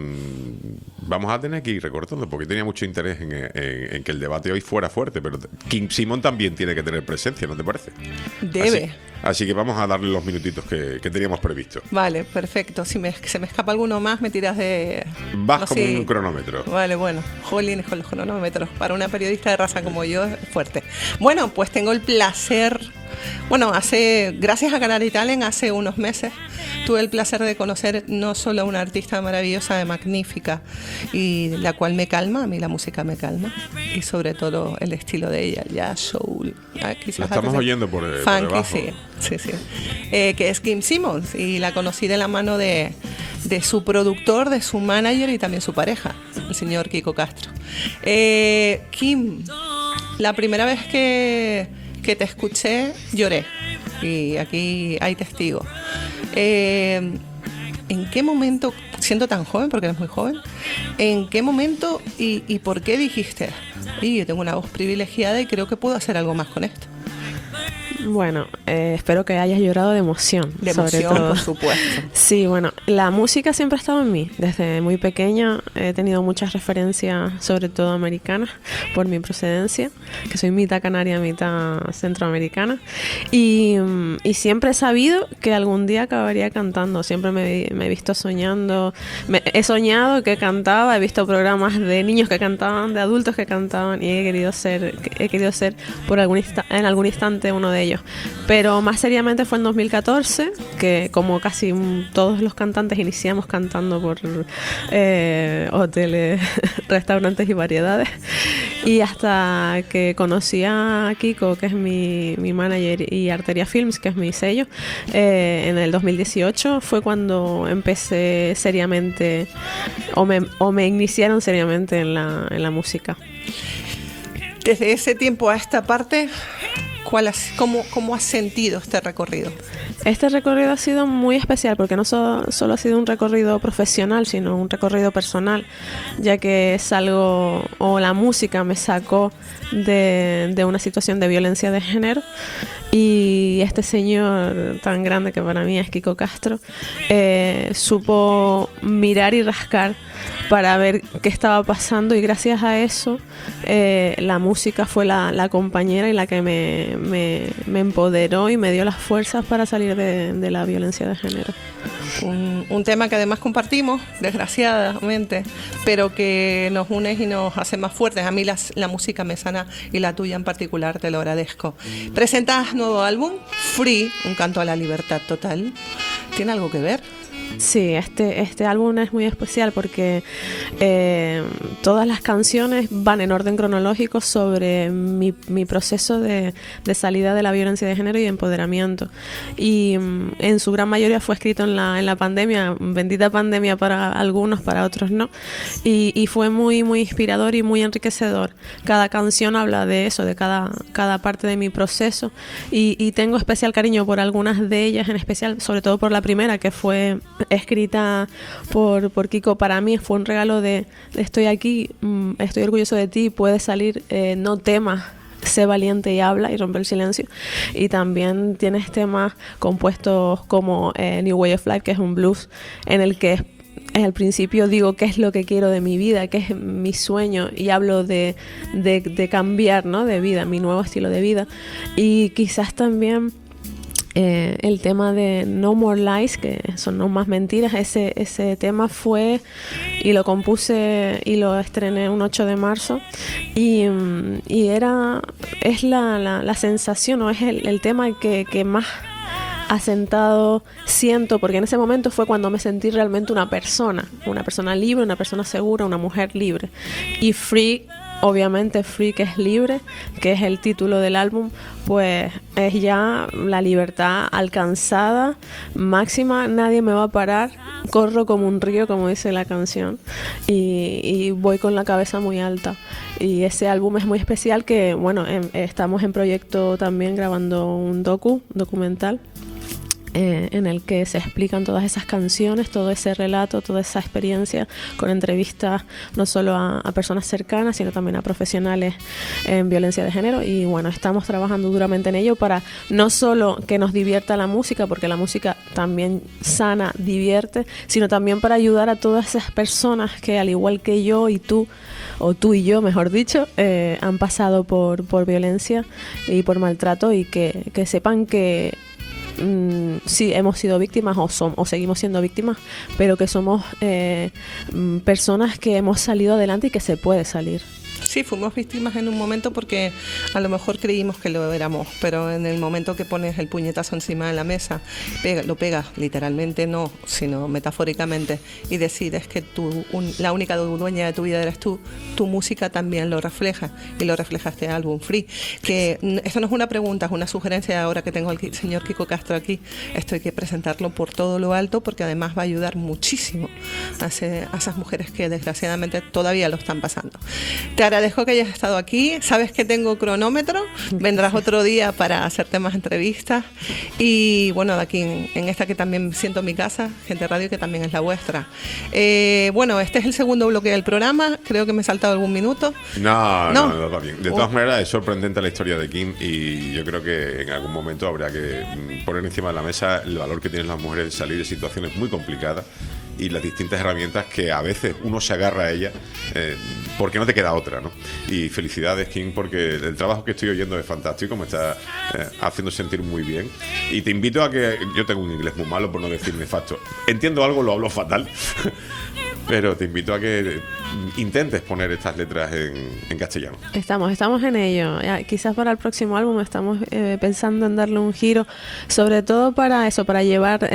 vamos a tener que ir recortando, porque tenía mucho interés en que el debate hoy fuera fuerte, pero King Simon también tiene que tener presencia, ¿no te parece? Debe. Así que vamos a darle los minutitos que teníamos previsto. Vale, perfecto. Si se me escapa alguno más, me tiras de... Vas no, como sí. un cronómetro. Vale, bueno. Jolín, con los cronómetros. Para una periodista de raza como yo, es fuerte. Bueno, pues tengo el placer... Bueno, gracias a Canary Talent, hace unos meses tuve el placer de conocer no solo a una artista maravillosa, magnífica, y la cual me calma, a mí la música me calma, y sobre todo el estilo de ella, jazz, soul. La estamos oyendo por funky, debajo. sí. Que es Kim Simons, y la conocí de la mano de su productor, de su manager y también su pareja, el señor Kiko Castro. Kim, la primera vez que te escuché, lloré. Y aquí hay testigos. ¿En qué momento, siendo tan joven, porque eres muy joven, en qué momento y por qué dijiste, yo tengo una voz privilegiada y creo que puedo hacer algo más con esto? Bueno, espero que hayas llorado de emoción. De sobre emoción, todo. por supuesto. Sí, bueno, la música siempre ha estado en mí. Desde muy pequeña he tenido muchas referencias, sobre todo americanas, por mi procedencia, que soy mitad canaria, mitad centroamericana. Y siempre he sabido que algún día acabaría cantando. Siempre me he visto soñando. He soñado que cantaba, he visto programas de niños que cantaban, de adultos que cantaban, y he querido ser en algún instante uno de ellos. Pero más seriamente fue en 2014, que como casi todos los cantantes iniciamos cantando por hoteles, restaurantes y variedades, y hasta que conocí a Kiko, que es mi manager, y Arteria Films, que es mi sello, en el 2018 fue cuando empecé seriamente, o me iniciaron seriamente en la música. Desde ese tiempo a esta parte, ¿cómo has sentido este recorrido? Este recorrido ha sido muy especial porque no solo ha sido un recorrido profesional, sino un recorrido personal, ya que la música me sacó de una situación de violencia de género, y este señor tan grande que para mí es Kiko Castro supo mirar y rascar para ver qué estaba pasando, y gracias a eso la música fue la compañera y la que me empoderó y me dio las fuerzas para salir de la violencia de género. Un tema que además compartimos, desgraciadamente, pero que nos une y nos hace más fuertes. A mí la música me sana, y la tuya en particular, te lo agradezco. Presentas nuevo álbum, Free, un canto a la libertad total. ¿Tiene algo que ver? Sí, este álbum es muy especial porque todas las canciones van en orden cronológico sobre mi proceso de salida de la violencia de género y empoderamiento. Y en su gran mayoría fue escrito en la pandemia, bendita pandemia para algunos, para otros no. Y fue muy, muy inspirador y muy enriquecedor. Cada canción habla de eso, de cada parte de mi proceso. Y tengo especial cariño por algunas de ellas, en especial, sobre todo por la primera, que fue escrita por Kiko. Para mí fue un regalo de estoy aquí, estoy orgulloso de ti, puedes salir, no temas, sé valiente y habla y rompe el silencio. Y también tienes temas compuestos como New Way of Life, que es un blues en el que al principio digo qué es lo que quiero de mi vida, qué es mi sueño, y hablo de cambiar, ¿no?, de vida, mi nuevo estilo de vida. Y quizás también el tema de No More Lies, que son no más mentiras, ese tema fue, y lo compuse y lo estrené un 8 de marzo, y es la sensación, o es el tema que más asentado siento, porque en ese momento fue cuando me sentí realmente una persona libre, una persona segura, una mujer libre. Y Free, obviamente Free, que es libre, que es el título del álbum, pues es ya la libertad alcanzada máxima, nadie me va a parar, corro como un río, como dice la canción, y voy con la cabeza muy alta. Y ese álbum es muy especial, que bueno, estamos en proyecto también grabando un documental, en el que se explican todas esas canciones, todo ese relato, toda esa experiencia, con entrevistas no solo a personas cercanas, sino también a profesionales en violencia de género. Y bueno, estamos trabajando duramente en ello para no solo que nos divierta la música, porque la música también sana, divierte, sino también para ayudar a todas esas personas que, al igual que yo y tú, o tú y yo, mejor dicho, han pasado por violencia y por maltrato, y que sepan que sí, hemos sido víctimas o seguimos siendo víctimas, pero que somos personas que hemos salido adelante y que se puede salir. Sí, fuimos víctimas en un momento porque a lo mejor creímos que lo éramos, pero en el momento que pones el puñetazo encima de la mesa, lo pegas literalmente, no, sino metafóricamente, y decides que la única dueña de tu vida eres tú, tu música también lo refleja, y lo refleja este álbum Free. Que esto no es una pregunta, es una sugerencia. Ahora que tengo al señor Kiko Castro aquí, esto hay que presentarlo por todo lo alto, porque además va a ayudar muchísimo a esas mujeres que desgraciadamente todavía lo están pasando. Te agradezco que hayas estado aquí. Sabes que tengo cronómetro. Vendrás otro día para hacerte más entrevistas. Y bueno, de aquí en esta que también siento mi casa, Gente Radio, que también es la vuestra. Bueno, este es el segundo bloque del programa. Creo que me he saltado algún minuto. No, va bien. De todas maneras, es sorprendente la historia de Kim, y yo creo que en algún momento habría que poner encima de la mesa el valor que tienen las mujeres de salir de situaciones muy complicadas y las distintas herramientas que a veces uno se agarra a ellas porque no te queda otra, ¿no? Y felicidades, Kim, porque el trabajo que estoy oyendo es fantástico, me está haciendo sentir muy bien, y te invito a que, yo tengo un inglés muy malo, por no decir nefasto, entiendo algo, lo hablo fatal pero te invito a que intentes poner estas letras en castellano. Estamos en ello. Quizás para el próximo álbum estamos pensando en darle un giro, sobre todo para eso, para llevar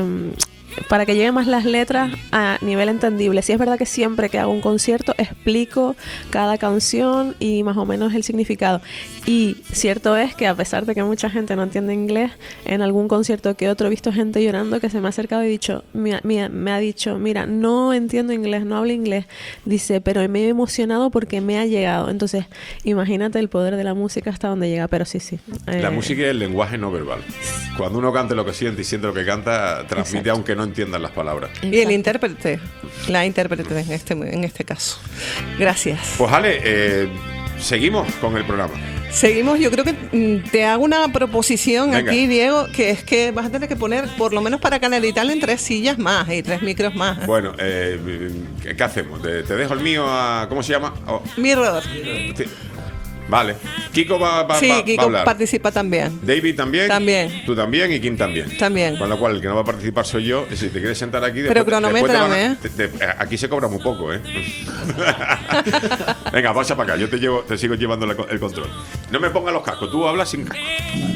para que lleguen más las letras a nivel entendible. Sí, es verdad que siempre que hago un concierto explico cada canción y más o menos el significado. Y cierto es que, a pesar de que mucha gente no entiende inglés, en algún concierto que otro he visto gente llorando que se me ha acercado y me ha dicho, mira, no entiendo inglés, no hablo inglés. Dice, pero me he emocionado porque me ha llegado. Entonces, imagínate el poder de la música hasta donde llega. Pero sí. La música es el lenguaje no verbal. Cuando uno canta lo que siente y siente lo que canta, transmite. Exacto. Aunque no entiendan las palabras. Exacto. Y el intérprete, la intérprete en este caso. Gracias. Pues Ale, seguimos con el programa. Seguimos, yo creo que te hago una proposición. Venga. Aquí, Diego, que es que vas a tener que poner, por lo menos para Canal Talent, 3 sillas más y 3 micros más. Bueno, ¿qué hacemos? Te dejo el mío a... ¿Cómo se llama? Mirror. Vale. Kiko va Kiko a hablar. Participa también. David también. También. Tú también, y Kim también. También. Con lo cual, el que no va a participar soy yo. Si te quieres sentar aquí... Pero cronométrame, aquí se cobra muy poco, Venga, pasa para acá. Yo te sigo llevando el control. No me pongas los cascos. Tú hablas sin casco.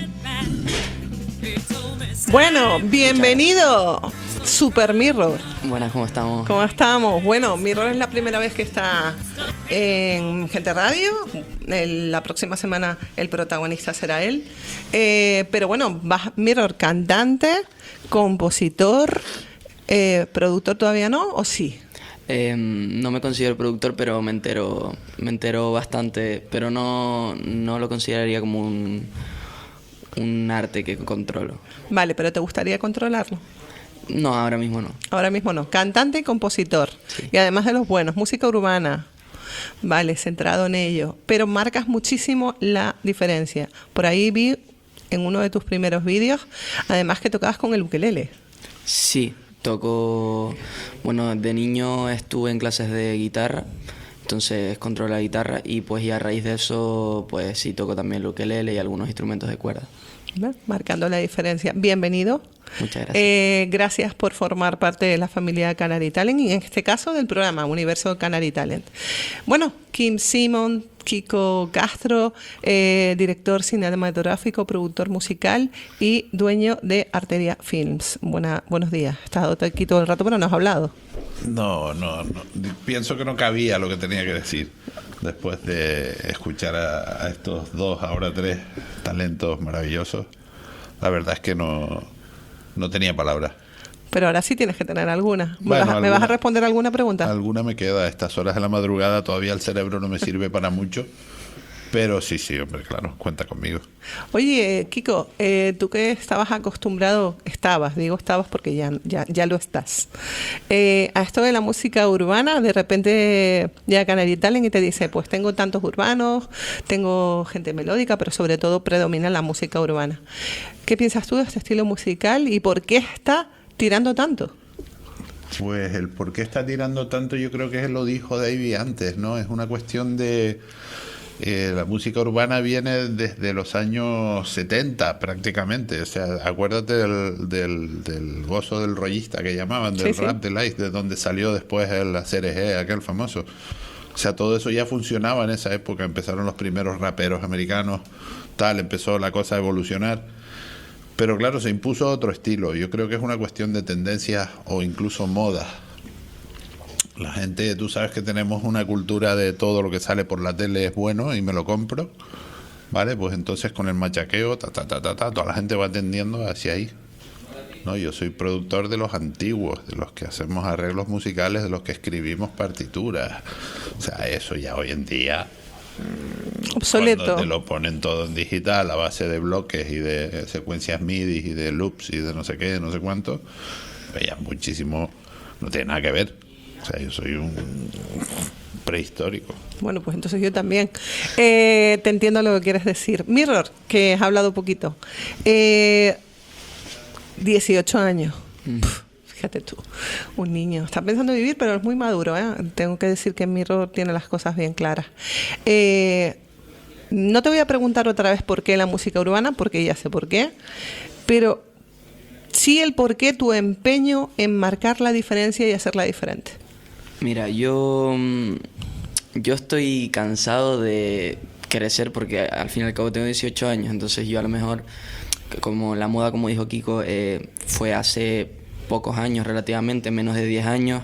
Bueno, bienvenido, Super Mirror. Buenas, ¿cómo estamos? ¿Cómo estamos? Bueno, Mirror es la primera vez que está en Gente Radio. La próxima semana el protagonista será él. Pero bueno, Mirror, cantante, compositor, productor todavía no, ¿o sí? No me considero productor, pero me entero bastante, pero no lo consideraría como un arte que controlo. Vale, pero ¿te gustaría controlarlo? No, ahora mismo no. Ahora mismo no. Cantante y compositor. Sí. Y además de los buenos, música urbana. Vale, centrado en ello. Pero marcas muchísimo la diferencia. Por ahí vi en uno de tus primeros vídeos, además, que tocabas con el ukelele. Sí, toco... Bueno, de niño estuve en clases de guitarra, entonces controlo la guitarra, y pues ya a raíz de eso, pues sí toco también el ukelele y algunos instrumentos de cuerda. Marcando la diferencia. Bienvenido. Muchas gracias. Gracias por formar parte de la familia Canary Talent y en este caso del programa Universo Canary Talent. Bueno, Kim Simon, Kiko Castro, director cinematográfico, productor musical y dueño de Arteria Films. Buenos días. Has estado aquí todo el rato, pero no has hablado. No. Pienso que no cabía lo que tenía que decir después de escuchar a estos dos, ahora tres talentos maravillosos. La verdad es que no tenía palabras. Pero ahora sí tienes que tener alguna. Bueno, ¿Me vas a responder alguna pregunta? Alguna me queda. A estas horas de la madrugada todavía el cerebro no me sirve para mucho. Pero sí, hombre, claro, cuenta conmigo. Oye, Kiko, tú que estabas acostumbrado, estabas porque ya lo estás, a esto de la música urbana, de repente llega Canary Talent y te dice, pues tengo tantos urbanos, tengo gente melódica, pero sobre todo predomina la música urbana. ¿Qué piensas tú de este estilo musical y por qué está tirando tanto? Pues el por qué está tirando tanto yo creo que lo dijo David antes, ¿no? Es una cuestión de... la música urbana viene desde los años 70 prácticamente, o sea, acuérdate del gozo del rollista que llamaban, del rap de Light, de donde salió después el CRG, aquel famoso. O sea, todo eso ya funcionaba en esa época, empezaron los primeros raperos americanos, empezó la cosa a evolucionar. Pero claro, se impuso otro estilo. Yo creo que es una cuestión de tendencias o incluso moda. La gente, tú sabes que tenemos una cultura de todo lo que sale por la tele es bueno y me lo compro, ¿vale? Pues entonces con el machaqueo, toda la gente va tendiendo hacia ahí. No, yo soy productor de los antiguos, de los que hacemos arreglos musicales, de los que escribimos partituras. O sea, eso ya hoy en día... obsoleto. Cuando te lo ponen todo en digital a base de bloques y de secuencias MIDI y de loops y de no sé qué, no sé cuánto, pues ya muchísimo, no tiene nada que ver. O sea, yo soy un prehistórico. Bueno, pues entonces yo también. Te entiendo lo que quieres decir. Mirror, que has hablado poquito. 18 años. Fíjate tú, un niño. Está pensando en vivir, pero es muy maduro, ¿eh? Tengo que decir que Mirror tiene las cosas bien claras. No te voy a preguntar otra vez por qué la música urbana, porque ya sé por qué. Pero sí el por qué tu empeño en marcar la diferencia y hacerla diferente. Mira, yo estoy cansado de crecer porque al fin y al cabo tengo 18 años, entonces yo a lo mejor, como la moda, como dijo Kiko, fue hace pocos años relativamente, menos de 10 años,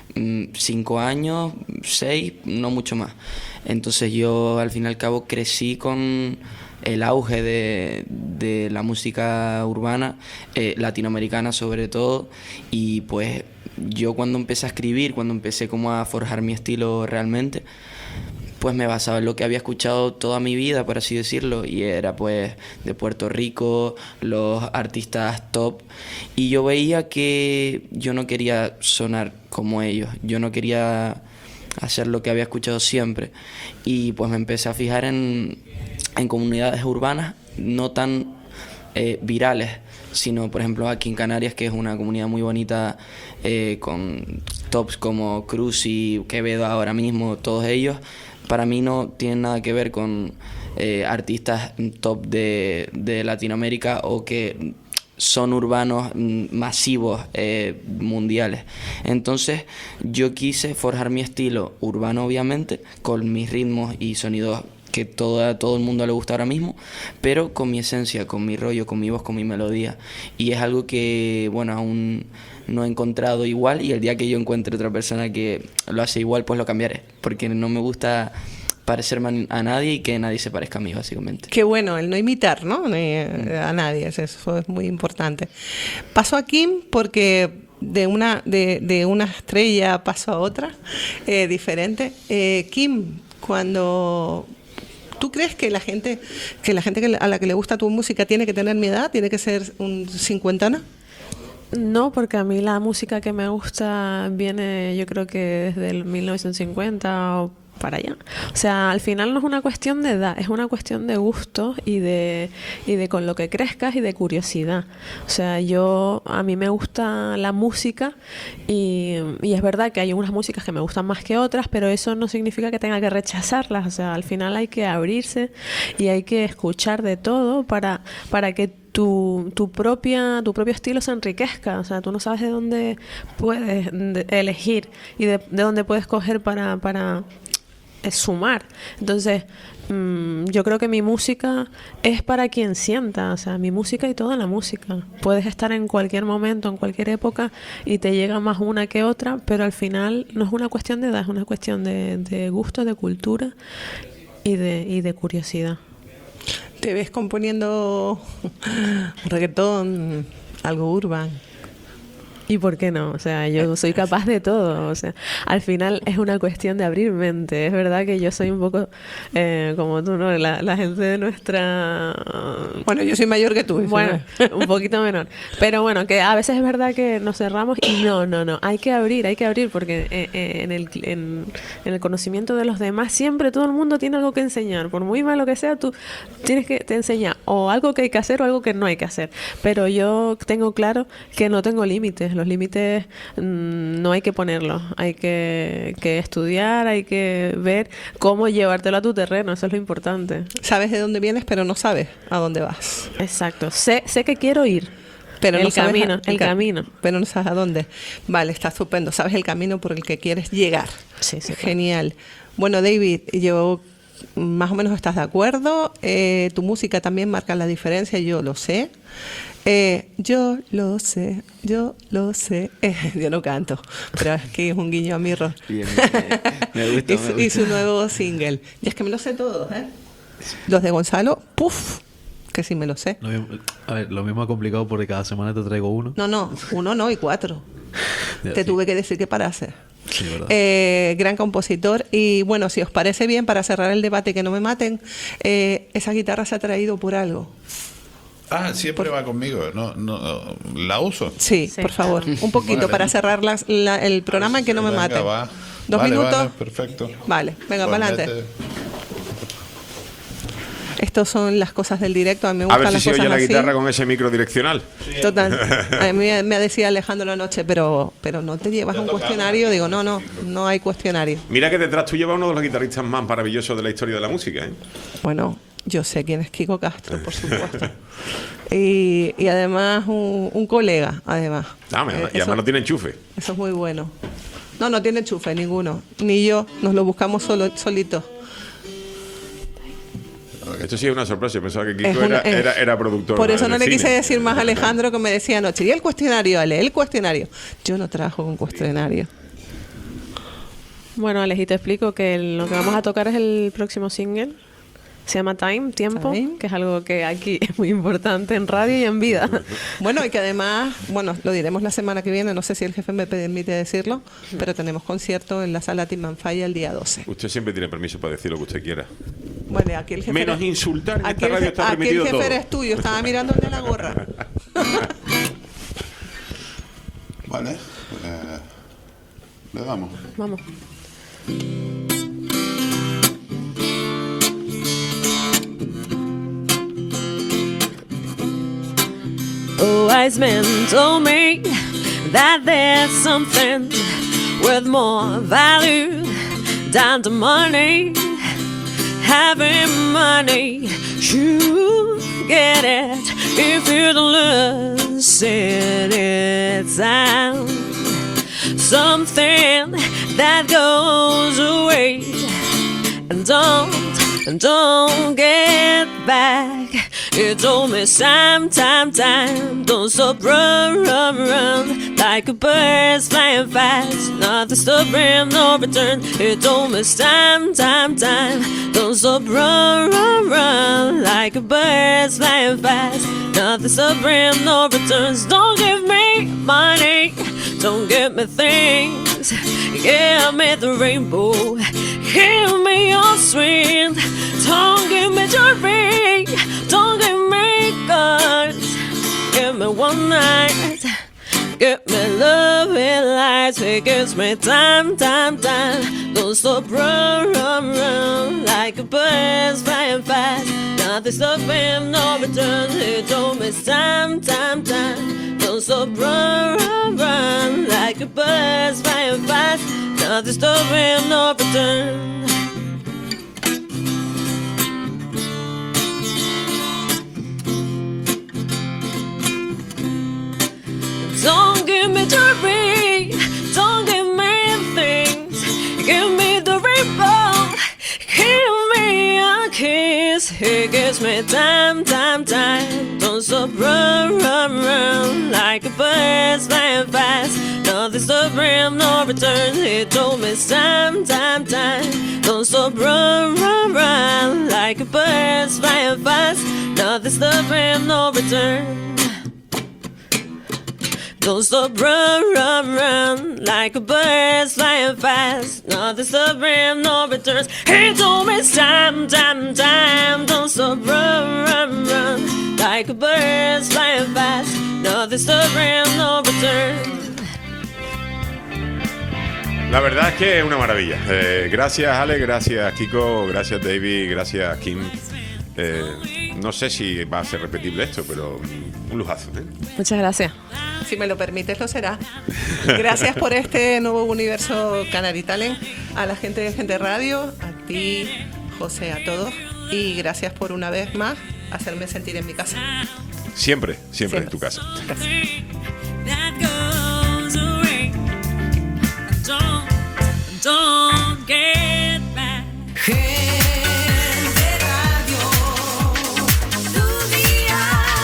5 años, 6, no mucho más. Entonces yo al fin y al cabo crecí con el auge de la música urbana, latinoamericana sobre todo, y pues yo cuando empecé a escribir, cuando empecé como a forjar mi estilo realmente, pues me basaba en lo que había escuchado toda mi vida, por así decirlo, y era pues de Puerto Rico, los artistas top, y yo veía que yo no quería sonar como ellos, yo no quería hacer lo que había escuchado siempre, y pues me empecé a fijar en comunidades urbanas no tan virales, sino por ejemplo aquí en Canarias, que es una comunidad muy bonita, con tops como Cruz y Quevedo ahora mismo, todos ellos para mí no tienen nada que ver con artistas top de Latinoamérica o que son urbanos masivos mundiales. Entonces yo quise forjar mi estilo urbano, obviamente, con mis ritmos y sonidos que todo el mundo le gusta ahora mismo, pero con mi esencia, con mi rollo, con mi voz, con mi melodía. Y es algo que, bueno, aún no he encontrado igual, y el día que yo encuentre otra persona que lo hace igual, pues lo cambiaré, porque no me gusta parecerme a nadie y que nadie se parezca a mí, básicamente. Qué bueno, el no imitar, ¿no? A nadie, eso es muy importante. Paso a Kim porque de una estrella paso a otra, diferente. Kim, cuando... ¿Tú crees que la gente a la que le gusta tu música tiene que tener mi edad? ¿Tiene que ser un cincuentana? No, porque a mí la música que me gusta viene, yo creo que desde el 1950 o para allá. O sea, al final no es una cuestión de edad, es una cuestión de gustos y de con lo que crezcas y de curiosidad. O sea, a mí me gusta la música y es verdad que hay unas músicas que me gustan más que otras, pero eso no significa que tenga que rechazarlas. O sea, al final hay que abrirse y hay que escuchar de todo para que tu propio estilo se enriquezca. O sea, tú no sabes de dónde puedes elegir y de dónde puedes coger para sumar. Entonces, yo creo que mi música es para quien sienta. O sea, mi música y toda la música. Puedes estar en cualquier momento, en cualquier época y te llega más una que otra, pero al final no es una cuestión de edad, es una cuestión de gusto, de cultura y de curiosidad. ¿Te ves componiendo reggaetón, algo urban? ¿Y por qué no? O sea, yo soy capaz de todo. O sea, al final es una cuestión de abrir mente. Es verdad que yo soy un poco como tú, ¿no? La gente de nuestra... Bueno, yo soy mayor que tú. Bueno, un poquito menor. Pero bueno, que a veces es verdad que nos cerramos y no. Hay que abrir porque en el conocimiento de los demás siempre todo el mundo tiene algo que enseñar. Por muy malo que sea, tú te enseña o algo que hay que hacer o algo que no hay que hacer. Pero yo tengo claro que no tengo límites. Los límites no hay que ponerlos, hay que estudiar, hay que ver cómo llevártelo a tu terreno, eso es lo importante. Sabes de dónde vienes, pero no sabes a dónde vas. Exacto, sé que quiero ir, pero el camino, pero no sabes a dónde. Vale, está estupendo, sabes el camino por el que quieres llegar. Sí. Genial. Bueno, David, yo más o menos estás de acuerdo, tu música también marca la diferencia, yo lo sé. Yo lo sé. Yo no canto, pero es que es un guiño a mi rol. Bien, me gusta. Y su nuevo single. Y es que me lo sé todos, ¿eh? Los de Gonzalo, ¡puf! Que sí me lo sé. A ver, lo mismo es complicado porque cada semana te traigo uno. No, uno no y 4. Te tuve que decir que parase. Sí, verdad. Gran compositor. Y bueno, si os parece bien, para cerrar el debate y que no me maten, esa guitarra se ha traído por algo. Siempre va conmigo, no, ¿la uso? Sí, por favor, un poquito para cerrar el programa y que no me maten. Va. 2 minutos. Vale, perfecto. Vale, venga, para adelante. Estas son las cosas del directo. A mí me gustan a ver si las se cosas oye la así. guitarra con ese micro direccional. Total. A mí me decía Alejandro anoche, pero no te llevas un cuestionario. Digo, no hay cuestionario. Mira que detrás tú llevas uno de los guitarristas más maravillosos de la historia de la música, ¿eh? Bueno, yo sé quién es Kiko Castro, por supuesto. y además un colega, además. Y además no tiene enchufe. Eso es muy bueno. No tiene enchufe ninguno. Ni yo. Nos lo buscamos solitos. Esto sí es una sorpresa. Yo pensaba que Kiko era productor. Por eso no le cine. quise decir más a Alejandro, que me decía anoche. Y el cuestionario, Ale, el cuestionario. Yo no trabajo con cuestionario. Bueno, Aleji, te explico que lo que vamos a tocar es el próximo single. Se llama Tiempo, que es algo que aquí es muy importante en radio y en vida. Bueno, y que además, lo diremos la semana que viene, no sé si el jefe me permite decirlo, pero tenemos concierto en la sala Timanfaya el día 12. Usted siempre tiene permiso para decir lo que usted quiera. Bueno, aquí el jefe... Menos insultar, en aquí esta radio está permitido todo. Aquí el jefe eres tú, yo estaba mirando el de la gorra. Vale, le damos. Vamos. A wise man told me that there's something with more value than the money. Having money, you get it if you don't listen it down. Something that goes away and don't get back. You told me time, don't stop, run, like a bird flying fast, nothing stubborn, no return. You told me time, don't stop, run, like a bird flying fast, nothing stubborn, no returns. Don't give me money, don't give me things, give me the rainbow, give me your strength. Don't give me your ring, don't give me guns, give me one night, give me love in life. fast. It gives me time. Don't stop, run like a bird flying fast. Nothing stopping, no return. It don't miss time. Don't stop, run like a bird flying fast. Nothing stopping, no return. Don't give me jewelry, don't give me things. Give me the rainbow, give me a kiss. It gives me time. Don't stop, run like a bird flying fast. Nothing stopping, no return. It don't miss time. Don't stop, run like a bird flying fast. Nothing stopping, no return. Don't stop, run like a bird flying fast. Nothing stopping, no returns. Hey, don't miss time. Don't stop, run like a bird flying fast. Nothing stopping, no return. La verdad es que es una maravilla. Gracias, Ale, gracias, Kiko, gracias, David, gracias, Kim. No sé si va a ser repetible esto, pero un lujazo, ¿eh? Muchas gracias. Si me lo permites, lo será. Gracias por este nuevo universo Canary Talent. A la gente de Gente Radio, a ti, José, a todos. Y gracias por una vez más hacerme sentir en mi casa. Siempre en tu casa. Gracias. Don't get back. Gente Radio, tu día.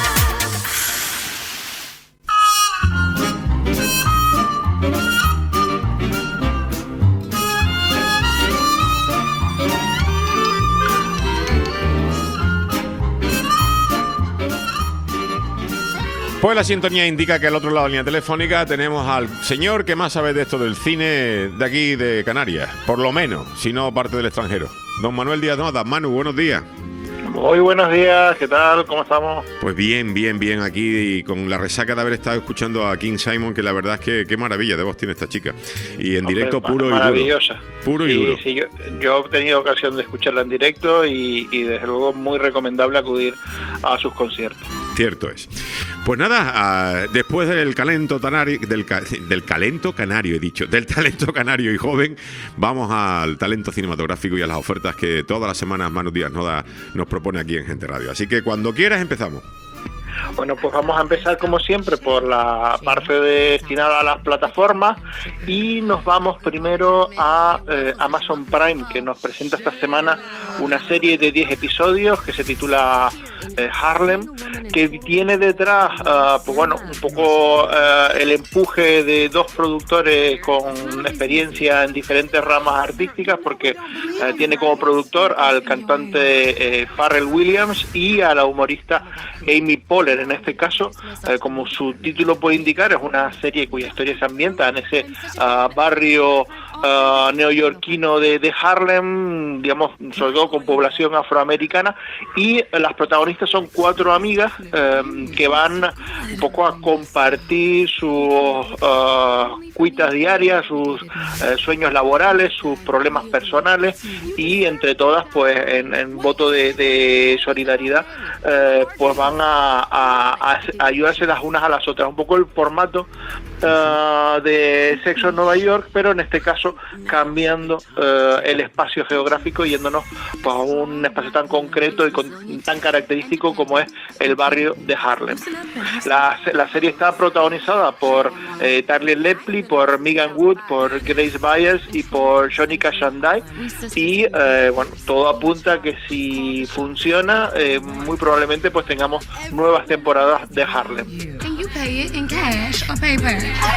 Pues la sintonía indica que al otro lado de la línea telefónica tenemos al señor que más sabe de esto del cine de aquí de Canarias, por lo menos, si no parte del extranjero. Don Manuel Díaz Noda. Manu, buenos días. Muy buenos días, ¿qué tal? ¿Cómo estamos? Pues bien aquí, con la resaca de haber estado escuchando a King Simon, que la verdad es que qué maravilla de voz tiene esta chica. Y en directo puro y duro. Maravillosa. Puro y duro. Sí, yo he tenido ocasión de escucharla en directo y desde luego muy recomendable acudir a sus conciertos. Cierto es. Pues nada, después del talento canario, del talento canario y joven, vamos al talento cinematográfico y a las ofertas que todas las semanas Manu Díaz Noda nos propone aquí en Gente Radio. Así que cuando quieras empezamos. Bueno, pues vamos a empezar como siempre por la parte destinada a las plataformas y nos vamos primero a Amazon Prime, que nos presenta esta semana una serie de 10 episodios que se titula Harlem, que tiene detrás pues bueno, un poco el empuje de dos productores con experiencia en diferentes ramas artísticas, porque tiene como productor al cantante Pharrell Williams y a la humorista Amy Poehler. En este caso, como su título puede indicar, es una serie cuya historia se ambienta en ese barrio neoyorquino de Harlem, digamos, sobre todo con población afroamericana, y las protagonistas son 4 amigas que van un poco a compartir sus cuitas diarias, sus sueños laborales, sus problemas personales, y entre todas, pues en voto de solidaridad, pues van a ayudarse las unas a las otras. Un poco el formato de Sexo en Nueva York, pero en este caso cambiando el espacio geográfico, yéndonos pues, a un espacio tan concreto y tan característico como es el barrio de Harlem. La serie está protagonizada por Tyler Lepley, por Megan Wood, por Grace Byers y por Jonica Shandai, y bueno, todo apunta a que si funciona, muy probablemente pues tengamos nuevas temporadas de Harlem. Can you pay it in cash or paper?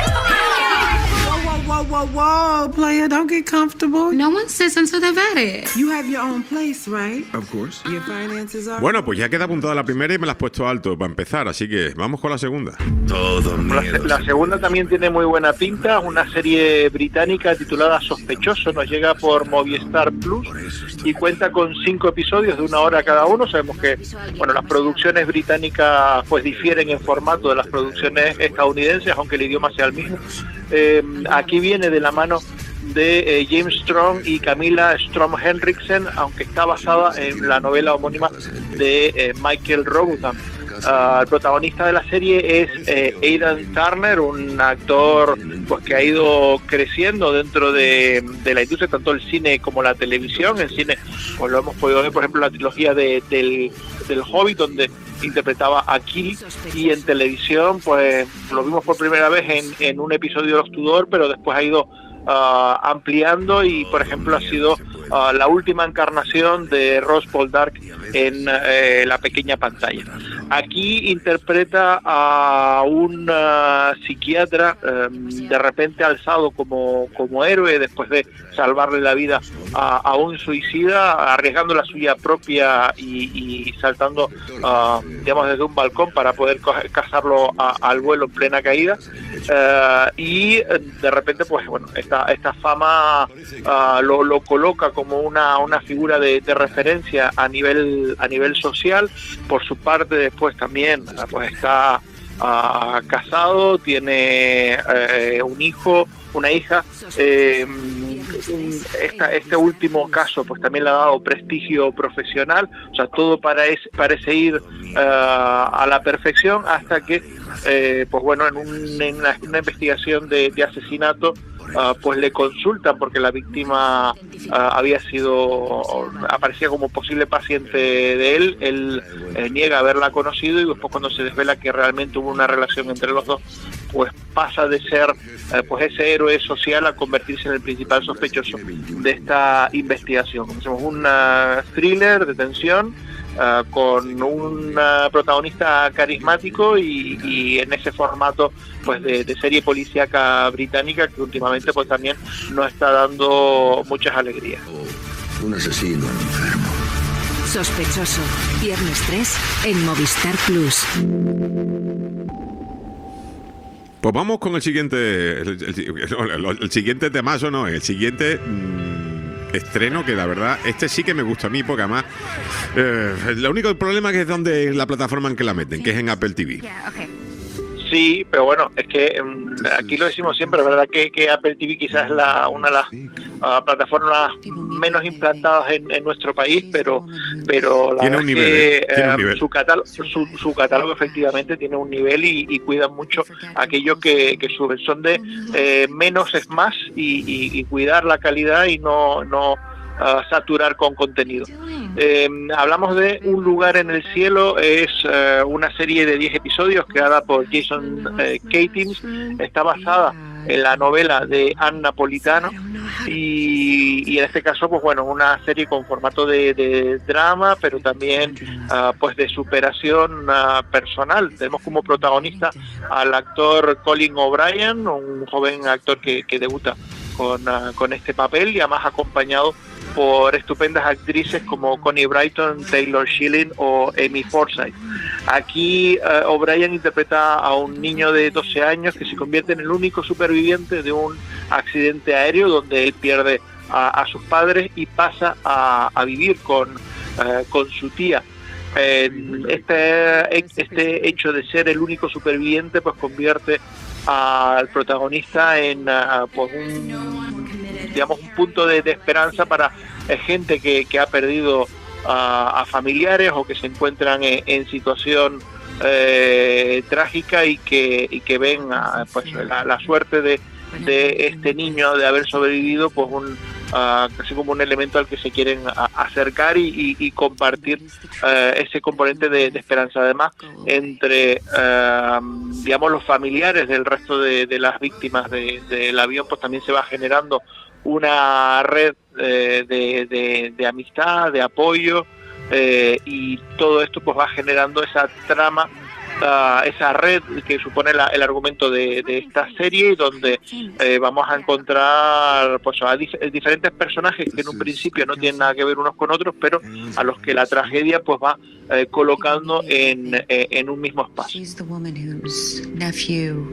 Whoa, player, don't get comfortable. No one sits until they've had it. You have your own place, right? Of course. Your finances are... Bueno, pues ya queda apuntada la primera y me la has puesto alto para empezar, así que vamos con la segunda. La segunda también tiene muy buena pinta, una serie británica titulada Sospechoso, nos llega por Movistar Plus y cuenta con 5 episodios de 1 hora cada uno. Sabemos que bueno, las producciones británicas pues difieren en formato de las producciones estadounidenses, aunque el idioma sea el mismo. Aquí que viene de la mano de James Strong y Camilla Strom Henriksen, aunque está basada en la novela homónima de Michael Robutham. El protagonista de la serie es Aidan Turner, un actor pues que ha ido creciendo dentro de la industria, tanto el cine como la televisión. En cine pues lo hemos podido ver, por ejemplo, en la trilogía del Hobbit, donde interpretaba a Kili, y en televisión pues lo vimos por primera vez en un episodio de Los Tudor, pero después ha ido ampliando y, por ejemplo, ha sido la última encarnación de Ross Poldark en la pequeña pantalla. Aquí interpreta a un psiquiatra de repente alzado como héroe después de salvarle la vida a un suicida, arriesgando la suya propia y saltando, digamos, desde un balcón para poder cazarlo al vuelo en plena caída. Y de repente, pues bueno, esta fama lo coloca como una figura de referencia a nivel social. Por su parte, después también pues está casado, tiene un hijo, una hija. Este último caso pues también le ha dado prestigio profesional, o sea, todo parece ir a la perfección, hasta que pues bueno, en una investigación de asesinato pues le consultan, porque la víctima aparecía como posible paciente de él niega haberla conocido, y después, cuando se desvela que realmente hubo una relación entre los dos, pues pasa de ser pues ese héroe social a convertirse en el principal sospechoso de esta investigación. Como decimos, un thriller de tensión con un protagonista carismático y en ese formato pues de serie policíaca británica, que últimamente pues también nos está dando muchas alegrías. Un asesino enfermo. Sospechoso, viernes 3 en Movistar Plus. Pues vamos con el siguiente temazo, no, el siguiente estreno, que la verdad, este sí que me gusta a mí, porque además el único problema que es donde la plataforma en que la meten, que es en Apple TV. Sí, pero bueno, es que aquí lo decimos siempre, ¿verdad? Que Apple TV quizás es una de las plataformas menos implantadas en nuestro país, pero la tiene un nivel, su catálogo efectivamente tiene un nivel y cuidan mucho aquello que suben. Son de menos es más, y cuidar la calidad y no saturar con contenido. Hablamos de Un lugar en el cielo. Es una serie de 10 episodios creada por Jason Katims. Está basada en la novela de Ann Napolitano, y en este caso pues bueno, una serie con formato de drama, pero también pues de superación personal. Tenemos como protagonista al actor Colin O'Brien, un joven actor que debuta con este papel, y además acompañado por estupendas actrices como Connie Britton, Taylor Schilling o Amy Forsyth. Aquí O'Brien interpreta a un niño de 12 años que se convierte en el único superviviente de un accidente aéreo, donde él pierde a sus padres y pasa a vivir con su tía. Este hecho de ser el único superviviente pues convierte al protagonista en pues un punto de esperanza para gente que ha perdido a familiares, o que se encuentran en situación trágica, y que ven pues la suerte de este niño de haber sobrevivido, pues casi como un elemento al que se quieren acercar y compartir ese componente de esperanza. Además, entre los familiares del resto de las víctimas del avión, pues también se va generando una red de amistad, de apoyo, y todo esto pues va generando esa trama, esa red que supone el argumento de esta serie, donde vamos a encontrar pues a diferentes personajes que en un principio no tienen nada que ver unos con otros, pero a los que la tragedia pues va colocando en un mismo espacio. She's the woman whose nephew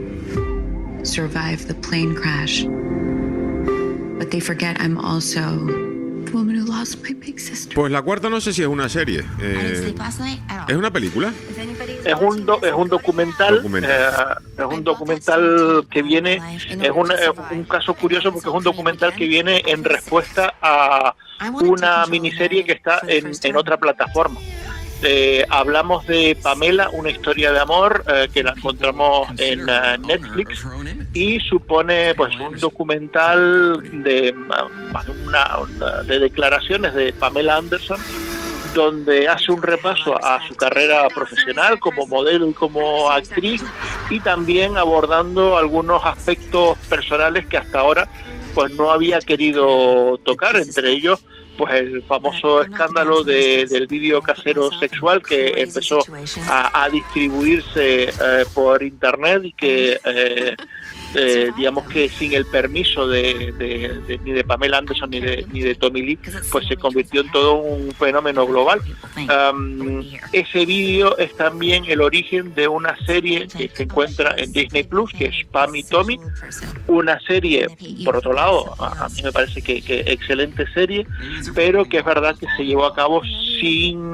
survived the plane crash, but they forget I'm also the woman who lost my big sister. Pues La Cuarta no sé si es una serie. ¿Es una película? Es un documental. Es un documental que viene. Es un caso curioso porque es un documental que viene en respuesta a una miniserie que está en otra plataforma. Hablamos de Pamela, una historia de amor que la encontramos en Netflix y supone pues un documental de declaraciones de Pamela Anderson, donde hace un repaso a su carrera profesional como modelo y como actriz, y también abordando algunos aspectos personales que hasta ahora pues no había querido tocar, entre ellos pues el famoso escándalo del vídeo casero sexual que empezó a distribuirse por internet y que digamos que sin el permiso ni de Pamela Anderson ni de Tommy Lee, pues se convirtió en todo un fenómeno global. Ese vídeo es también el origen de una serie que se encuentra en Disney Plus, que es Pam y Tommy, una serie, por otro lado, a mí me parece que excelente serie, pero que es verdad que se llevó a cabo sin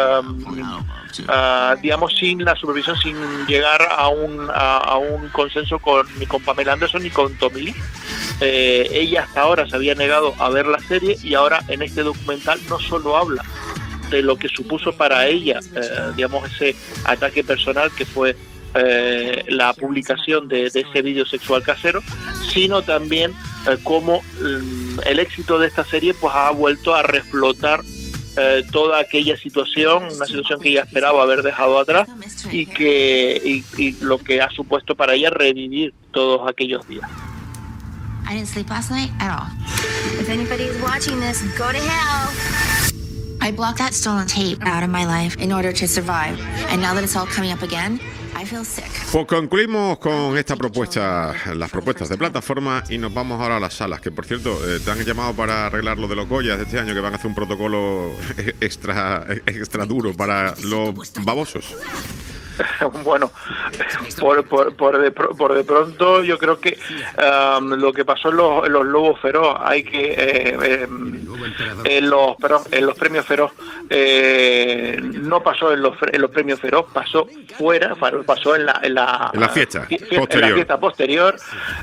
digamos sin la supervisión, sin llegar a un consenso ni con Pamela Anderson ni con Tommy Lee. Ella hasta ahora se había negado a ver la serie y ahora en este documental no solo habla de lo que supuso para ella, digamos, ese ataque personal que fue la publicación de ese vídeo sexual casero, sino también cómo el éxito de esta serie pues ha vuelto a reflotar toda aquella situación, una situación que ella esperaba haber dejado atrás y lo que ha supuesto para ella revivir todos aquellos días. I didn't sleep last night at all. If anybody's watching this, go to hell. I blocked that stolen tape out of my life in order to survive. And now that it's all coming up again, I feel sick. Pues concluimos con esta propuesta, las propuestas de plataforma, y nos vamos ahora a las salas, que por cierto te han llamado para arreglar lo de los Goyas de este año, que van a hacer un protocolo extra duro para los babosos. Bueno, por de pronto yo creo que lo que pasó en los Lobos Feroz, hay que en los premios Feroz no pasó en los premios Feroz, pasó fuera, pasó en la fiesta posterior,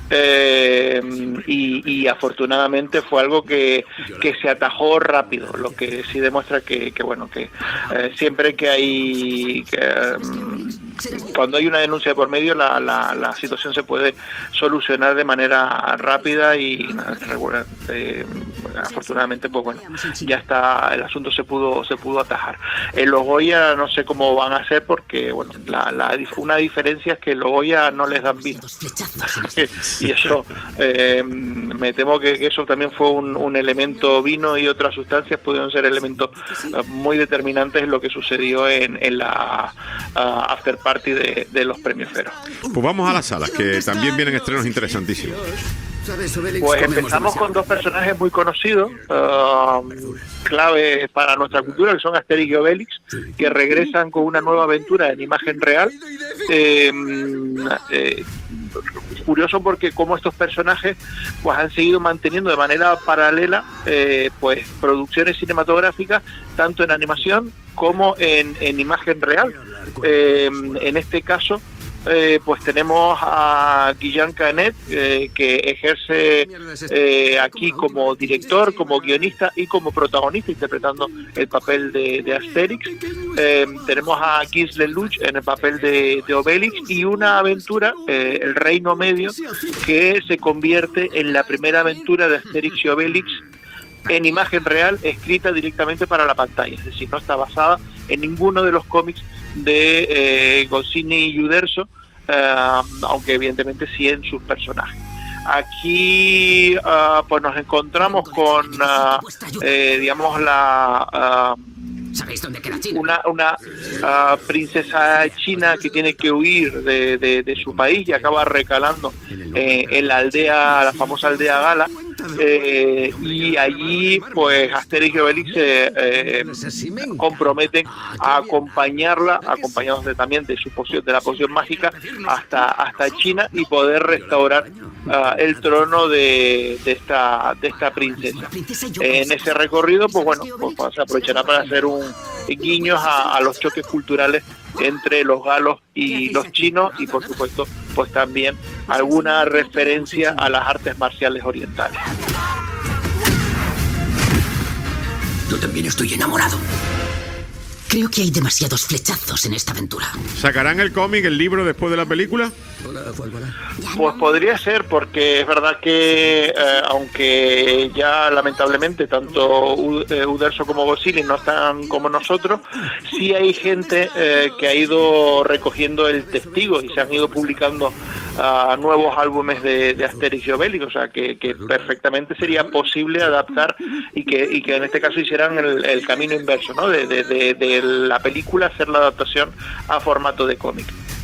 y afortunadamente fue algo que se atajó rápido, lo que sí demuestra que siempre que hay cuando hay una denuncia por medio, la situación se puede solucionar de manera rápida y afortunadamente pues bueno, ya está, el asunto se pudo atajar. En los Goya no sé cómo van a ser, porque bueno, una diferencia es que los Goya no les dan vino y eso me temo que eso también fue un elemento. Vino y otras sustancias pudieron ser elementos muy determinantes en lo que sucedió en la after party de los premios Feroz. Pues vamos a las salas, que también vienen estrenos interesantísimos. Pues empezamos con dos personajes muy conocidos, claves para nuestra cultura, que son Asterix y Obelix, que regresan con una nueva aventura en imagen real. Curioso porque como estos personajes pues han seguido manteniendo de manera paralela pues producciones cinematográficas tanto en animación como en imagen real. En este caso pues tenemos a Guillaume Canet, que ejerce aquí como director, como guionista y como protagonista, interpretando el papel de Asterix. Tenemos a Guy Lelouch en el papel de Obelix, y una aventura, El Reino Medio, que se convierte en la primera aventura de Asterix y Obelix en imagen real, escrita directamente para la pantalla, es decir, no está basada en ninguno de los cómics de Goscinny y Uderzo, aunque evidentemente sí en sus personajes. Aquí pues nos encontramos con digamos una princesa china que tiene que huir de su país y acaba recalando en la aldea, la famosa aldea Gala, y allí pues Asterix y Obelix se comprometen a acompañarla, acompañados también de la poción mágica, hasta China y poder restaurar el trono de esta princesa. En ese recorrido, pues bueno, pues se aprovechará para hacer un guiños a los choques culturales entre los galos y los chinos, y por supuesto pues también alguna referencia a las artes marciales orientales. Yo también estoy enamorado. Creo que hay demasiados flechazos en esta aventura. ¿Sacarán el cómic, el libro, después de la película? Pues podría ser, porque es verdad que aunque ya lamentablemente tanto Uderzo como Goscinny no están como nosotros, sí hay gente que ha ido recogiendo el testigo y se han ido publicando nuevos álbumes de Asterix y Obelix, o sea que perfectamente sería posible adaptar y que en este caso hicieran el camino inverso, ¿no? De la película, hacer la adaptación a formato de cómic.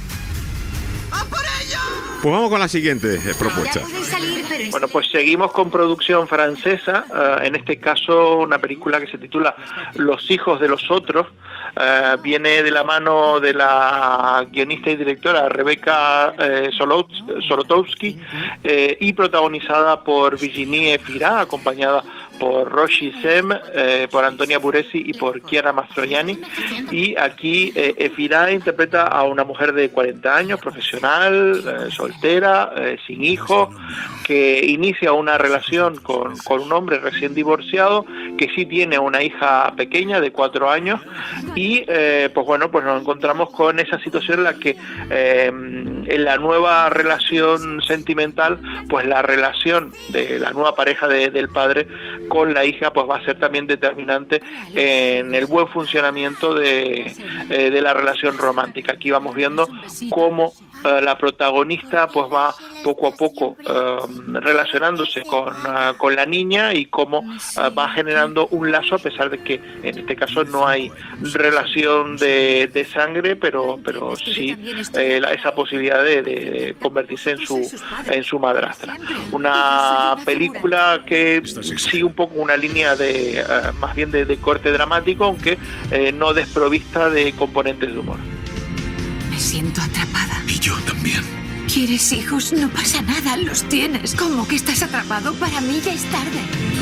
Pues vamos con la siguiente propuesta. Bueno, pues seguimos con producción francesa, en este caso una película que se titula Los hijos de los otros, viene de la mano de la guionista y directora Rebecca Solotowski, y protagonizada por Virginie Efira, acompañada por Roshi Sem, por Antonia Buresi y por Chiara Mastroianni. Y aquí Efira interpreta a una mujer de 40 años, profesional, soltera, sin hijos, que inicia una relación con un hombre recién divorciado, que sí tiene una hija pequeña de 4 años, y pues bueno, pues nos encontramos con esa situación en la que en la nueva relación sentimental, pues la relación de la nueva pareja del padre con la hija pues va a ser también determinante en el buen funcionamiento de la relación romántica. Aquí vamos viendo cómo la protagonista pues va poco a poco relacionándose con la niña, y cómo va generando un lazo, a pesar de que en este caso no hay relación de sangre, pero sí esa posibilidad de convertirse en su madrastra. Una película que sigue un poco una línea más bien de corte dramático, aunque no desprovista de componentes de humor. Me siento atrapada. Y yo también. ¿Quieres hijos? No pasa nada, los tienes. ¿Cómo que estás atrapado? Para mí ya es tarde.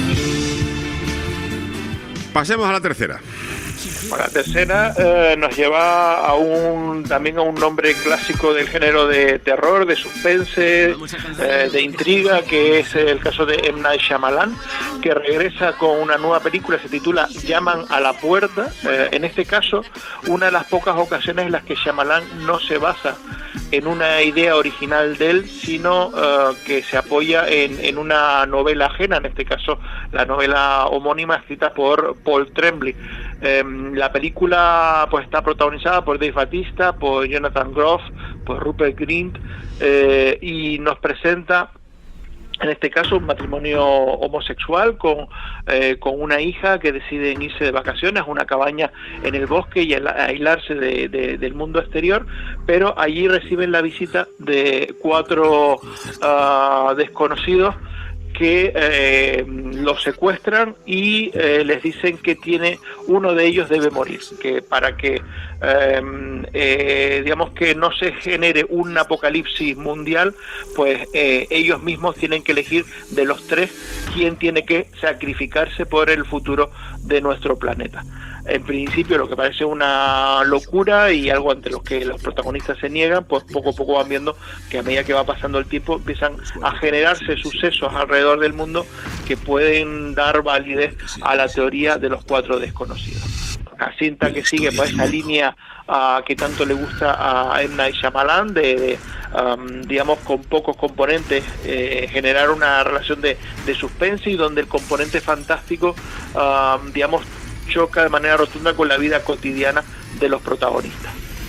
Pasemos a la tercera. Bueno, la tercera nos lleva también a un nombre clásico del género de terror, de suspense, de intriga, que es el caso de M. Night Shyamalan, que regresa con una nueva película, se titula Llaman a la puerta. En este caso, una de las pocas ocasiones en las que Shyamalan no se basa en una idea original de él, sino que se apoya en una novela ajena, en este caso la novela homónima escrita por Paul Tremblay. La película pues está protagonizada por Dave Bautista, por Jonathan Groff, por Rupert Grint, y nos presenta en este caso un matrimonio homosexual con una hija que deciden irse de vacaciones a una cabaña en el bosque y aislarse del mundo exterior, pero allí reciben la visita de 4 desconocidos que los secuestran y les dicen que uno de ellos debe morir, que para que digamos que no se genere un apocalipsis mundial, pues ellos mismos tienen que elegir de los 3 quién tiene que sacrificarse por el futuro de nuestro planeta. En principio, lo que parece una locura y algo ante lo que los protagonistas se niegan, pues poco a poco van viendo que a medida que va pasando el tiempo empiezan a generarse sucesos alrededor del mundo que pueden dar validez a la teoría de los 4 desconocidos. La cinta que sigue por esa línea que tanto le gusta a M. Night Shyamalan, digamos, con pocos componentes, generar una relación de suspense, y donde el componente fantástico, digamos, choca de manera rotunda con la vida cotidiana de los protagonistas.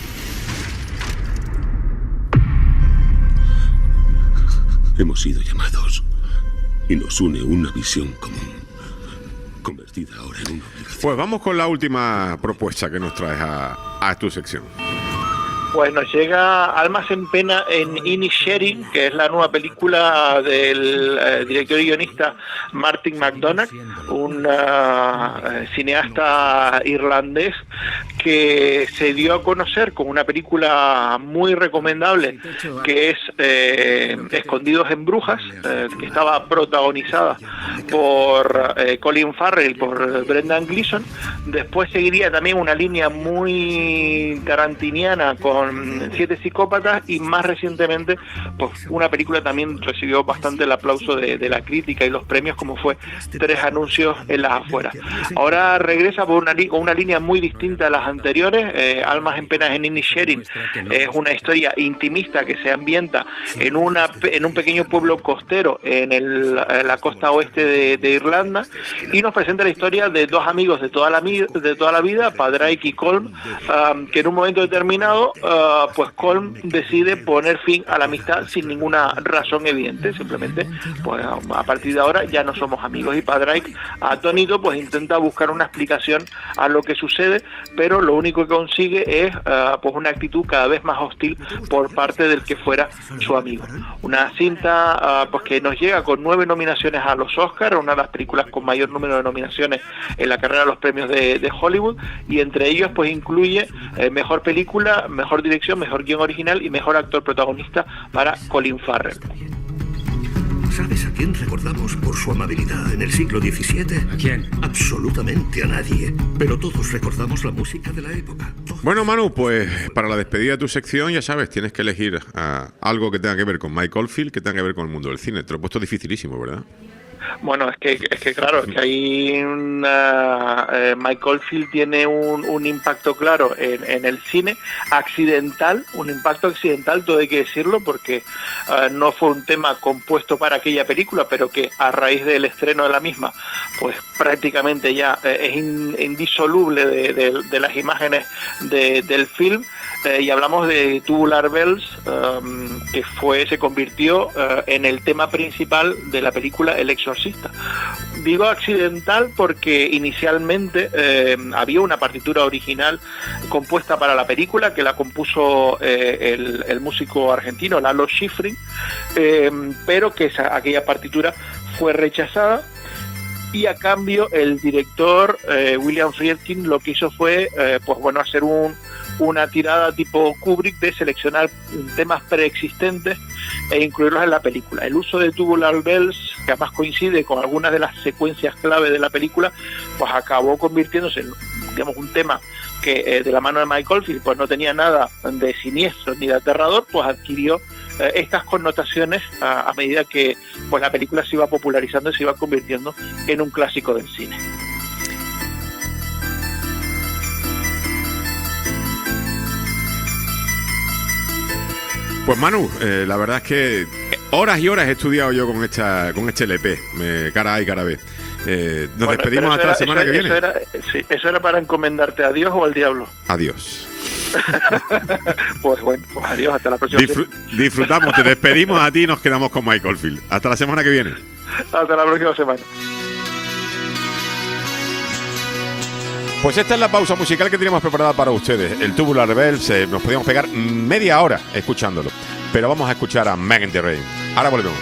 Hemos sido llamados y nos une una visión común, convertida ahora en una obligación. Pues vamos con la última propuesta que nos traes a tu sección. Pues nos llega Almas en Pena en Inisherin, que es la nueva película del director y guionista Martin McDonagh, un cineasta irlandés que se dio a conocer con una película muy recomendable que es Escondidos en Brujas, que estaba protagonizada por Colin Farrell y por Brendan Gleeson. Después seguiría también una línea muy tarantiniana con Siete Psicópatas, y más recientemente pues una película también recibió bastante el aplauso de la crítica y los premios, como fue Tres anuncios en las afueras. Ahora regresa por una línea muy distinta a las anteriores. Almas en Penas en Inisherin es una historia intimista que se ambienta en un pequeño pueblo costero en la costa oeste de Irlanda, y nos presenta la historia de dos amigos de toda la vida, Padraig y Colm, que en un momento determinado pues Colm decide poner fin a la amistad sin ninguna razón evidente. Simplemente pues a partir de ahora ya no somos amigos, y Padraig, atónito, pues intenta buscar una explicación a lo que sucede, pero lo único que consigue es pues una actitud cada vez más hostil por parte del que fuera su amigo. Una cinta pues que nos llega con 9 nominaciones a los Oscars, una de las películas con mayor número de nominaciones en la carrera de los premios de Hollywood, y entre ellos pues incluye mejor película, mejor dirección, mejor guión original y mejor actor protagonista para Colin Farrell. ¿Sabes a quién recordamos por su amabilidad en el siglo XVII? ¿A quién? Absolutamente a nadie. Pero todos recordamos la música de la época. Bueno, Manu, pues para la despedida de tu sección, ya sabes, tienes que elegir algo que tenga que ver con Mike Oldfield, que tenga que ver con el mundo del cine. Te lo he puesto dificilísimo, ¿verdad? Bueno, es que claro, es que hay Mike Oldfield tiene un impacto claro en el cine, accidental, un impacto accidental, todo hay que decirlo, porque no fue un tema compuesto para aquella película, pero que a raíz del estreno de la misma, pues prácticamente ya es indisoluble de las imágenes del film. Y hablamos de Tubular Bells, que se convirtió en el tema principal de la película El Exorcista. Digo accidental porque inicialmente había una partitura original compuesta para la película, que la compuso el músico argentino Lalo Schifrin, pero que aquella partitura fue rechazada, y a cambio el director William Friedkin lo que hizo fue hacer una tirada tipo Kubrick de seleccionar temas preexistentes e incluirlos en la película. El uso de Tubular Bells, que además coincide con algunas de las secuencias clave de la película, pues acabó convirtiéndose en, digamos, un tema que de la mano de Mike Oldfield pues no tenía nada de siniestro ni de aterrador, pues adquirió estas connotaciones a medida que pues la película se iba popularizando y se iba convirtiendo en un clásico del cine. Pues Manu, la verdad es que horas y horas he estudiado yo con este LP, cara A y cara B. Nos despedimos hasta la semana que viene. ¿Eso era para encomendarte a Dios o al diablo? Adiós. Pues bueno, pues adiós, hasta la próxima. Disfrutamos, te despedimos a ti y nos quedamos con Mike Oldfield. Hasta la semana que viene. Hasta la próxima semana. Pues esta es la pausa musical que teníamos preparada para ustedes. El Tubular Bells, nos podíamos pegar media hora escuchándolo. Pero vamos a escuchar a Megan Thee Stallion. Ahora volvemos.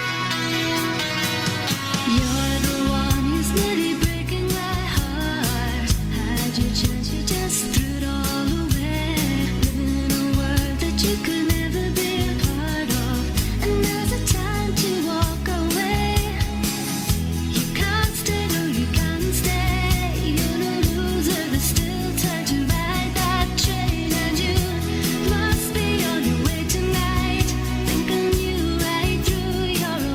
Tonight, thinking you right through your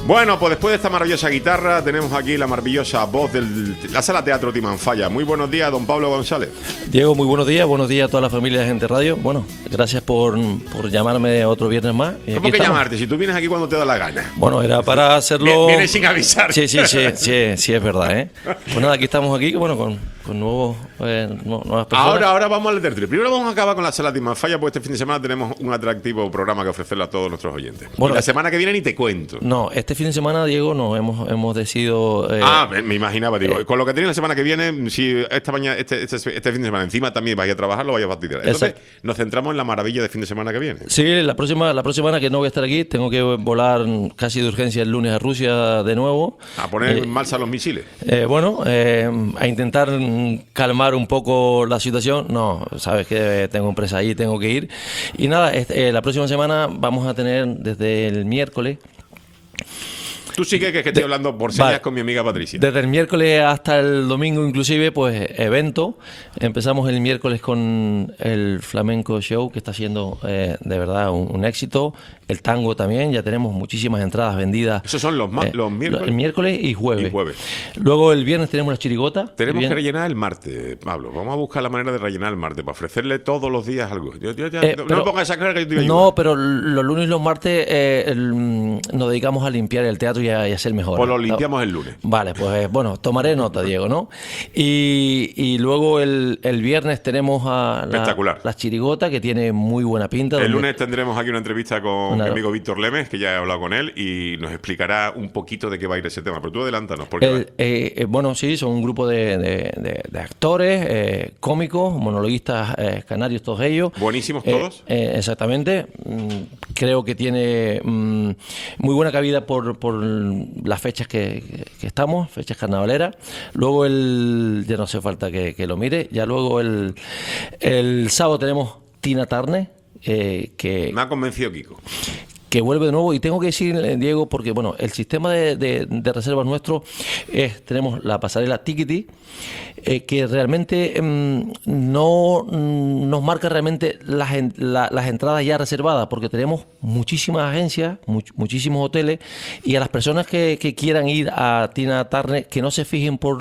Bueno, pues después de esta maravillosa guitarra tenemos aquí la maravillosa voz de la Sala Teatro Timanfaya. Muy buenos días, don Pablo González. Diego, muy buenos días a toda la familia de Gente Radio. Bueno, gracias por llamarme otro viernes más. ¿Cómo que llamarte? Si tú vienes aquí cuando te da la gana. Bueno, era para hacerlo... Vienes sin avisar. Sí, es verdad, ¿eh? Pues nada, aquí estamos bueno, con nuevas personas. Ahora vamos al tertulia. Primero vamos a acabar con la Sala Timanfaya, porque este fin de semana tenemos un atractivo programa que ofrecerle a todos nuestros oyentes. Bueno, y la semana que viene ni te cuento. No, este fin de semana, Diego, hemos decidido... me imaginaba, digo, con lo que tiene la semana que viene, si esta mañana, este fin de semana encima también vais a trabajar, lo vais a fastidiar. Entonces, nos centramos en la maravilla de fin de semana que viene. Sí, la próxima semana que no voy a estar aquí, tengo que volar casi de urgencia el lunes a Rusia de nuevo. A poner en marcha los misiles. A intentar calmar un poco la situación. No, sabes que tengo empresa ahí, tengo que ir. Y nada, la próxima semana vamos a tener desde el miércoles. Tú sigue que estoy hablando por señas con mi amiga Patricia. Desde el miércoles hasta el domingo inclusive, pues evento. Empezamos el miércoles con el flamenco show, que está siendo de verdad un éxito. El tango también, ya tenemos muchísimas entradas vendidas. Esos son los miércoles. El miércoles y jueves. Luego el viernes tenemos la chirigota. Tenemos que rellenar el martes, Pablo. Vamos a buscar la manera de rellenar el martes para ofrecerle todos los días algo. No me pongas esa cara que yo te digo. No, pero los lunes y los martes nos dedicamos a limpiar el teatro y a ser mejor. Pues lo limpiamos el lunes. Vale, pues bueno, tomaré nota, Diego, ¿no? Y luego el viernes tenemos a la chirigota, que tiene muy buena pinta. El lunes tendremos aquí una entrevista con mi amigo Víctor Lemes, que ya he hablado con él, y nos explicará un poquito de qué va a ir ese tema. Pero tú adelántanos. Bueno, sí, son un grupo de actores, cómicos, monologuistas canarios, todos ellos. Buenísimos todos. Exactamente. Creo que tiene muy buena cabida por las fechas que estamos, fechas carnavaleras. Luego ya no hace falta que lo mire. Ya luego el sábado tenemos Tina Turner. Que me ha convencido Kiko, que vuelve de nuevo. Y tengo que decir, Diego, porque bueno, el sistema de reservas nuestro tenemos la pasarela Tikiti, que realmente no nos marca realmente las entradas ya reservadas, porque tenemos muchísimas agencias, muchísimos hoteles, y a las personas que quieran ir a Tina Turner, que no se fijen por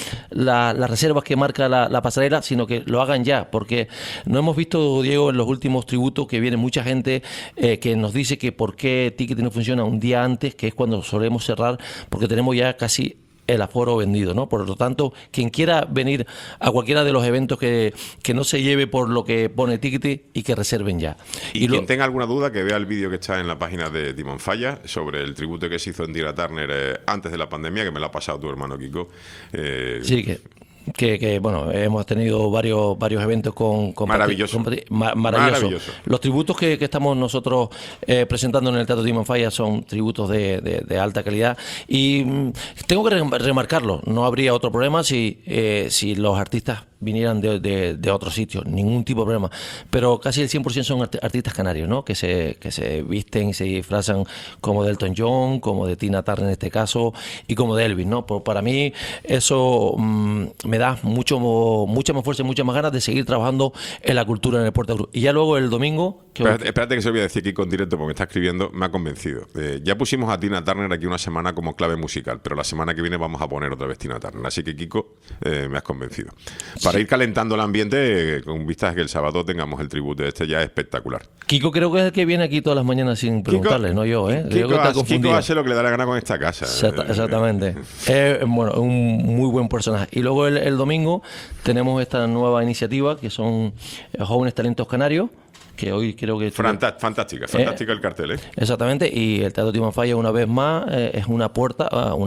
las reservas que marca la pasarela, sino que lo hagan ya, porque no hemos visto, Diego, en los últimos tributos que viene mucha gente que nos dice que por qué Tikiti no funciona un día antes, que es cuando solemos cerrar, porque tenemos ya casi el aforo vendido, ¿no? Por lo tanto, quien quiera venir a cualquiera de los eventos que no se lleve por lo que pone Tikiti y que reserven ya. Y quien tenga alguna duda, que vea el vídeo que está en la página de Timanfaya sobre el tributo que se hizo en Tina Turner antes de la pandemia, que me lo ha pasado tu hermano Kiko. Sí, que bueno, hemos tenido varios eventos con maravilloso. Maravilloso. Los tributos que estamos nosotros presentando en el Teatro Timanfaya son tributos de alta calidad, y tengo que remarcarlo, no habría otro problema si los artistas vinieran de otros sitios, ningún tipo de problema, pero casi el 100% son artistas canarios, ¿no? Que se visten y se disfrazan como de Elton John, como de Tina Turner en este caso, y como de Elvis, ¿no? Para mí eso me da mucha más fuerza y muchas más ganas de seguir trabajando en la cultura en el Puerto de la Cruz. Y ya luego el domingo... Espérate que se lo voy a decir aquí con directo, porque me está escribiendo, me ha convencido. Ya pusimos a Tina Turner aquí una semana como clave musical, pero la semana que viene vamos a poner otra vez Tina Turner. Así que, Kiko, me has convencido. Para ir calentando el ambiente, con vistas a que el sábado tengamos el tributo ya es espectacular. Kiko creo que es el que viene aquí todas las mañanas sin preguntarle, no yo, ¿eh? Kiko hace lo que le da la gana con esta casa. Exactamente. Bueno, un muy buen personaje. Y luego el domingo tenemos esta nueva iniciativa, que son Jóvenes Talentos Canarios, que hoy creo que... Fantástica el cartel, ¿eh? Exactamente, y el Teatro Timanfaya una vez más es una puerta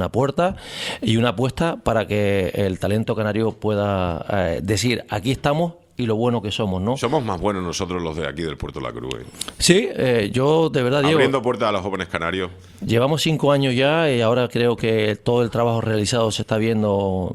y una apuesta para que el talento canario pueda decir, aquí estamos, y lo bueno que somos, ¿no? Somos más buenos nosotros los de aquí del Puerto de la Cruz, ¿eh? Sí, yo de verdad, Diego, abriendo puertas a los jóvenes canarios. Llevamos 5 años ya, y ahora creo que todo el trabajo realizado se está viendo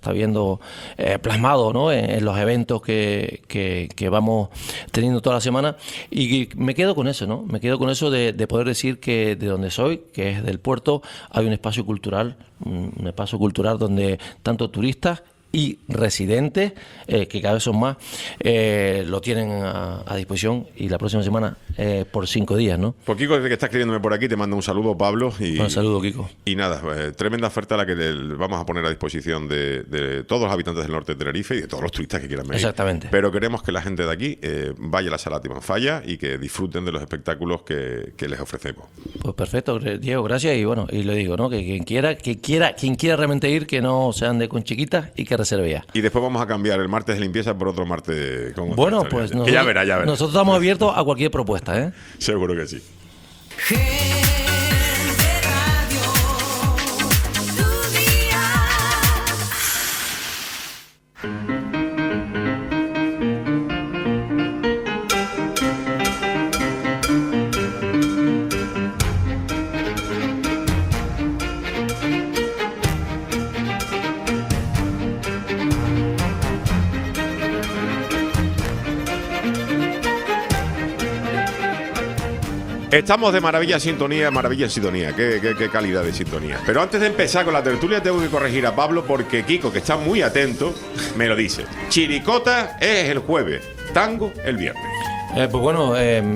plasmado, ¿no? En los eventos que vamos teniendo toda la semana, y me quedo con eso, ¿no? Me quedo con eso de poder decir que de donde soy, que es del puerto, hay un espacio cultural donde tanto turistas y residentes, que cada vez son más, lo tienen a disposición, y la próxima semana por 5 días, ¿no? Pues Kiko, desde que está escribiéndome por aquí, te mando un saludo, Pablo. Un saludo, Kiko. Y nada, tremenda oferta la que vamos a poner a disposición de todos los habitantes del norte de Tenerife y de todos los turistas que quieran venir. Exactamente. Pero queremos que la gente de aquí vaya a la Sala Timanfaya y que disfruten de los espectáculos que les ofrecemos. Pues perfecto, Diego, gracias. Y bueno, y lo digo, ¿no? Que quien quiera realmente ir, que no se ande con chiquitas y que reserve ya. Y después vamos a cambiar el martes de limpieza por otro martes con bueno, pues nosotros, ya verá. Nosotros estamos abiertos a cualquier propuesta, ¿eh? Seguro que sí. Estamos de maravilla en sintonía. Qué calidad de sintonía. Pero antes de empezar con la tertulia tengo que corregir a Pablo, porque Kiko, que está muy atento, me lo dice. Chiricota es el jueves, tango el viernes. Pues bueno,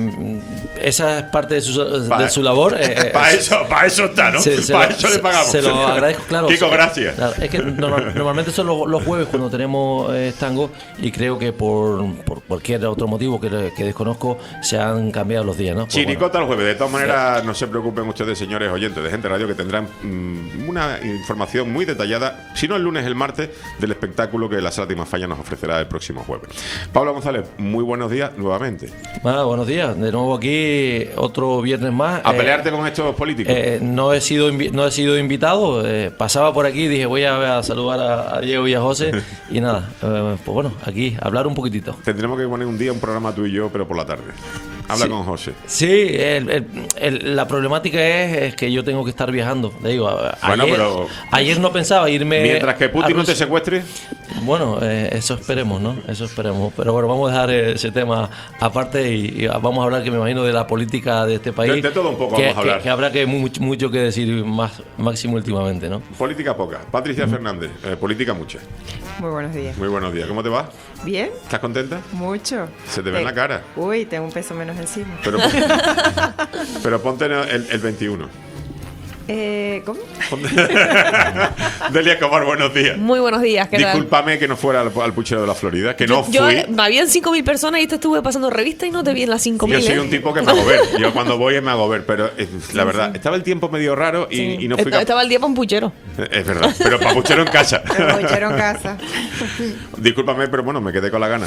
esa es parte de su labor. Para eso está, ¿no? Para eso le pagamos. Se lo agradezco, claro. Kiko, gracias. Claro, es que normalmente son los jueves cuando tenemos tango, y creo que por cualquier otro motivo que desconozco se han cambiado los días, ¿no? Pues Chiricota el jueves. De todas maneras, no se preocupen ustedes, señores oyentes de Gente Radio, que tendrán una información muy detallada, si no el lunes, el martes, del espectáculo que la Sala Timanfaya nos ofrecerá el próximo jueves. Pablo González, muy buenos días nuevamente. Buenos días, de nuevo aquí otro viernes más. ¿A pelearte con estos políticos? No he sido invitado, pasaba por aquí y dije voy a saludar a Diego y a José y nada, pues bueno, aquí hablar un poquitito. Tendremos que poner un día un programa tú y yo, pero por la tarde. Habla con José. Sí, la problemática es que yo tengo que estar viajando. Le digo, ayer no pensaba irme. Mientras que Putin no te secuestre. Bueno, eso esperemos, ¿no? Eso esperemos. Pero bueno, vamos a dejar ese tema aparte y vamos a hablar, que me imagino, de la política de este país. De todo un poco vamos a hablar. Que habrá mucho que decir máximo últimamente, ¿no? Política poca. Patricia Fernández, política mucha. Muy buenos días. Muy buenos días. ¿Cómo te va? Bien. ¿Estás contenta? Mucho. Se te ve en la cara. Uy, tengo un peso menos encima. Pero ponte el 21. ¿Cómo? Delia Comar, buenos días. Muy buenos días, ¿qué tal? Discúlpame que no fuera al puchero de la Florida, que no fui. Habían 5.000 personas y te estuve pasando revista y no te vi en las 5.000. Yo soy un tipo que me hago ver. Yo cuando voy me hago ver, pero la verdad, estaba el tiempo medio raro y no fui. Estaba el día para un puchero. Es verdad, pero para puchero en casa. Puchero en casa. Discúlpame, pero bueno, me quedé con la gana.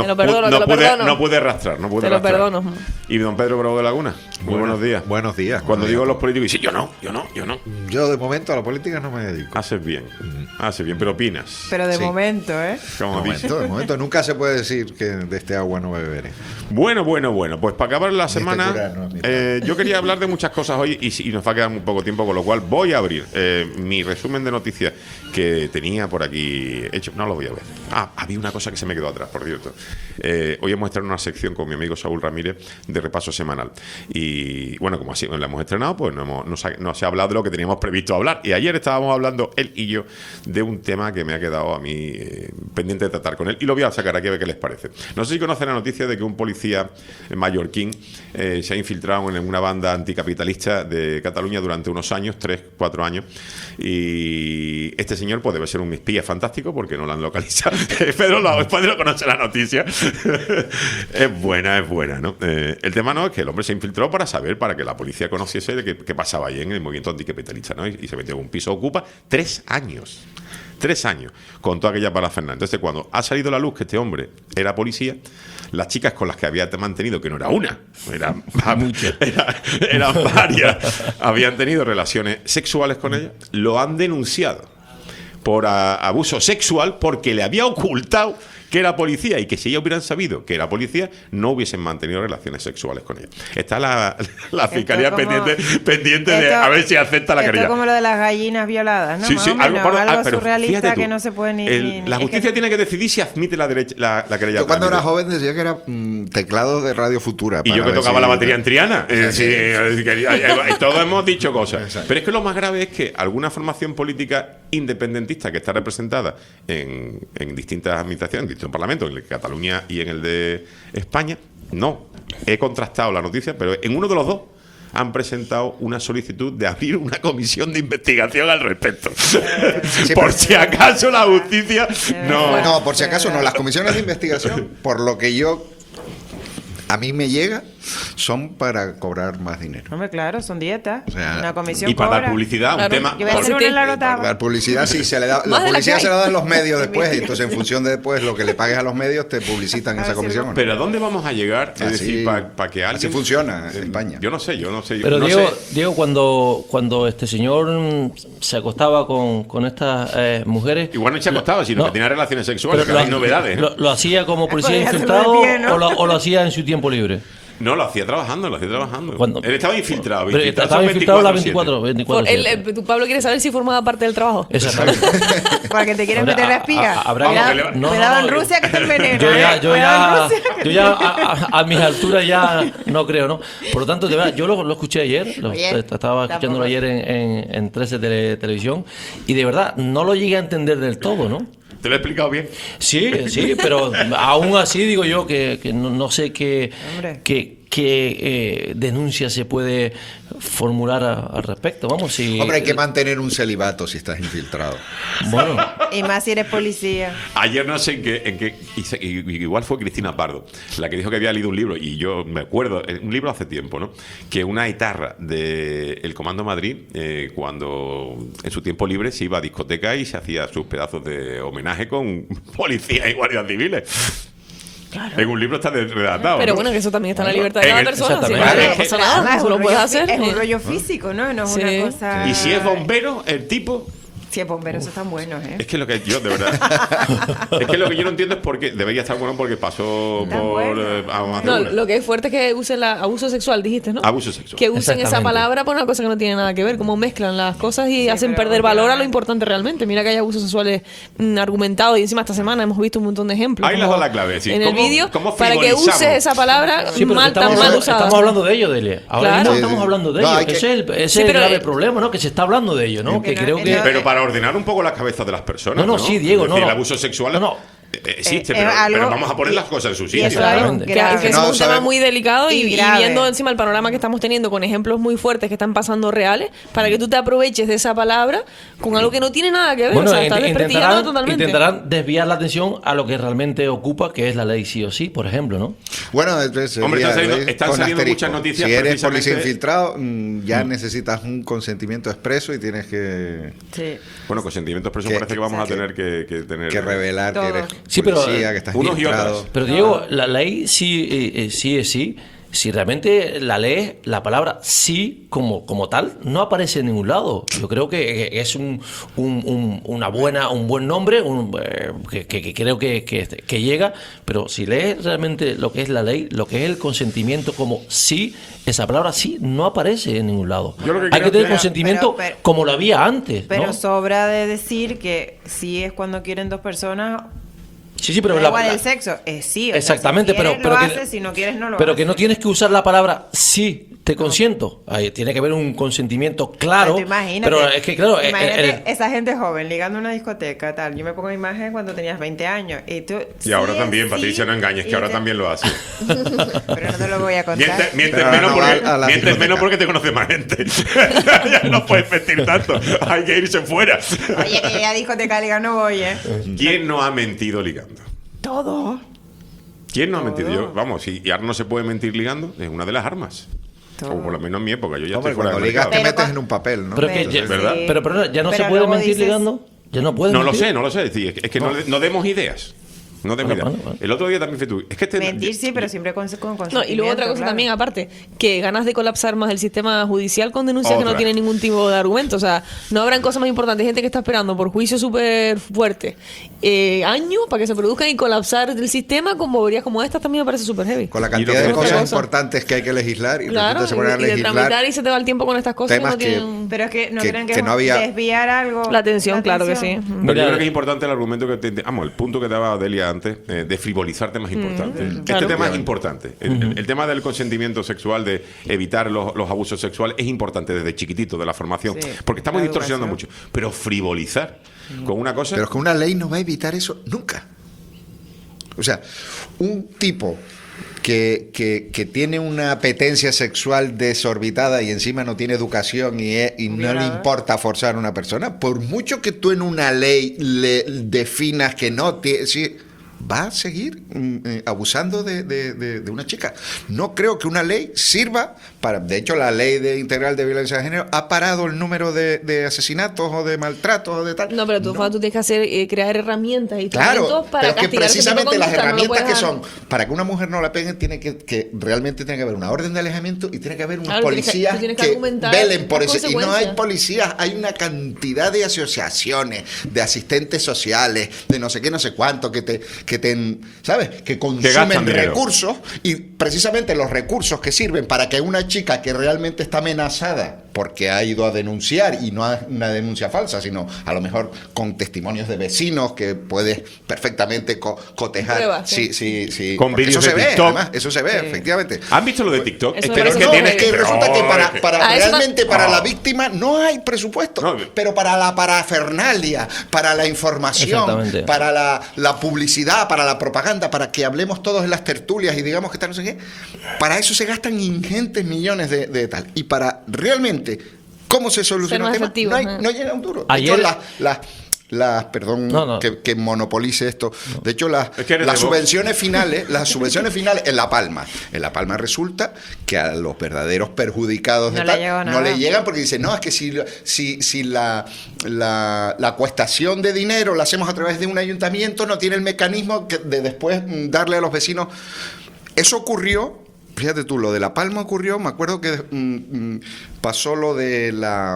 No pude arrastrar. Te lo perdono. Y don Pedro Bravo de Laguna, muy buenos días. Buenos días. Cuando digo los políticos, dice yo no. Yo de momento a la política no me dedico. Haces bien, pero opinas. Pero de momento, ¿eh? De momento nunca se puede decir que de este agua no beberé. Bueno, pues para acabar la semana, yo quería hablar de muchas cosas hoy y nos va a quedar muy poco tiempo, con lo cual voy a abrir mi resumen de noticias que tenía por aquí hecho. No lo voy a ver. Había una cosa que se me quedó atrás, por cierto. Hoy hemos estrenado una sección con mi amigo Saúl Ramírez de repaso semanal. Y bueno, como así la hemos estrenado, pues no se ha hablado de lo que teníamos previsto hablar. Y ayer estábamos hablando, él y yo, de un tema que me ha quedado a mí pendiente de tratar con él. Y lo voy a sacar aquí a ver qué les parece. No sé si conocen la noticia de que un policía mallorquín se ha infiltrado en una banda anticapitalista de Cataluña durante unos años, 3-4 años. Y este señor pues debe ser un espía fantástico porque no lo han localizado. Pedro conoce la noticia. Es buena, ¿no? El tema no es que el hombre se infiltró para que la policía conociese qué pasaba ahí en el movimiento anticapitalista, ¿no? Y se metió en un piso ocupa 3 años. 3 años con toda aquella parafernalia. Entonces, cuando ha salido a la luz que este hombre era policía, las chicas con las que había mantenido, que no era una, eran varias, habían tenido relaciones sexuales con ella, lo han denunciado por abuso sexual porque le había ocultado que era policía y que si ellos hubieran sabido que era policía no hubiesen mantenido relaciones sexuales con ella. Está la fiscalía pendiente de a ver si acepta la querella. Esto como lo de las gallinas violadas, ¿no? Sí, algo surrealista que no se puede ni... La justicia tiene que decidir si admite la querella. Yo cuando era joven decía que era teclados de Radio Futura. Y yo que tocaba la batería en Triana. Todos hemos dicho cosas. Exacto. Pero es que lo más grave es que alguna formación política independentista que está representada en distintas administraciones, en distintos parlamentos, en el de Cataluña y en el de España, no. He contrastado la noticia, pero en uno de los dos han presentado una solicitud de abrir una comisión de investigación al respecto. Por si acaso la justicia no... No, por si acaso no. Las comisiones de investigación, por lo que a mí me llega, son para cobrar más dinero. Hombre, claro, son dietas. O sea, una comisión y para cobra. dar publicidad, un tema... Yo voy a hacer una en la nota. Para dar publicidad, sí, se le da, la publicidad se la dan los medios después, y entonces en función de después lo que le pagues a los medios, te publicitan esa comisión. ¿No? Pero ¿a dónde vamos a llegar? Es decir, para que alguien... Así funciona en España. Yo no sé. Pero no Diego, cuando este señor se acostaba con estas mujeres... Igual no se acostaba, sino que tenía relaciones sexuales, que hay novedades. ¿Lo hacía como policía Podría infiltrado hacerlo de pie, ¿no? o lo hacía en su tiempo libre? No, lo hacía trabajando. Él estaba infiltrado. Pero estaba infiltrado las 24/7. 24/7. Tu Pablo quiere saber si formaba parte del trabajo. Exactamente. Para que te quieres meter la espiga. Cuidado en Rusia que te envenena. Yo ya a mis alturas ya no creo, ¿no? Por lo tanto, de verdad, yo lo escuché ayer, estaba escuchándolo ayer en 13 Televisión, y de verdad no lo llegué a entender del todo, ¿no? ¿Te lo he explicado bien? Sí, pero aún así digo yo que no sé qué denuncia se puede formular al respecto. Vamos, si... Hombre, hay que mantener un celibato si estás infiltrado. Bueno. Y más si eres policía. Ayer no sé en qué igual fue Cristina Pardo la que dijo que había leído un libro, y yo me acuerdo, un libro hace tiempo, ¿no? Que una etarra del Comando Madrid, cuando en su tiempo libre se iba a discoteca y se hacía sus pedazos de homenaje con policías y guardias civiles. Claro. En un libro está redactado. Pero ¿no? bueno, que eso también está en la libertad de cada persona. Sí, Claro, no pasa nada, eso lo puedes hacer. Es un rollo físico, ¿no? No es una cosa... Y si es bombero, el tipo... Si es bombero, esos están buenos, ¿eh? Es que lo que yo, de verdad... es que lo que yo no entiendo es por qué... Debería estar bueno porque pasó por... No, lo que es fuerte es que usen abuso sexual, dijiste, ¿no? Abuso sexual. Que usen esa palabra por una cosa que no tiene nada que ver. Como mezclan las cosas y hacen perder valor a lo importante realmente. Mira que hay abusos sexuales argumentados, y encima esta semana hemos visto un montón de ejemplos. Ahí les da la clave, sí. En el vídeo, para que uses esa palabra tan mal usada. Estamos hablando de ello, Delia. Ahora mismo estamos hablando de ello. Que... Ese es el grave problema, ¿no? Que se está hablando de ello, ¿no? Que creo que... Pero para ordenar un poco las cabezas de las personas, ¿no? Sí, Diego, es decir, el abuso sexual existe, pero vamos a poner las cosas en su sitio. Claro, que es un tema muy delicado y viendo encima el panorama que estamos teniendo con ejemplos muy fuertes que están pasando reales, para que tú te aproveches de esa palabra con algo que no tiene nada que ver. Bueno, o sea, está desprestigiando totalmente. Intentarán desviar la atención a lo que realmente ocupa, que es la ley sí o sí, por ejemplo, ¿no? Bueno, entonces, hombre, están saliendo muchas noticias. Si eres policía infiltrado, ya necesitas un consentimiento expreso y tienes que... Sí. Bueno, consentimiento expreso parece que vamos a tener que tener... Que revelar que eres policía, que estás unos infiltrado. y otros. Pero Diego, la ley sí es sí. Si realmente la lees, la palabra sí como tal no aparece en ningún lado. Yo creo que es un buen nombre, que creo que llega, pero si lees realmente lo que es la ley, lo que es el consentimiento como sí, esa palabra sí no aparece en ningún lado. Hay que tener consentimiento como lo había antes, pero ¿no? sobra de decir que sí es cuando quieren dos personas. Sí, pero igual el sexo es sí. Exactamente, o sea, si quieres, pero lo que, haces, si no quieres, no lo pero haces. que no tienes que usar la palabra sí, te consiento. Ahí tiene que haber un consentimiento claro. Pero es que, claro. Imagínate esa gente joven ligando en una discoteca, tal. Yo me pongo imagen cuando tenías 20 años. Y ahora también, Patricia, no engañes, que ahora también lo hace. Pero no te lo voy a contar. Mientes menos porque te conoce más gente. Ya no puedes mentir tanto. Hay que irse fuera. Oye, que yo a discoteca ligando no voy, ¿eh? ¿Quién no ha mentido ligando? Todo. ¿Quién no ha mentido? Vamos, y ahora no se puede mentir ligando, es una de las armas. O por lo menos en mi época, yo ya estoy fuera de ligas te metes en un papel, ¿no? ¿Verdad? Pero ya no se puede mentir ligando. Ya no puede. No lo sé. Es que no demos ideas. No te bueno. El otro día también fue tú. Es que mentir sí, pero siempre con no, y luego otra cosa también, aparte, que ganas de colapsar más el sistema judicial con denuncias que no tienen ningún tipo de argumento. O sea, no habrán cosas más importantes. Hay gente que está esperando por juicio súper fuerte años para que se produzcan y colapsar el sistema con boberías como estas también me parece súper heavy. Con la cantidad de cosas importantes que hay que legislar y claro, se ponen a legislar. Tramitar y se te va el tiempo con estas cosas. Temas pero es que no creen que no había desviar algo. La atención, claro que sí. Pero yo creo que es importante el argumento que el punto que daba Delia antes, de frivolizar temas importantes. Este claro. tema es importante. El tema del consentimiento sexual, de evitar los abusos sexuales, es importante desde chiquitito, de la formación. Sí, porque estamos la distorsionando educación. mucho. Pero frivolizar con una cosa... Pero es que una ley no va a evitar eso nunca. O sea, un tipo que tiene una apetencia sexual desorbitada y encima no tiene educación y no le importa forzar a una persona, por mucho que tú en una ley le definas que no tiene... Sí, va a seguir abusando de una chica. No creo que una ley sirva para... De hecho, la ley integral de violencia de género ha parado el número de asesinatos o de maltratos o de tal. No, pero tú tienes que hacer, crear herramientas y Claro, instrumentos para pero es que castigar ese tipo de precisamente las conducta, no lo herramientas puedes que dejar. son para que una mujer no la peguen, tiene que realmente tiene que haber una orden de alejamiento y tiene que haber unos Claro, policías tú tienes que que argumentar velen por las eso. Y no hay consecuencias. policías, hay una cantidad de asociaciones, de asistentes sociales, de no sé qué, no sé cuánto, que te ¿sabes? Que consumen gastan dinero. recursos, y precisamente los recursos que sirven para que una chica que realmente está amenazada porque ha ido a denunciar, y no es una denuncia falsa, sino a lo mejor con testimonios de vecinos que puedes perfectamente cotejar. Pruebas, Sí. Con Porque vídeos eso de se ve, TikTok. además, eso se ve, efectivamente. ¿Han visto lo de TikTok? Eso Pero me es parece que, todo que heavy. resulta que para Ah, eso realmente para no. la víctima no hay presupuesto, No. pero para la parafernalia, para la información, Exactamente. para la publicidad, para la propaganda, para que hablemos todos en las tertulias y digamos que tal, no sé qué, para eso se gastan ingentes millones de tal. Y para realmente cómo se soluciona más el tema, efectivo, no llega un duro. Ayer- De hecho, perdón No. que monopolice esto. De hecho, Es que eres las de Vox. subvenciones finales en La Palma resulta que a los verdaderos perjudicados de No le tal llegó no nada. le llegan, porque dicen, no, es que si la acuestación de dinero la hacemos a través de un ayuntamiento, no tiene el mecanismo de después darle a los vecinos. Eso ocurrió. Fíjate tú, lo de La Palma ocurrió, me acuerdo que pasó lo de la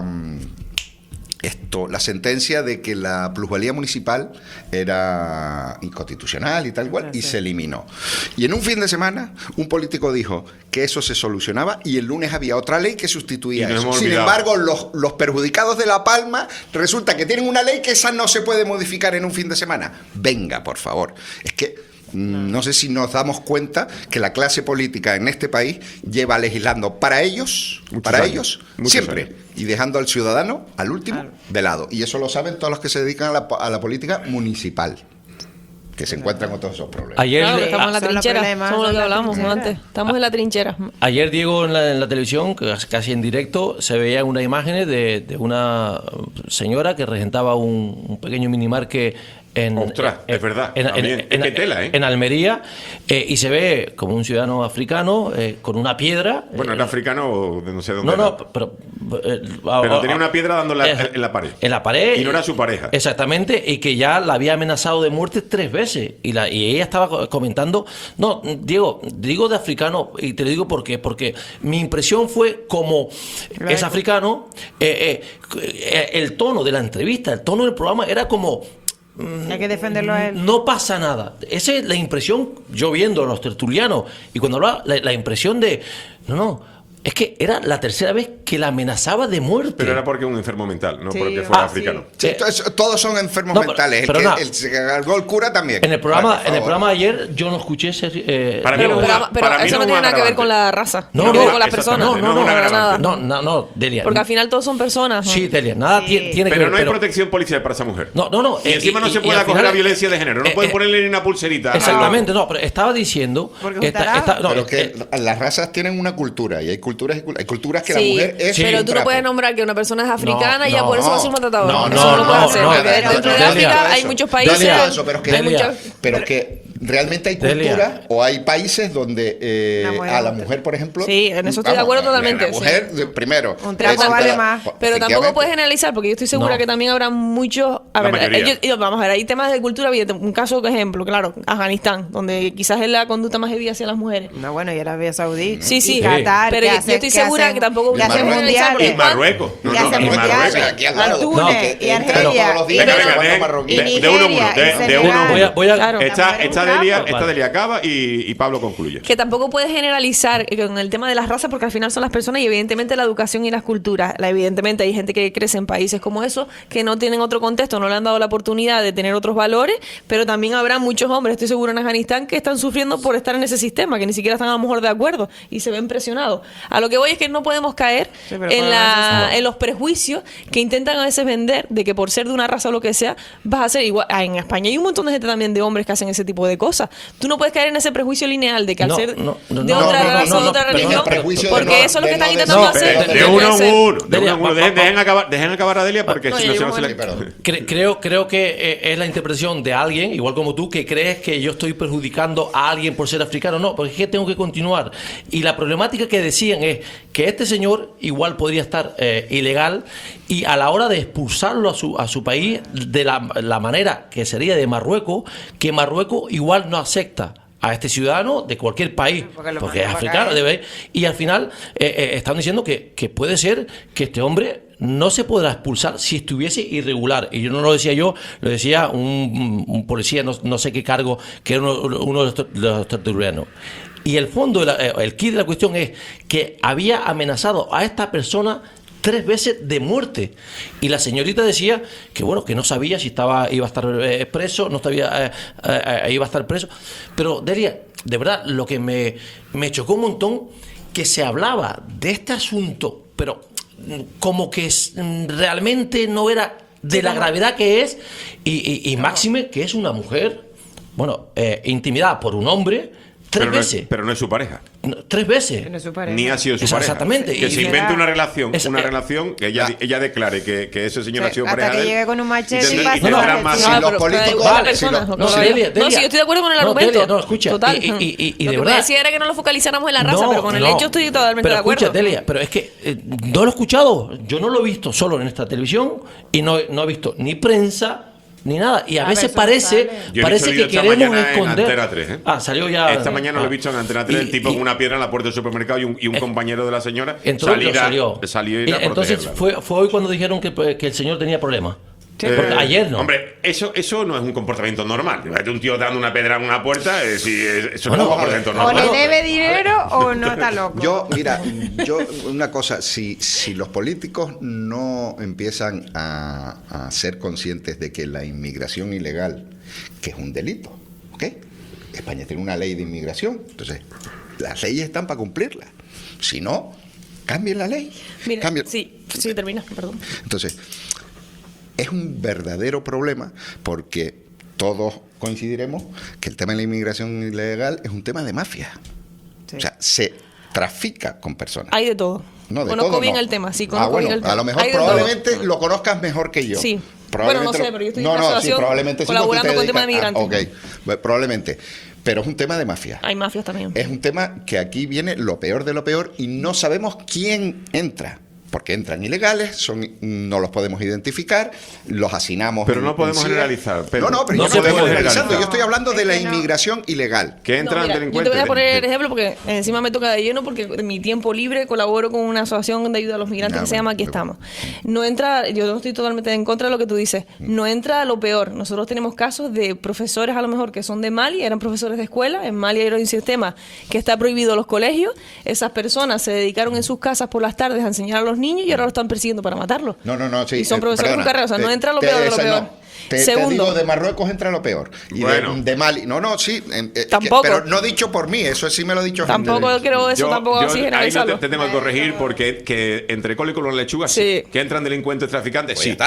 sentencia de que la plusvalía municipal era inconstitucional y tal cual, y se eliminó. Y en un fin de semana, un político dijo que eso se solucionaba, y el lunes había otra ley que sustituía Y nos eso. hemos Sin olvidado. embargo, los perjudicados de La Palma resulta que tienen una ley que esa no se puede modificar en un fin de semana. Venga, por favor. Es que no sé si nos damos cuenta que la clase política en este país lleva legislando para ellos Muchos siempre, años. y dejando al ciudadano, al último, de lado. Y eso lo saben todos los que se dedican a la política municipal, que se encuentran con todos esos problemas. Ayer, Claro, estamos en la Son los trinchera, problemas, somos lo son que las hablamos trincheras. antes. Estamos en la trinchera. Ayer, Diego, en la televisión, casi en directo, se veían unas imágenes de una señora que regentaba un pequeño minimarket Ostras, es verdad. También. Es que tela, ¿eh? en Almería, y se ve como un ciudadano africano con una piedra. Bueno, era africano o de no sé dónde. No, era. pero Pero tenía una piedra dándole en la pared. En la pared. Y no era su pareja. Exactamente, y que ya la había amenazado de muerte 3 veces. Y ella estaba comentando, no, Diego, digo de africano, y te lo digo porque mi impresión fue como es africano, el tono de la entrevista, el tono del programa era como... Hay que defenderlo a él. No pasa nada. Esa es la impresión, yo viendo a los tertulianos, y cuando hablaba, la impresión de, no, es que era la tercera vez que la amenazaba de muerte. Pero era porque es un enfermo mental, no Sí, porque fuera sí. africano. Sí, todos son enfermos No, pero- mentales. pero nada. El que se cargó el cura también. En el programa, Ay, por en el favor. programa de ayer yo no escuché ese... Para mí Pero, no es una- pero para mí eso no no es tiene un nada que ver con agravante. la raza, No, no, no, con las personas. exactamente, no es un para agravante. nada. No, Delia. Porque al final todos son personas. ¿no? Sí, Delia, nada Sí. tiene que Pero ver. no hay protección policial para esa mujer. No. Y encima no se puede al acoger final- a violencia de género. No pueden ponerle ni una pulserita. Exactamente, no, pero estaba diciendo... Porque estará- no, Pero que las razas tienen una cultura, y hay culturas que la Sí, mujer es pero un tú no trapo. puedes nombrar que una persona es africana y ya no, por eso va a ser maltratador. no, Eso no lo puedes no, hacer. no, Porque no, dentro de Delia, África hay eso. muchos países. Delia, eso, pero es que- hay Delia. muchas- Pero que realmente hay Delia. culturas o hay países donde La mujer a la no. mujer, por ejemplo... Sí, en eso estoy de acuerdo totalmente, La mujer, primero... Un trapo es- vale más. Pero tampoco efectivamente. puedes generalizar, porque yo estoy segura No. que también habrá muchos. A La ver, mayoría. vamos a ver, hay temas de cultura. Un caso, por ejemplo, claro, Afganistán, donde quizás es la conducta más heavy hacia las mujeres. No, bueno, y Arabia Saudí. Sí, sí. Y Qatar. Pero yo estoy segura que tampoco que hacen Marruecos. mundiales. Y Marruecos. No, Y no, hacen y mundiales. Marruecos. Aquí al lado. Túnez No, que y entran Argelia. todos los días Venga, no sé venga, cuántos de marroquíes. uno en uno. Nigeria, y De uno en Senegal. uno. Voy a- Claro. Esta La mujer es un Delia Delia acaba y Pablo concluye. Que tampoco puedes generalizar con el tema de las razas, porque al final son las personas y evidentemente la educación y las culturas. Evidentemente hay gente que crece en países como esos que no tienen otro contexto, no le han dado la oportunidad de tener otros valores, pero también habrá muchos hombres, estoy seguro, en Afganistán que están sufriendo por estar en ese sistema, que ni siquiera están a lo mejor de acuerdo y se ven presionados. A lo que voy es que no podemos caer en los prejuicios que intentan a veces vender de que por ser de una raza o lo que sea vas a ser igual. En España hay un montón de gente también de hombres que hacen ese tipo de cosas. Tú no puedes caer en ese prejuicio lineal de que al ser de otra raza o de otra religión, porque eso es lo que están intentando hacer. De uno en uno. Dejen acabar a Delia porque si no se le... Creo que es la interpretación de alguien, igual como tú, que crees que yo estoy perjudicando a alguien por ser africano. No, porque es que tengo que continuar. Y la problemática que decían es que este señor igual podría estar ilegal y a la hora de expulsarlo a su país de la manera que sería de Marruecos, que Marruecos igual no acepta a este ciudadano de cualquier país, porque es africano, y al final están diciendo que puede ser que este hombre no se podrá expulsar si estuviese irregular. Y yo no lo decía yo, lo decía un policía, no sé qué cargo, que era uno de los tertulianos. Y el fondo, el quid de la cuestión es que había amenazado a esta persona 3 veces de muerte. Y la señorita decía que bueno, que no sabía si iba a estar preso, no sabía iba a estar preso. Pero Delia, de verdad, lo que me chocó un montón, que se hablaba de este asunto, pero como que realmente no era de la gravedad que es, y máxime que es una mujer, bueno, intimidada por un hombre 3 veces. Pero no es su pareja. 3 veces. No es su pareja. Ni ha sido su pareja. Exactamente. Que se invente una relación que ella declare que ese señor ha sido pareja de él. Hasta que llegue con un machete y tendrá más. Si los políticos... Sí, yo estoy de acuerdo con el argumento. Delia, no, escucha. Total. Y lo de que verdad, me decía era que no lo focalizáramos en la raza, pero con el hecho estoy totalmente de acuerdo. Pero escucha, Delia, pero es que no lo he escuchado. Yo no lo he visto solo en esta televisión y no he visto ni prensa ni nada. Y a veces parece que queremos esconder. Antena 3, ¿eh? Salió ya. Esta mañana lo he visto en Antena 3, el tipo con una piedra en la puerta del supermercado y un compañero de la señora salió y la entonces protegerla. fue hoy cuando dijeron que el señor tenía problemas. Porque ayer no. Hombre, eso no es un comportamiento normal. Un tío dando una pedra en una puerta, eso no es un comportamiento normal. O le debe dinero o no está loco. Mira, una cosa, si los políticos no empiezan a ser conscientes de que la inmigración ilegal, que es un delito, ¿ok? España tiene una ley de inmigración, entonces las leyes están para cumplirlas. Si no, cambien la ley. Mira, sí, termina, perdón. Entonces, es un verdadero problema porque todos coincidiremos que el tema de la inmigración ilegal es un tema de mafia. Sí. O sea, se trafica con personas. Hay de todo. Conozco bien el tema, sí, conozco bien el tema. A lo mejor probablemente lo conozcas mejor que yo. Sí. Bueno, no sé, pero yo estoy en una asociación probablemente colaborando con el tema de migrantes. Ok, probablemente. Pero es un tema de mafia. Hay mafias también. Es un tema que aquí viene lo peor de lo peor y no sabemos quién entra. Porque entran ilegales, no los podemos identificar, los hacinamos. Pero no podemos generalizar. Pero yo no estoy generalizando, yo estoy hablando de la inmigración ilegal. Que entran delincuentes. Yo te voy a poner el ejemplo porque encima me toca de lleno, porque en mi tiempo libre colaboro con una asociación de ayuda a los migrantes que se llama Aquí Estamos. No entra, yo no estoy totalmente en contra de lo que tú dices, no entra a lo peor. Nosotros tenemos casos de profesores a lo mejor que son de Mali, eran profesores de escuela, en Mali hay un sistema que está prohibido en los colegios, esas personas se dedicaron en sus casas por las tardes a enseñar a los niños y ahora lo están persiguiendo para matarlos. No, sí. Y son profesores con carrera, o sea, no entra lo peor de lo peor. Segundo, te digo, de Marruecos entra lo peor. Y de Mali. Sí. Tampoco. Pero no dicho por mí, eso sí me lo ha dicho gente. Tampoco creo eso, tampoco así generalizarlo. Ahí te tengo que corregir porque que entre col y con las lechugas, sí. Que entran delincuentes, traficantes, sí.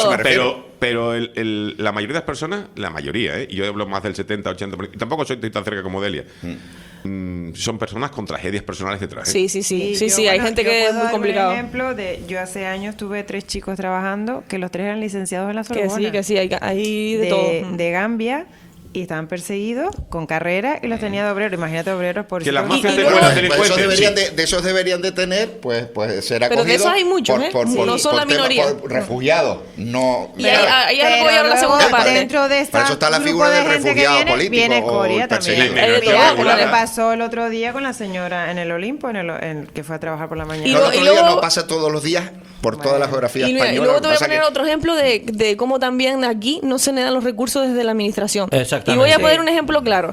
Pero la mayoría de las personas, y yo hablo más del 70-80%, y tampoco soy tan cerca como Delia, son personas con tragedias personales detrás. Sí, hay gente que es muy complicado. Por ejemplo, yo hace años tuve 3 chicos trabajando, que los 3 eran licenciados en la Sorbona. Que sí, hay de todo. De Gambia. Y estaban perseguidos con carrera y los tenía de obreros. Imagínate obreros por que las mafias de buenos delincuentes. De esos deberían de tener, pues ser acogidos. Pero de esos hay muchos, no son la minoría. Por refugiados, no. Y ahí apoyo la segunda parte. Dentro de esta eso está la figura del refugiado político. Viene Corea también. Como le pasó el otro día con la señora en el Olimpo, que fue a trabajar por la mañana. El otro día no pasa todos los días. por toda la geografía Y española. luego te voy a Pasa poner que- otro ejemplo de cómo también aquí no se le dan los recursos desde la administración. Exactamente. Y voy a Sí. poner un ejemplo claro.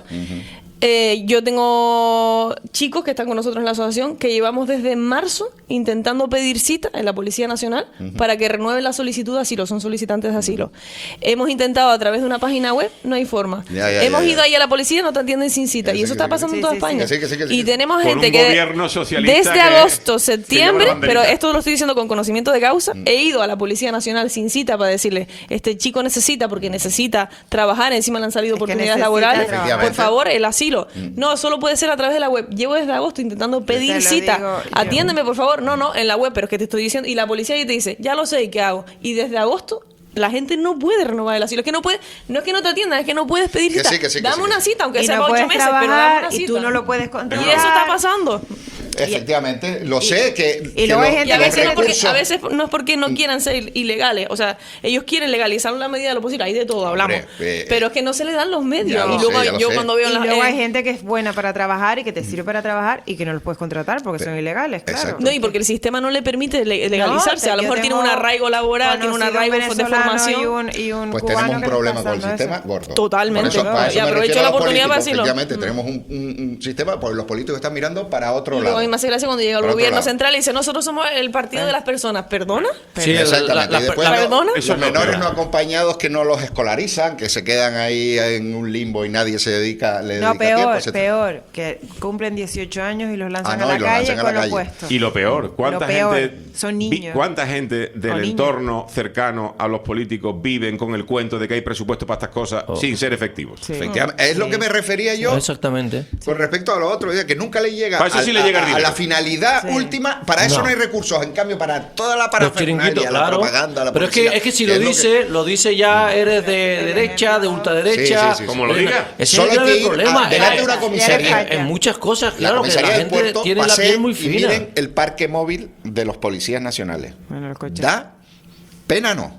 Yo tengo chicos que están con nosotros en la asociación que llevamos desde marzo intentando pedir cita en la Policía Nacional para que renueven la solicitud de asilo. Son solicitantes de asilo. Hemos intentado a través de una página web, no hay forma. Hemos ido ahí a la policía, no te atienden sin cita. Y eso está pasando en toda España. Y tenemos Con gente un que gobierno socialista desde que agosto, se septiembre, lleva la pero banderita. esto lo estoy diciendo con conocimiento de causa, he ido a la Policía Nacional sin cita para decirle, este chico necesita, porque necesita trabajar, encima le han salido oportunidades necesita laborales, trabajar. por favor, el asilo. No, solo puede ser a través de la web. Llevo desde agosto intentando pedir lo cita. digo yo. Atiéndeme, por favor. No, en la web, pero es que te estoy diciendo. Y la policía ahí te dice, ya lo sé, ¿y qué hago? Y desde agosto la gente no puede renovar el asilo. Es que no puede, no es que no te atiendan, es que no puedes pedir Que cita. sí, que sí, que dame sí. una cita, aunque Y sea no para 8 puedes meses, pero dame trabajar una cita. y tú no lo puedes contratar. Y eso está pasando. Efectivamente, lo sé que. y luego hay gente Y a los veces, recursos- a veces no es porque no quieran ser ilegales, o sea, ellos quieren legalizar la medida de lo posible, hay de todo, hablamos. Pero es que no se le dan los medios. Ya lo Y luego sé, ya lo yo sé. cuando veo Y en las luego hay gente que es buena para trabajar y que te sirve para trabajar y que no los puedes contratar porque son ilegales, claro. No, y porque el sistema no le permite legalizarse. A lo mejor tiene un arraigo laboral, tiene un arraigo de formación. Y un Pues cubano tenemos un que le problema está con el pasando sistema eso. gordo. Totalmente. Por eso, para eso Y me aprovecho refiero a la los oportunidad para políticos. decirlo. Efectivamente, tenemos un sistema, pues los políticos están mirando para otro Y luego a lado. mí me hace gracia cuando llega el Para otro gobierno lado. central y dice, nosotros somos el partido de las personas. ¿Perdona? Sí, exactamente. Y después ¿Perdona? los menores no acompañados que no los escolarizan, que se quedan ahí en un limbo y nadie se dedica, le No, dedica tiempo, peor, etcétera. peor, que cumplen 18 años y los lanzan no, a y la los calle lanzan a con la los calle. puestos. Y lo peor, ¿cuánta Lo peor, gente son niños. cuánta gente del O niñas. entorno cercano a los políticos viven con el cuento de que hay presupuesto para estas cosas sin ser efectivos? Efectivamente. Es lo que me refería yo Exactamente. con respecto a lo otro, que nunca le llega, Para eso sí le llega el a dinero. la finalidad última, para eso no. hay recursos, en cambio para toda la Los parafernalia, chiringuitos, la claro. propaganda, la Pero publicidad, es que si lo es dice, lo dice ya eres de derecha, de ultraderecha. Sí, sí, sí, Como lo diga. Ese Solo es el hay grave que ir problema. delante de una comisaría. En muchas cosas, La claro, que la comisaría del gente puerto, tiene la paseen piel muy y fina. miren el parque móvil de los policías nacionales. Bueno, el coche. Da pena, no.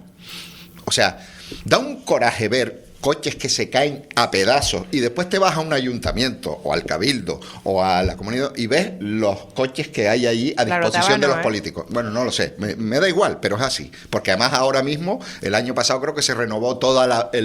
O sea, da un coraje ver coches que se caen a pedazos y después te vas a un ayuntamiento o al cabildo o a la comunidad y ves los coches que hay allí a Claro, disposición de Tabano, los políticos. Bueno, no lo sé, me da igual, pero es así. Porque además ahora mismo, el año pasado creo que se renovó todo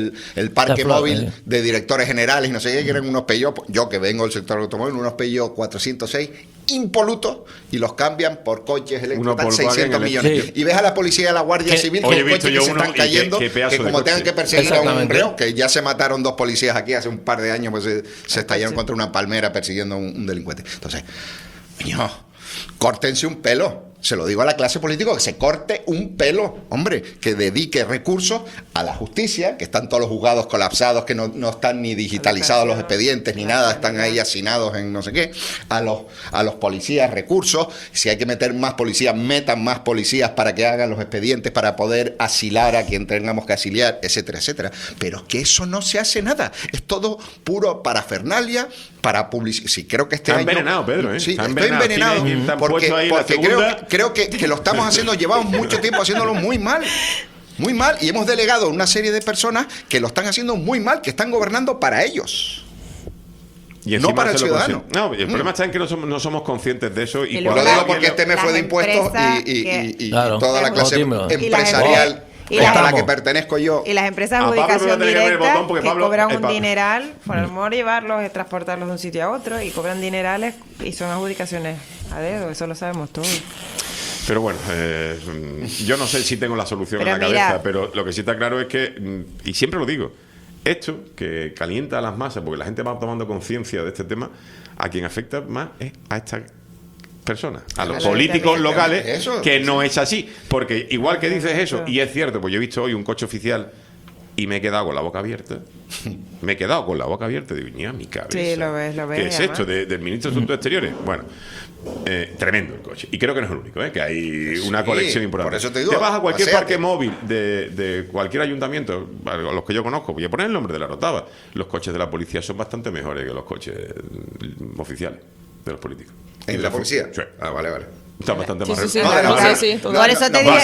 el parque La flota, móvil de directores generales y no sé qué, que eran unos Peugeot, yo que vengo del sector automóvil, unos Peugeot 406 impolutos y los cambian por coches eléctricos, Uno por 600 Volkswagen millones. Sí. Y ves a la policía y a la Guardia Que- Civil Oye, he con visto coches yo que se uno están y qué cayendo, pedazo que de como coche. tengan que perseguir a un Exactamente. reo, que ya se mataron dos policías aquí hace un par de años, pues se estallaron contra una palmera persiguiendo a un delincuente. Entonces, coño, córtense un pelo. Se lo digo a la clase política, que se corte un pelo, hombre, que dedique recursos a la justicia, que están todos los juzgados colapsados, que no están ni digitalizados los expedientes ni nada, están ahí hacinados en no sé qué, a los policías recursos, si hay que meter más policías, metan más policías para que hagan los expedientes, para poder asilar a quien tengamos que asiliar, etcétera, etcétera. Pero es que eso no se hace nada, es todo puro parafernalia, para publicidad. Sí, creo que este Está año... envenenado, Pedro, ¿eh? Sí, Está estoy envenenado, Tiene que estar porque puesto ahí la segunda. creo que lo estamos haciendo, llevamos mucho tiempo haciéndolo muy mal. Muy mal, y hemos delegado a una serie de personas que lo están haciendo muy mal, que están gobernando para ellos. Y No encima para el se lo ciudadano. consiguen. No, el problema está en que no somos conscientes de eso. Y Lo cuando digo alguien porque este mes fue de impuestos y Claro. toda la clase Dímelo. empresarial Y a la las- que pertenezco yo. Y las empresas de A Pablo adjudicación no tiene que ver el directa botón porque que Pablo- cobran un Pablo- dineral por el modo de llevarlos, es transportarlos de un sitio a otro y cobran dinerales y son adjudicaciones a dedo, eso lo sabemos todos. Pero bueno, yo no sé si tengo la solución Pero en la mira- cabeza, pero lo que sí está claro es que, y siempre lo digo, esto que calienta a las masas, porque la gente va tomando conciencia de este tema, a quien afecta más es a estas personas, a los políticos locales, Eso. que no es así. Porque igual que dices eso, y es cierto, pues yo he visto hoy un coche oficial y me he quedado con la boca abierta. Me he quedado con la boca abierta. Digo, ni a mi cabeza. Sí, lo ves, ¿Qué es además. esto del ministro de Asuntos Exteriores? Bueno, tremendo el coche. Y creo que no es el único, que hay una Sí, colección importante. por eso te digo, vas a cualquier paséate. parque móvil de cualquier ayuntamiento, a los que yo conozco, voy a poner el nombre de la Rotava. Los coches de la policía son bastante mejores que los coches oficiales de los políticos. ¿En la policía? Sí. Ah, vale. Está bastante más sí, reducido. Por eso te dije,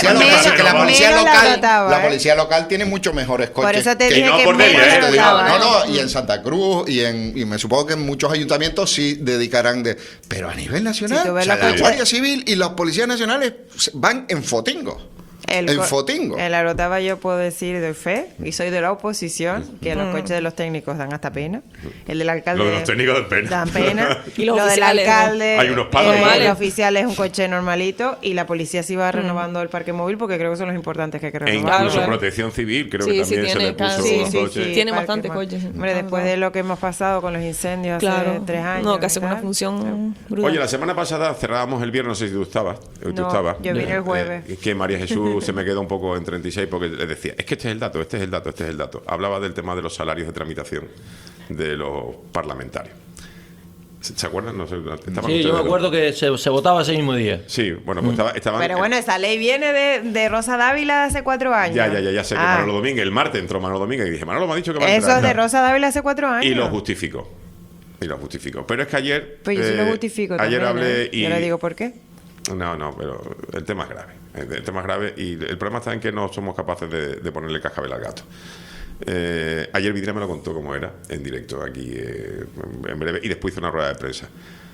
la policía local tiene mucho mejores coches. Por eso te que dije no que por menos día, lo te digo, daba. no, y en Santa Cruz y me supongo que en muchos ayuntamientos sí dedicarán de, pero a nivel nacional, Si tú ves la la Guardia Civil y los policías nacionales van en fotingo. En fotingo. En la Orotava yo puedo decir, doy fe, y soy de la oposición, que los coches de los técnicos dan hasta pena. El del alcalde... Lo de los técnicos dan pena. Dan pena. Y los lo del oficiales, alcalde... ¿no? Hay unos palos, ¿no? El oficial es un coche normalito, y la policía sí va renovando el parque móvil, porque creo que son los importantes que hay que E renovar. incluso Protección Civil, creo que también se le puso coches. Tiene parque bastantes más. coches. Hombre, después de lo que hemos pasado con los incendios hace 3 años. No, que hace y una tal. función brutal. Oye, la semana pasada cerrábamos el viernes, no sé si tú estabas. No, yo vine el jueves. Que María Jesús se me quedó un poco en 36 porque le decía, es que este es el dato, este es el dato, este es el dato. Hablaba del tema de los salarios de tramitación de los parlamentarios. ¿Se acuerdan? No sé, Sí, yo me acuerdo que se votaba ese mismo día. Sí, bueno, pues estaban... Pero bueno, esa ley viene de Rosa Dávila de hace 4 años. Ya sé que Manolo Domínguez, el martes entró Manolo Domínguez y dije, Manolo me ha dicho que va a Eso entrar. es de Rosa Dávila hace 4 años. Y lo justificó. Pero es que ayer... Pues yo sí lo justifico ayer también, hablé y... Yo le digo por qué. No, pero el tema es grave. El tema es grave y el problema está en que no somos capaces de ponerle cascabel al gato. Ayer Vidina me lo contó cómo era, en directo, aquí, en breve, y después hizo una rueda de prensa.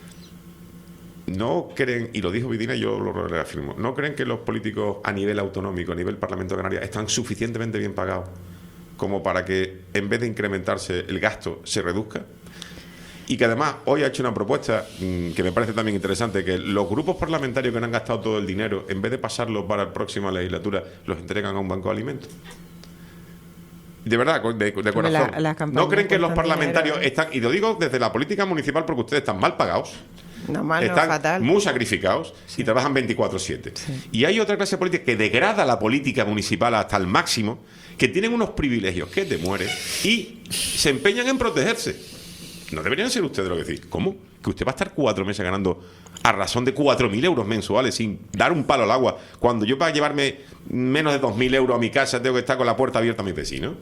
No creen, y lo dijo Vidina y yo lo reafirmo, no creen que los políticos a nivel autonómico, a nivel Parlamento de Canarias, están suficientemente bien pagados como para que, en vez de incrementarse el gasto, se reduzca. Y que además hoy ha hecho una propuesta que me parece también interesante, que los grupos parlamentarios que no han gastado todo el dinero, en vez de pasarlo para la próxima legislatura, los entregan a un banco de alimentos. De verdad, de corazón. ¿No creen que los parlamentarios están, y lo digo desde la política municipal porque ustedes están mal pagados, están fatal, muy sacrificados y trabajan 24/7? Y hay otra clase política que degrada la política municipal hasta el máximo, que tienen unos privilegios que te mueren y se empeñan en protegerse. No deberían ser ustedes lo que decís. ¿Cómo? Que usted va a estar 4 meses ganando a razón de 4.000 euros mensuales sin dar un palo al agua, cuando yo para llevarme menos de 2.000 euros a mi casa tengo que estar con la puerta abierta a mi vecino.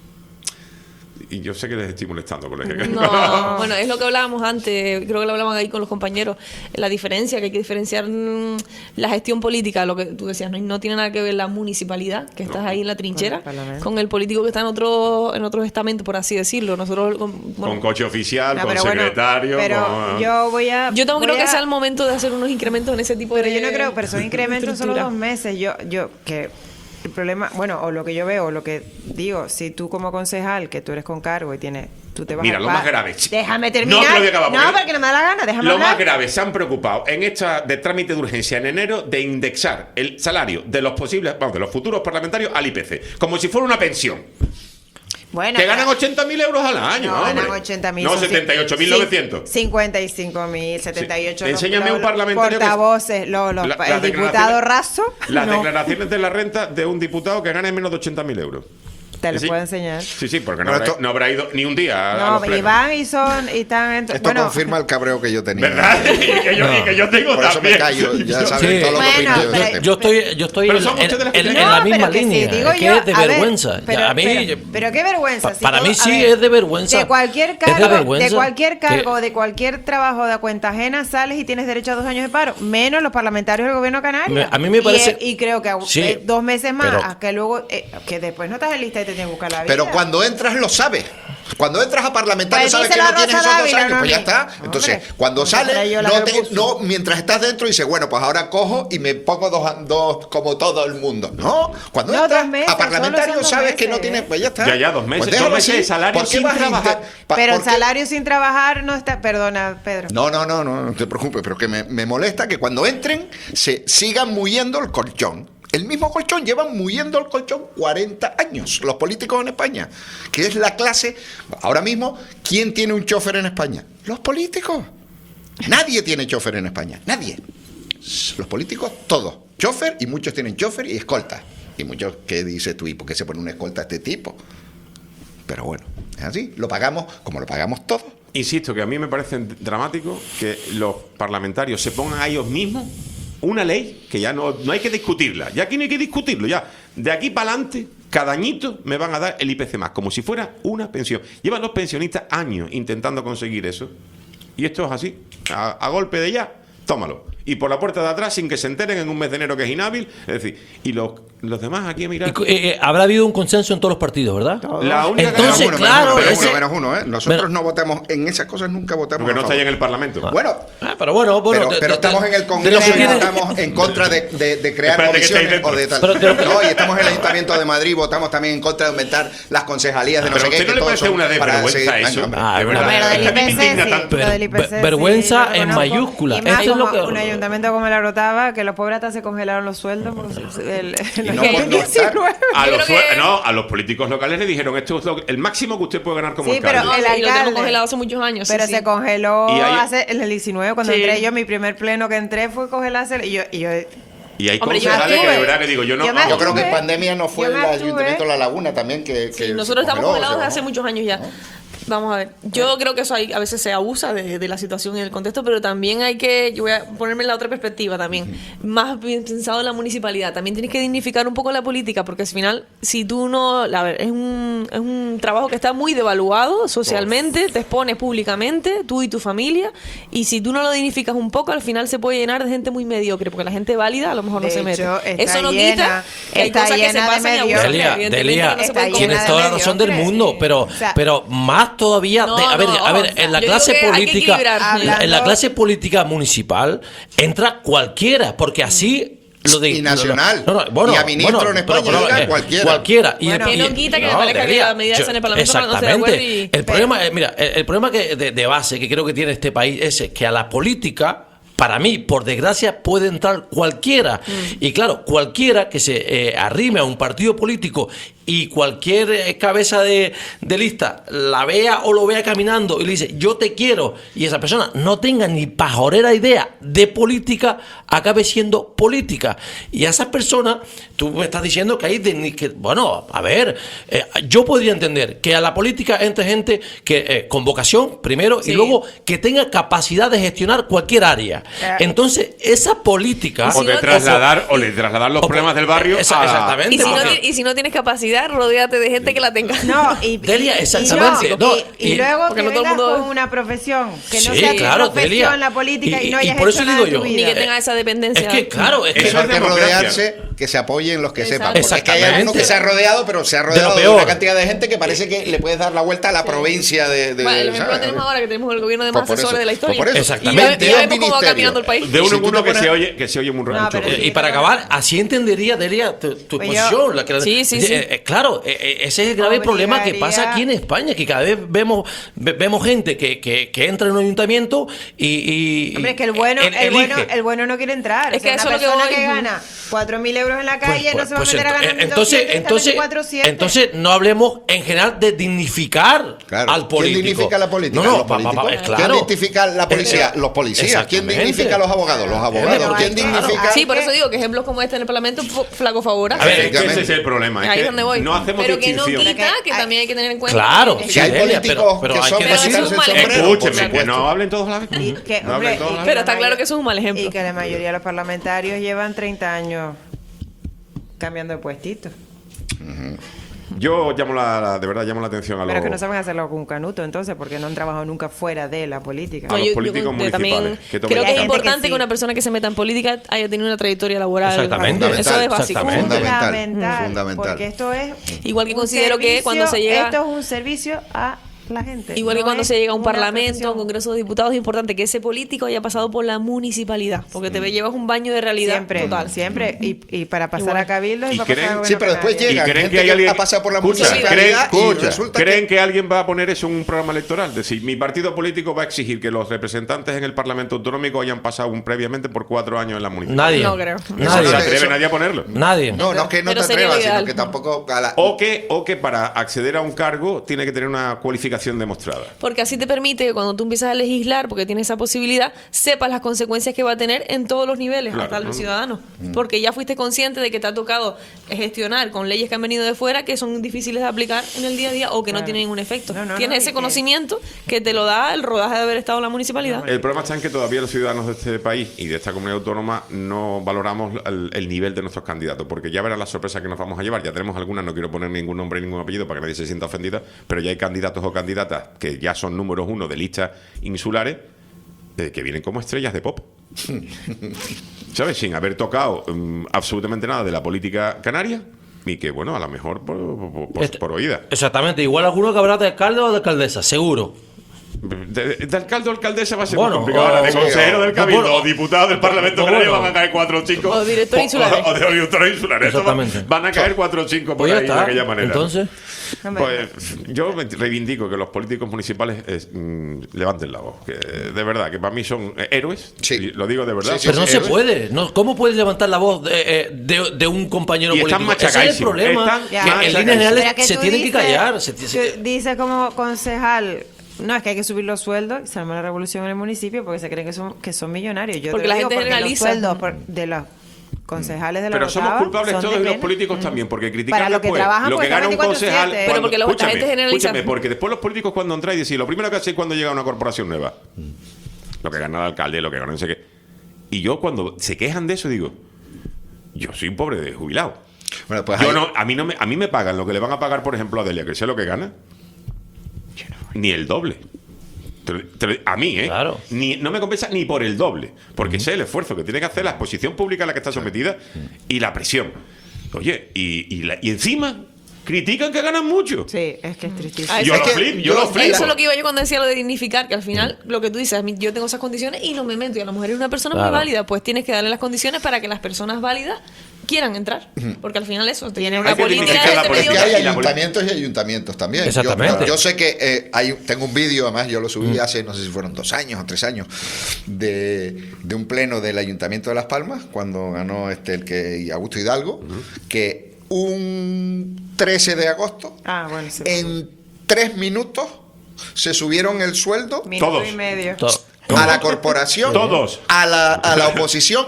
Y yo sé que les estoy molestando, colega. No, bueno, es lo que hablábamos antes, creo que lo hablaban ahí con los compañeros, la diferencia, que hay que diferenciar la gestión política, lo que tú decías, no tiene nada que ver la municipalidad, que estás ahí en la trinchera, con el político que está en otros estamentos, por así decirlo. Nosotros con coche oficial, con secretario. Yo también creo que sea el momento de hacer unos incrementos en ese tipo de... Pero yo no creo, pero son incrementos solo 2 meses. El problema, bueno, o lo que yo veo, o lo que digo, si tú como concejal, que tú eres con cargo y tú te vas Mira, lo más grave. Déjame terminar. No, te lo voy a acabar, no, porque no me da la gana, déjame Lo hablar. más grave, se han preocupado en esta de trámite de urgencia en enero de indexar el salario de los de los futuros parlamentarios al IPC, como si fuera una pensión. Bueno, que ganan 80.000 euros al año, no, hombre. ganan 80.000. No, 78.900. 55.000, 78. Enséñame un parlamentario portavoces, el diputado raso. Las declaraciones de la renta de un diputado que gane menos de 80.000 euros. Te lo puedo enseñar. Sí, porque no habrá ido ni un día a los plenos. Y van y están... Esto confirma el cabreo que yo tenía. ¿Verdad? y que yo tengo por eso también. me callo, ya saben todo lo que opino yo de este tema. Yo estoy en la misma línea. Es que es de vergüenza. Pero qué vergüenza. Para mí sí es de vergüenza. De cualquier cargo, de cualquier trabajo de cuenta ajena, sales y tienes derecho a 2 años de paro. Menos los parlamentarios del gobierno canario. A mí me parece... Y creo que 2 meses más, que luego... que después no estás en lista y te tienes que buscar la vida. Pero cuando entras lo sabes. Cuando entras a parlamentario Pues sabes que no tienes esos 2 años, pues ya está. Entonces, hombre, cuando sales, mientras estás dentro dices, bueno, pues ahora cojo y me pongo dos como todo el mundo. No, cuando entras 2 meses, a parlamentario sabes que no meses. tienes, pues ya está. Ya, 2 meses. Pues 2 meses de salario sin trabajar. Pero el salario sin trabajar no está... Perdona, Pedro. No te preocupes, pero que me molesta que cuando entren se sigan muyendo el colchón. El mismo colchón, llevan muyendo el colchón 40 años los políticos en España, que es la clase, ahora mismo, ¿quién tiene un chofer en España? Los políticos. Nadie tiene chofer en España, nadie. Los políticos, todos, chofer, y muchos tienen chofer y escolta. Y muchos, ¿qué dices tú? ¿Y por qué se pone una escolta a este tipo? Pero bueno, es así, lo pagamos como lo pagamos todos. Insisto, que a mí me parece dramático que los parlamentarios se pongan a ellos mismos una ley que ya no hay que discutirla. Ya aquí no hay que discutirlo. Ya de aquí para adelante, cada añito me van a dar el IPC más, como si fuera una pensión. Llevan los pensionistas años intentando conseguir eso. Y esto es así. A golpe de ya, tómalo. y por la puerta de atrás sin que se enteren en un mes de enero que es inhábil. Es decir, y los demás aquí a mirar. Habrá habido un consenso en todos los partidos, ¿verdad? La única Entonces, menos claro, menos uno, ¿eh? Nosotros no votamos en esas cosas, nunca votamos. Porque no a está ya favor. en el Parlamento. Bueno, pero estamos en el Congreso y estamos en contra de crear comisiones o de tal. No, y estamos en el Ayuntamiento de Madrid, votamos también en contra de aumentar las concejalías de no sé qué. ¿Usted no le parece una desvergüenza eso? Vergüenza en mayúscula. Y más Esto es lo como que... un ayuntamiento como la Rotava, que los pobres hasta se congelaron los sueldos. A los políticos locales le dijeron, esto es el máximo que usted puede ganar como sí, alcalde. pero el alcalde lo tenemos congelado hace muchos años. Pero se congeló en el 19, cuando Sí. entré yo, mi primer pleno que entré fue congelarse. Y yo Y hay Hombre, concejales que de verdad que digo, yo creo que en pandemia no fue el Ayuntamiento de La Laguna también que nosotros estamos congeló, congelados o sea, desde hace muchos años ya. Vamos a ver. Yo creo que eso a veces se abusa de la situación y del contexto, pero también yo voy a ponerme en la otra perspectiva también. Más bien pensado en la municipalidad. También tienes que dignificar un poco la política, porque al final, si tú no... A ver, es un trabajo que está muy devaluado socialmente, te expones públicamente, tú y tu familia, y si tú no lo dignificas un poco, al final se puede llenar de gente muy mediocre, porque la gente válida a lo mejor no se mete. Eso no quita que hay cosas que se pasan y abusan. Delia, tienes toda la razón del mundo, pero más todavía, en la clase política, en la clase política municipal entra cualquiera, porque así y nacional. Y a ministro en España llega cualquiera. Cualquiera. Que no quita que me parezca que la medida está en el Parlamento para no estar de acuerdo. El problema, el problema de base que creo que tiene este país es que a la política, para mí, por desgracia, puede entrar cualquiera. Y claro, cualquiera que se arrime a un partido político y cualquier cabeza de lista la vea o lo vea caminando y le dice, yo te quiero, y esa persona no tenga ni pajorera idea de política, acabe siendo política. Y a esas personas, tú me estás diciendo que hay bueno, a ver, yo podría entender que a la política entre gente que con vocación, primero, y luego que tenga capacidad de gestionar cualquier área. Entonces, esa política... O de trasladar los problemas del barrio a... Exactamente. Y si no tienes capacidad, rodéate de gente que la tenga. No, Delia, exactamente. Y luego porque que no todo el vengas mundo... con una profesión, que no Sí, sea claro, tu profesión Delia. la política y no hayas por eso hecho nada digo en tu yo, vida. Ni que tenga esa dependencia. Es que, claro, es que Eso hay que rodearse, que se apoyen los que sepan. Porque es que hay Exactamente. alguno que se ha rodeado, pero se ha rodeado de una cantidad de gente que parece que le puedes dar la vuelta a la provincia de Bueno, el ejemplo ¿sabes? que tenemos ahora, que tenemos el gobierno de más asesores de la historia. por eso. Exactamente. Y ya vemos cómo va caminando el país. De uno en uno que se oye muy raro. Y para acabar, así entendería, Delia, tu posición. Sí. Claro, ese es el grave problema que pasa aquí en España, que cada vez vemos gente que entra en un ayuntamiento y Hombre, es que el bueno no quiere entrar. Es que una eso es lo que persona voy. que gana 4.000 euros en la calle no se va a meter a ganar 1.200, entonces no hablemos en general de dignificar al político. ¿Quién dignifica la política? No, los políticos. claro. ¿Quién dignifica la policía? Los policías. ¿Quién dignifica a los abogados? Los abogados. ¿Quién dignifica? Sí, por eso digo que ejemplos como este en el Parlamento, flaco favor. A ver, ese es el problema. Ahí es donde voy. No hacemos pero que no distinción. quita que también hay que tener en cuenta. Claro, Si hay políticos pero que hay son que para quitarse el sombrero, Escúcheme, que no hablen todos a la vez. Pero está claro que eso es un mal ejemplo. Y que la mayoría de los parlamentarios llevan 30 años cambiando de puestitos. Yo de verdad llamo la atención a los... Pero que no saben hacerlo con Canuto, entonces, porque no han trabajado nunca fuera de la política. A los políticos municipales. Creo que es importante que una persona que se meta en política haya tenido una trayectoria laboral. Exactamente. Eso es básico. Fundamental. Porque esto es... Igual que considero que cuando se llega... Esto es un servicio a la gente. Igual que no cuando es se llega a un una parlamento, profesión. a un congreso de diputados, es importante que ese político haya pasado por la municipalidad, porque te llevas un baño de realidad total. Siempre. Y para pasar a cabildo y para pasar a gobierno Sí, pero después canario. llega creen gente que hay alguien ha pasado por la Escucha, municipalidad y resulta ¿creen que alguien va a poner eso en un programa electoral? Es decir, mi partido político va a exigir que los representantes en el Parlamento Autonómico hayan pasado previamente por 4 años en la municipalidad. Nadie. No creo. ¿No se atreve nadie a ponerlo? Nadie. No es que no Pero te sería atrevas, ideal. sino que tampoco... O que para acceder a un cargo tiene que tener una cualificación demostrada. Porque así te permite que cuando tú empiezas a legislar, porque tienes esa posibilidad, sepas las consecuencias que va a tener en todos los niveles, Claro, hasta ¿no? los ciudadanos. Porque ya fuiste consciente de que te ha tocado gestionar con leyes que han venido de fuera, que son difíciles de aplicar en el día a día o que no tienen ningún efecto. Tienes ese conocimiento que te lo da el rodaje de haber estado en la municipalidad. El problema está en que todavía los ciudadanos de este país y de esta comunidad autónoma no valoramos el nivel de nuestros candidatos, porque ya verás la sorpresa que nos vamos a llevar. Ya tenemos algunas, no quiero poner ningún nombre y ningún apellido para que nadie se sienta ofendida, pero ya hay candidatos o candidatas que ya son números 1 de listas insulares que vienen como estrellas de pop. ¿Sabes? Sin haber tocado absolutamente nada de la política canaria. Y que, bueno, a lo mejor por oída. Exactamente, igual alguno que habrá de alcalde o de alcaldesa, seguro. De alcalde o alcaldesa va a ser Bueno, muy complicado. Ahora, de consejero del Cabildo bueno, o diputado del Parlamento Canario van a caer 4 o 5. O director insulares. O de director insulares. Exactamente. Van a caer 4 o 5 por Pues ya ahí de está. aquella manera. Entonces, pues yo reivindico que los políticos municipales levanten la voz. Que, de verdad, que para mí son héroes. Y lo digo de verdad. pero no se héroes. puede. No, ¿cómo puedes levantar la voz de un compañero Y están político? Ese es el machacadísimos. problema. Están Que en líneas generales Pero que se tú tienen que dices- callar. tú dices como concejal, no, es que hay que subir los sueldos y se arma la revolución en el municipio porque se creen que son millonarios. Yo Porque te la digo, gente porque generaliza. los sueldos de los concejales de la Pero somos Rotava culpables son todos de y los pena. políticos también, porque critican Para lo que después trabajan, lo pues, que gana un 24/7. concejal. Pero porque la gente generaliza. Escúchame, porque después los políticos cuando entran y dicen, lo primero que hacen cuando llega una corporación nueva, lo que gana el alcalde, lo que gana no sé qué. Y yo cuando se quejan de eso digo, yo soy un pobre de jubilado. Bueno, pues Yo ahí- no, a mí me pagan lo que le van a pagar, por ejemplo, a Delia, que sé lo que gana, ni el doble. A mí, Claro. No me compensa ni por el doble, porque sé el esfuerzo que tiene que hacer, la exposición pública a la que está sometida y la presión. Oye, y encima critican que ganan mucho. Sí, es que es tristísimo. Yo lo flipo. Eso es lo que iba yo cuando decía lo de dignificar, que al final lo que tú dices, a mí, yo tengo esas condiciones y no me meto, y a la mujer es una persona muy Claro. válida, pues tienes que darle las condiciones para que las personas válidas quieran entrar, porque al final eso tiene una Hay que política dignificar la de política. Es que hay Y la ayuntamientos y ayuntamientos también. Exactamente. Yo sé que tengo un vídeo, además yo lo subí hace, no sé si fueron 2 años o 3 años, de un pleno del Ayuntamiento de Las Palmas, cuando ganó Augusto Hidalgo, que un 13 de agosto, en 3 minutos, se subieron el sueldo Minuto y medio. a la corporación, Todos. a la oposición,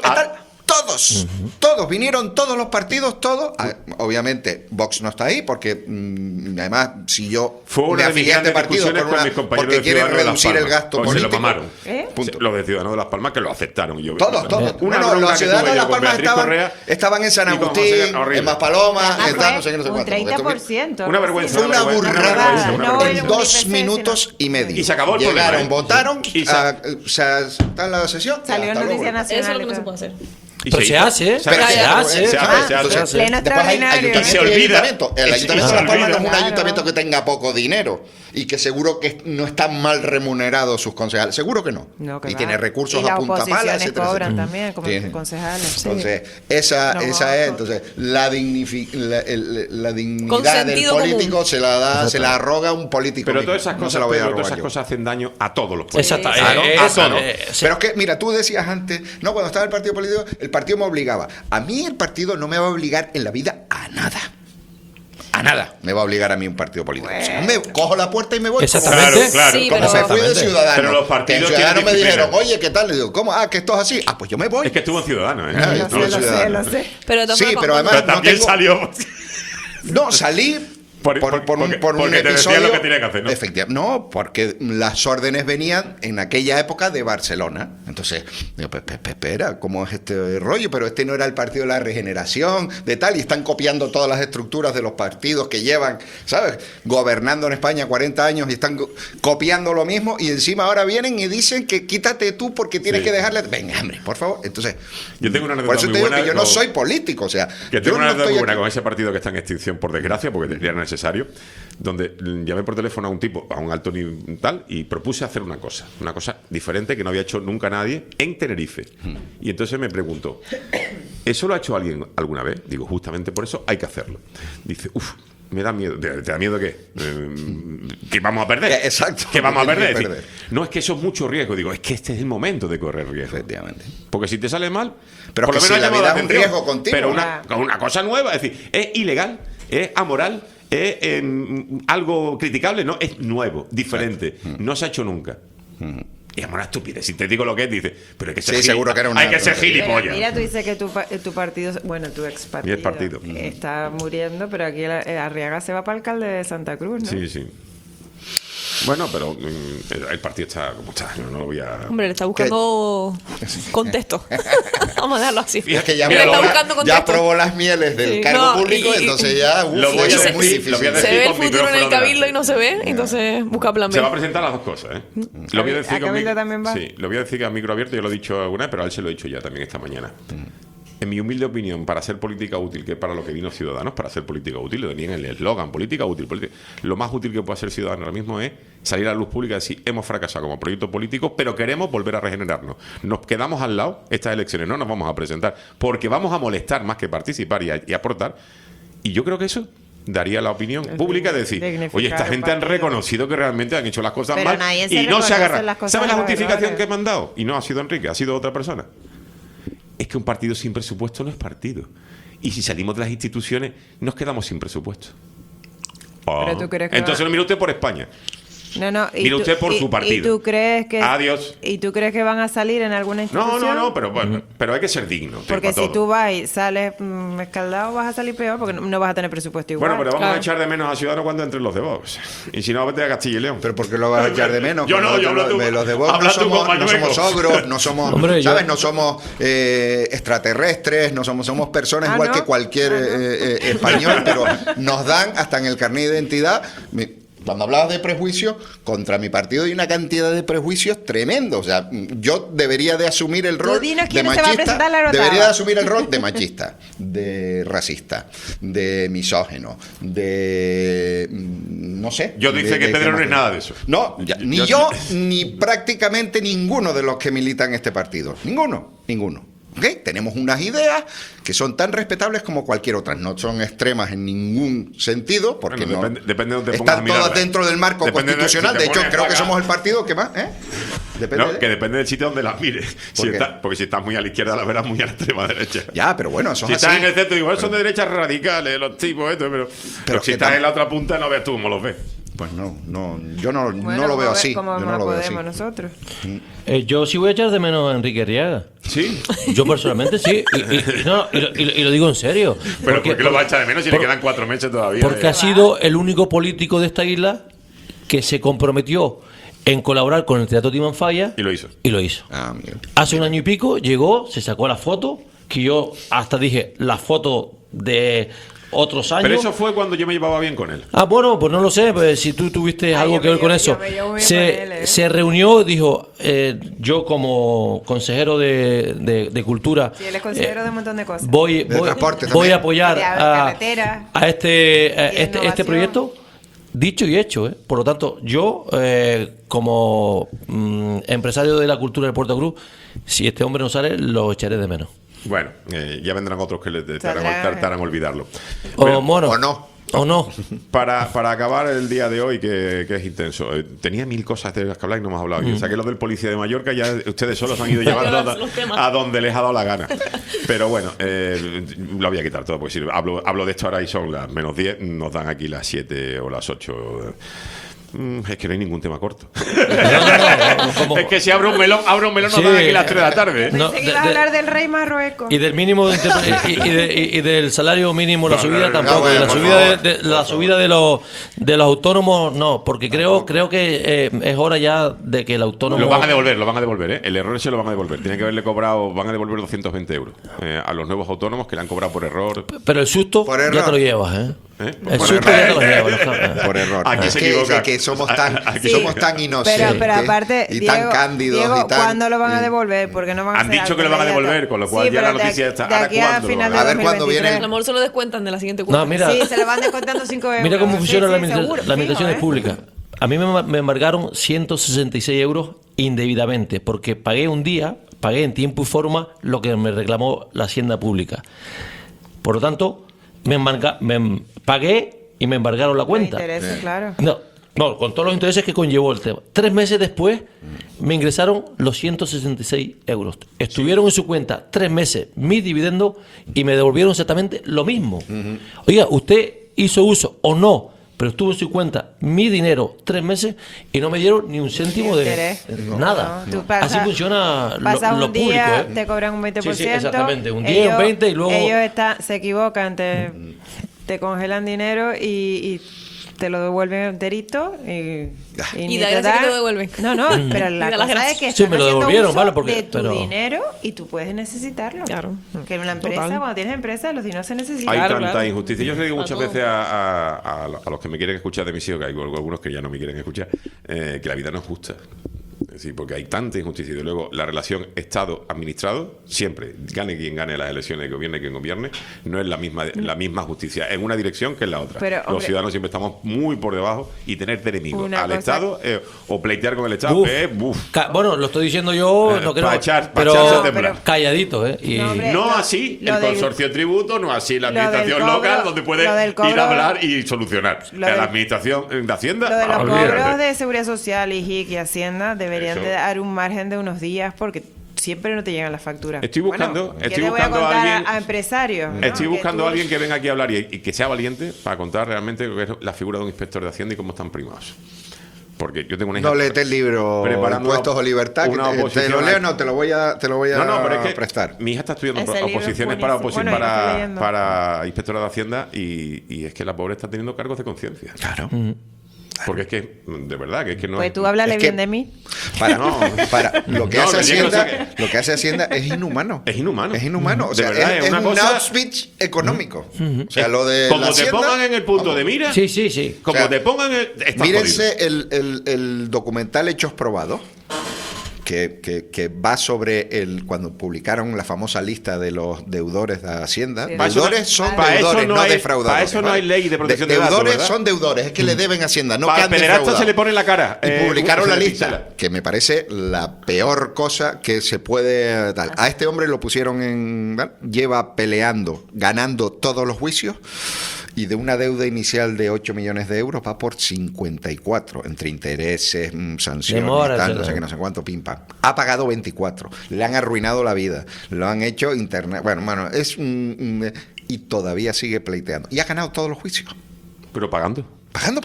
todos vinieron, todos los partidos, todos. Obviamente Vox no está ahí porque además si yo Fue una me de mis afilié a este grandes partido discusiones con mis compañeros porque de quieren Ciudadanos de Las reducir el Palmas, gasto porque se lo político. mamaron. Los de Ciudadanos de Las Palmas que lo aceptaron. Y yo, Todos. Una Bueno, bronca los que ciudadanos tuve de yo Las con Palmas Beatriz Correa estaban en San y con José Agustín, horrible. en Maspalomas, Además, estaban no sé qué, no sé un cuánto. 30%. Una vergüenza. Fue una burrada No, en el 2 IPC, minutos y medio. Y se acabó el problema, Llegaron, votaron, Y está en la sesión. Salió en hasta luego. Noticia Nacional. Eso es lo que no y se todo. puede hacer. Y Pero se hace, se hace. Pleno Después hay extraordinario. ayuntamiento Y se y olvida. ayuntamiento. El Y se ayuntamiento de Las Palmas no es un olvida. ayuntamiento que tenga poco dinero y que seguro que no están mal remunerados sus concejales. Seguro que no. No, que y va. tiene recursos Y las a punta pala, oposiciones etcétera, cobran etcétera. también como Tiene. concejales. Sí. Entonces, esa No, es. no. Entonces, la dignidad Con del sentido político común. se la arroga un político. Pero mismo. todas esas No cosas, se la voy a Pedro, robar todas esas yo. cosas hacen daño a todos los políticos. Exacto. Claro, Eso, ¿no? sí. Pero es que, mira, tú decías antes, no, cuando estaba el partido político, el partido me obligaba. A mí el partido no me va a obligar en la vida a nada. A nada me va a obligar a mí un partido político. O sea, me cojo la puerta y me voy. Exactamente. Claro, Sí, Como pero- me fui de Ciudadanos. Pero los partidos que en Ciudadanos me tienen dijeron, disciplina. oye, ¿qué tal? Le digo, ¿cómo? Ah, que esto es así. Ah, pues yo me voy. Es que estuvo en Ciudadanos, ¿eh? Ah, No, estuvo en Ciudadanos. Lo sé. Pero, de todas Sí, formas, pero cuando- además Pero también no tengo- salió. No, salí por un porque te decía episodio. lo que tenía que hacer, ¿no? Efectivamente. No, porque las órdenes venían en aquella época de Barcelona. Entonces, digo, espera, ¿cómo es este rollo? Pero este no era el partido de la regeneración, de tal, y están copiando todas las estructuras de los partidos que llevan, ¿sabes? Gobernando en España 40 años y están copiando lo mismo, y encima ahora vienen y dicen que quítate tú porque tienes Sí. que dejarle. Venga, hombre, por favor. Entonces, Yo tengo una por anécdota eso muy te digo buena que yo no con- soy político, o sea, Que yo tengo una no anécdota estoy muy buena aquí- con ese partido que está en extinción, por desgracia, porque era necesario, donde llamé por teléfono a un tipo, a un alto nivel tal, y propuse hacer una cosa diferente que no había hecho nunca nadie en Tenerife. Y entonces me preguntó, ¿eso lo ha hecho alguien alguna vez? Digo, justamente por eso hay que hacerlo. Dice, me da miedo. ¿Te da miedo qué? Que vamos a perder. Exacto. Que vamos a que perder. tienes que Es decir, no, es que eso es mucho riesgo. Digo, es que este es el momento de correr riesgo. Efectivamente. Porque si te sale mal, Pero por que lo menos si la ha llamado vida la es un atención. riesgo continuo. Pero una cosa nueva, es decir, es ilegal, es amoral, es algo criticable, no, es nuevo, diferente, no se ha hecho nunca. Y es una estupidez. Si te digo lo que es, dices, pero hay que ser Sí, seguro que era una hay que ser tontería. gilipollas. Mira, tú dices que tu partido, bueno, tu ex partido, Mi ex partido. está muriendo, pero aquí Arriaga se va para alcalde de Santa Cruz, ¿no? Sí, sí. Bueno, pero el partido está como está. No lo voy a... Hombre, le está buscando contexto. Vamos a darlo así. Es que ya, Le está buscando contexto. probó las mieles del cargo público, entonces ya lo voy a es decir, muy difícil. lo voy a decir Se ve el con futuro en micrófono el cabildo y no se ve, entonces busca plan B. Se va a presentar las dos cosas, ¿eh? Lo voy a decir ¿A cabildo también va? Sí, lo voy a decir a micro abierto, yo lo he dicho alguna vez, pero a él se lo he dicho ya también esta mañana. En mi humilde opinión, para hacer política útil, que es para lo que vino Ciudadanos, para hacer política útil, lo tenían en el eslogan, política útil, lo más útil que puede hacer Ciudadanos ahora mismo es salir a la luz pública y decir, hemos fracasado como proyecto político, pero queremos volver a regenerarnos. Nos quedamos al lado estas elecciones, no nos vamos a presentar, porque vamos a molestar más que participar y aportar. Y yo creo que eso daría la opinión pública de decir, oye, esta gente han reconocido que realmente han hecho las cosas Pero mal nadie se y no se reconoce agarra. las cosas ¿Sabes la a los justificación errores? que me han dado? Y no ha sido Enrique, ha sido otra persona. Es que un partido sin presupuesto no es partido. Y si salimos de las instituciones, nos quedamos sin presupuesto. Pero tú crees que entonces va- no mire usted por España. No, Mire usted por su partido. ¿Y tú crees que Adiós. ¿Y tú crees que van a salir en alguna institución? No, pero hay que ser digno. Porque para si todo. tú vas y sales escaldado, vas a salir peor porque no vas a tener presupuesto igual. Bueno, pero vamos a echar de menos a Ciudadanos cuando entren los de Vox. Y si no, vete a Castilla y León. ¿Pero por qué lo vas a echar de menos? Yo no, yo hablo tú. Los de Vox Habla no tú con somos Mañueco. ogros, no somos, Hombre, ¿sabes? yo- No somos extraterrestres, no somos personas igual que cualquier español, pero nos dan hasta en el carnet de identidad. Cuando hablabas de prejuicios, contra mi partido hay una cantidad de prejuicios tremendos. O sea, yo debería de asumir el rol dinos de quién se va a machista. presentar a la Orotava. Debería de asumir el rol de machista, de racista, de misógeno, de no sé. Yo dice que Pedro no es nada de eso. No, ni yo ni prácticamente ninguno de los que militan en este partido. Ninguno. ¿Ok? Tenemos unas ideas que son tan respetables como cualquier otra. No son extremas en ningún sentido, porque Bueno, no depende de dónde te pongas a están todas mirarla. dentro del marco Depende de- constitucional. si te De hecho, pones creo que acá. somos el partido que más. Depende No, de- que depende del sitio donde las mires. ¿Por qué? Porque si estás muy a la izquierda, la verás muy a la extrema derecha. Ya, pero bueno, eso Si es estás así. en el centro, igual son de derechas radicales, los tipos, pero si que estás tam- en la otra punta, no ves tú cómo los ves. Pues yo no Bueno, lo veo así. Como Yo más no lo veo así. podemos nosotros. Yo sí voy a echar de menos a Enrique Arriaga. ¿Sí? Yo personalmente sí. Y lo digo en serio. Pero ¿por qué lo vas a echar de menos si le quedan 4 meses todavía? Porque ha sido el único político de esta isla que se comprometió en colaborar con el Teatro Timanfaya. Y lo hizo. Hace un año y pico llegó, se sacó la foto, que yo hasta dije la foto de otros años. Pero eso fue cuando yo me llevaba bien con él. Ah, bueno, pues no lo sé, pues, si tú tuviste algo que ver con eso. Se reunió, dijo, yo como consejero de Cultura, Sí, él es consejero de un montón de cosas. voy a apoyar De a carretera. este innovación. proyecto. Dicho y hecho, ¿eh? Por lo tanto, yo, como empresario de la cultura del Puerto Cruz, si este hombre no sale, lo echaré de menos. Bueno, ya vendrán otros que te harán olvidarlo. O no. Para acabar el día de hoy, que es intenso. Tenía 1000 cosas de las que hablar y no hemos hablado. Yo saqué lo del policía de Mallorca, ya ustedes solos han ido llevando a donde les ha dado la gana. Pero bueno, lo voy a quitar todo, porque si hablo de esto ahora y son las menos 10, nos dan aquí las 7 o las 8. Es que no hay ningún tema corto. Es que si abro un melón nos dan aquí las 3 de la tarde. Pensé que ibas a hablar del rey Marruecos. Y del mínimo y del salario mínimo, la subida tampoco. bueno, La subida de los autónomos, no, porque creo que es hora ya de que el autónomo. Lo van a devolver, ¿eh? El error se lo van a devolver. Tienen que haberle cobrado, van a devolver 220 euros a los nuevos autónomos que le han cobrado por error. Pero el susto ya te lo llevas, ¿eh? El Por susto error. ya te lo llevas. Por error. Aquí Es se que- equivoca. es que somos tan Pero inocentes aparte, y Diego, tan cándidos Diego, y tan... ¿cuándo lo van a devolver? Porque no van a Han hacer dicho que algo lo van a inmediato. devolver, con lo cual Sí, ya la pero de noticia aquí- está. de ¿Ahora aquí a cuándo lo final van de a A ver cuándo 2023. viene A lo mejor se lo descuentan de la siguiente cuota. No, mira. Sí, se le van descontando 5 euros. Mira cómo funciona Sí, la sí, seguro, la fijo, administración ¿eh? pública. A mí me embargaron 166 euros indebidamente porque pagué en tiempo y forma lo que me reclamó la Hacienda Pública. Por lo tanto, pagué y me embargaron la cuenta. Intereses, claro. No, con todos los intereses que conllevó el tema. 3 meses después me ingresaron los 166 euros. Estuvieron en su cuenta 3 meses mis dividendos y me devolvieron exactamente lo mismo. Oiga, usted hizo uso o no, pero estuvo en su cuenta mi dinero 3 meses y no me dieron ni un céntimo de Interés. nada. No, tú pasas- Así funciona Pasas lo un público. día, ¿eh? te cobran un 20%. Sí, exactamente. Un 10, un 20 y luego... Ellos se equivocan, te congelan dinero y te lo devuelven enterito y Y da gracia que te lo devuelven. No, pero Y la da las cosa gracias. es que Sí, están me lo haciendo devolvieron, uso ¿vale? Porque- de tu pero- dinero y tú puedes necesitarlo. Claro. Que en una empresa, Total. cuando tienes empresa, los dineros se necesitan. Hay Claro, tanta claro. injusticia. Yo le digo A muchas todo. veces a los que me quieren escuchar de mis hijos, que hay algunos que ya no me quieren escuchar, que la vida no es justa. Sí, porque hay tanta injusticia. Y luego, la relación Estado-administrado, siempre, gane quien gane las elecciones, gobierne quien gobierne, no es la misma justicia en una dirección que en la otra. Pero, Los hombre, ciudadanos siempre estamos muy por debajo y tener de enemigo una al cosa- Estado o pleitear con el Estado Uf. es buf. Bueno, lo estoy diciendo yo, no creo, pa' echar- pa' pero echarse a temblar. calladito, Y, No, hombre, No lo- así lo el del- consorcio de tributo, no así la lo del administración cobro- local, donde puede lo del ir cobro- a hablar y solucionar. lo La del- administración de Hacienda, Lo de los olvídate. cobros de Seguridad Social, IGIC y Hacienda deberían Eso. de dar un margen de unos días porque siempre no te llegan las facturas. Estoy buscando- ¿qué estoy le voy a buscando a contar alguien- a empresarios? ¿no? Estoy Que buscando tú- a alguien que venga aquí a hablar y que sea valiente para contar realmente lo que es la figura de un inspector de Hacienda y cómo están primados. Porque yo tengo una hija No léete el libro preparando Impuestos o Libertad, que una te lo oposición leo, a- no, te lo voy a No, pero es que prestar. mi hija está estudiando Ese libro es oposiciones buenísimo. Bueno, yo lo estoy leyendo. para inspectora de Hacienda y es que la pobre está teniendo cargos de conciencia. Claro. Porque es que, de verdad, que es que no Pues es... tú háblale Es que- bien de mí. Para, No. para lo que No, hace que diga que no Hacienda, sé lo que hace Hacienda es inhumano. Es inhumano. Es inhumano. O De sea, verdad, es, es una un cosa- outspeech económico. O sea, lo de Como la te Hacienda, pongan en el punto de mira, Sí, sí, sí. como o sea, te pongan en el... estás mírense jodido. el documental Hechos Probados, que va sobre cuando publicaron la famosa lista de los deudores de Hacienda. Sí. Deudores son Para eso deudores, no no hay- defraudadores. para eso no hay ley de protección de deudores datos, ¿verdad? son deudores, es que le deben a Hacienda, no que Para han pederasta defraudado. se le pone en la cara. Y publicaron se la le lista, pincela. que me parece la peor cosa que se puede dar. A este hombre lo pusieron lleva peleando, ganando todos los juicios, y de una deuda inicial de 8 millones de euros va por 54, entre intereses, sanciones, Demora, tal, no etcétera. sé qué, no sé cuánto, pim pam. Ha pagado 24, le han arruinado la vida, lo han hecho internet. Bueno, es y todavía sigue pleiteando. Y ha ganado todos los juicios. Pero pagando. Pagando.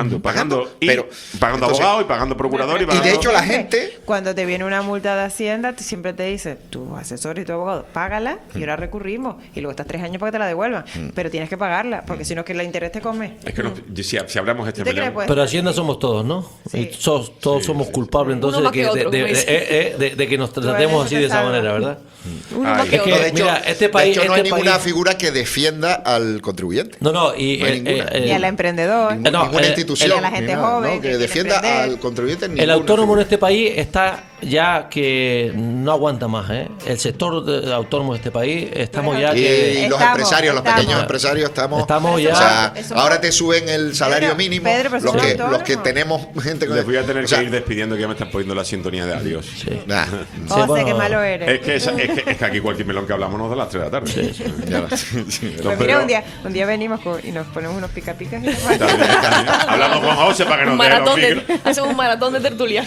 Y Pero, pagando entonces, abogado y pagando procurador y y pagando... de hecho la gente... Cuando te viene una multa de Hacienda, siempre te dice, tu asesor y tu abogado, págala y ahora recurrimos. Y luego estás 3 años para que te la devuelvan. Pero tienes que pagarla, porque si no, que la interés te come. Es que no, si hablamos este ¿Tú te crees, melón... pues? Pero Hacienda somos todos, ¿no? Sí. Y todos somos culpables entonces Uno de más que que, otro, como dice. de que nos tratemos así de esa manera, ¿verdad? Uno Ay, más que es que- No, otro. de hecho, mira, este país- de hecho, no hay este ninguna país- figura que defienda al contribuyente. No, y... No hay ninguna. Y al emprendedor. Ninguna no, institución y a la gente ni nada, joven ¿no? que que quiere defienda emprender. al contribuyente. El ninguna autónomo en figura. este país está ya que no aguanta más, ¿eh? El sector autónomo de este país estamos ya Y que... los Estamos, empresarios, los estamos. pequeños empresarios, Estamos ya- O sea, Eso- ahora te suben el salario Pedro, mínimo. Pedro, pero los, son que, autónomos. los que tenemos gente con. Les voy a tener o sea, que ir despidiendo, que ya me están poniendo la sintonía de adiós. nah, José, bueno, qué malo eres. Es que aquí cualquier melón que hablamos nos da las 3 de la tarde. ya va. Pues mira, un día venimos y nos ponemos unos picapicas y nos Hablamos con José para que Un nos dé los maratón micros. hacemos un maratón de tertulia.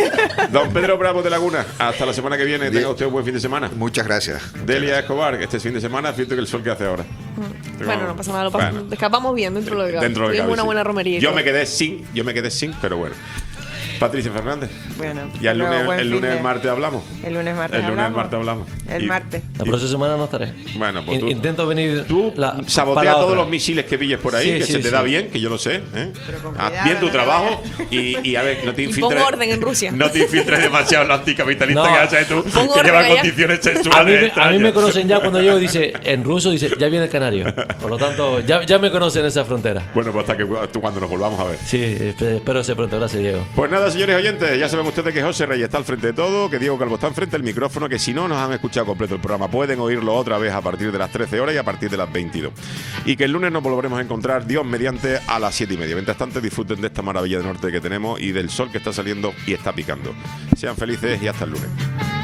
Don Pedro Bravo de Laguna, hasta la semana que viene. Tenga usted un buen fin de semana. Muchas gracias. Delia Escobar, este fin de semana, fíjate que el sol que hace ahora. Bueno, no pasa nada, Bueno. escapamos bien dentro de lo que cabe. Dentro de lo que Tuvimos cabe, una sí. buena romería. y Yo todo. me quedé sin, pero bueno. Patricia Fernández. Bueno, Ya el pero lunes, buen el fin lunes, de- el martes hablamos. El lunes, martes El lunes, el hablamos. martes hablamos. El Y- martes. La próxima semana no estaré. Bueno, pues tú, Intento venir... tú para sabotea la todos otra. los misiles que pilles por ahí, Sí, que sí, se te sí. da bien, que yo lo sé. ¿eh? con Haz cuidado, bien tu no te trabajo y a ver, no te Y infiltres. pon orden en Rusia. No te infiltres demasiado en lo anticapitalista No. que haces tú, Pon que orden lleva allá. condiciones A mí, sexuales. a mí me extrañas. conocen ya cuando llego, dice, en ruso, dice, ya viene el canario. Por lo tanto, ya me conocen esa frontera. Bueno, pues hasta que tú cuando nos volvamos a ver. Sí, espero ese pronto. Gracias, Diego. Pues nada, señores oyentes, ya saben ustedes que José Reyes está al frente de todo, que Diego Calvo está enfrente del micrófono, que si no nos han escuchado completo el programa pueden oírlo otra vez a partir de las 13 horas y a partir de las 22. Y que el lunes nos volveremos a encontrar, Dios mediante, a las 7:30. Mientras tanto, disfruten de esta maravilla de norte que tenemos y del sol que está saliendo y está picando. Sean felices y hasta el lunes.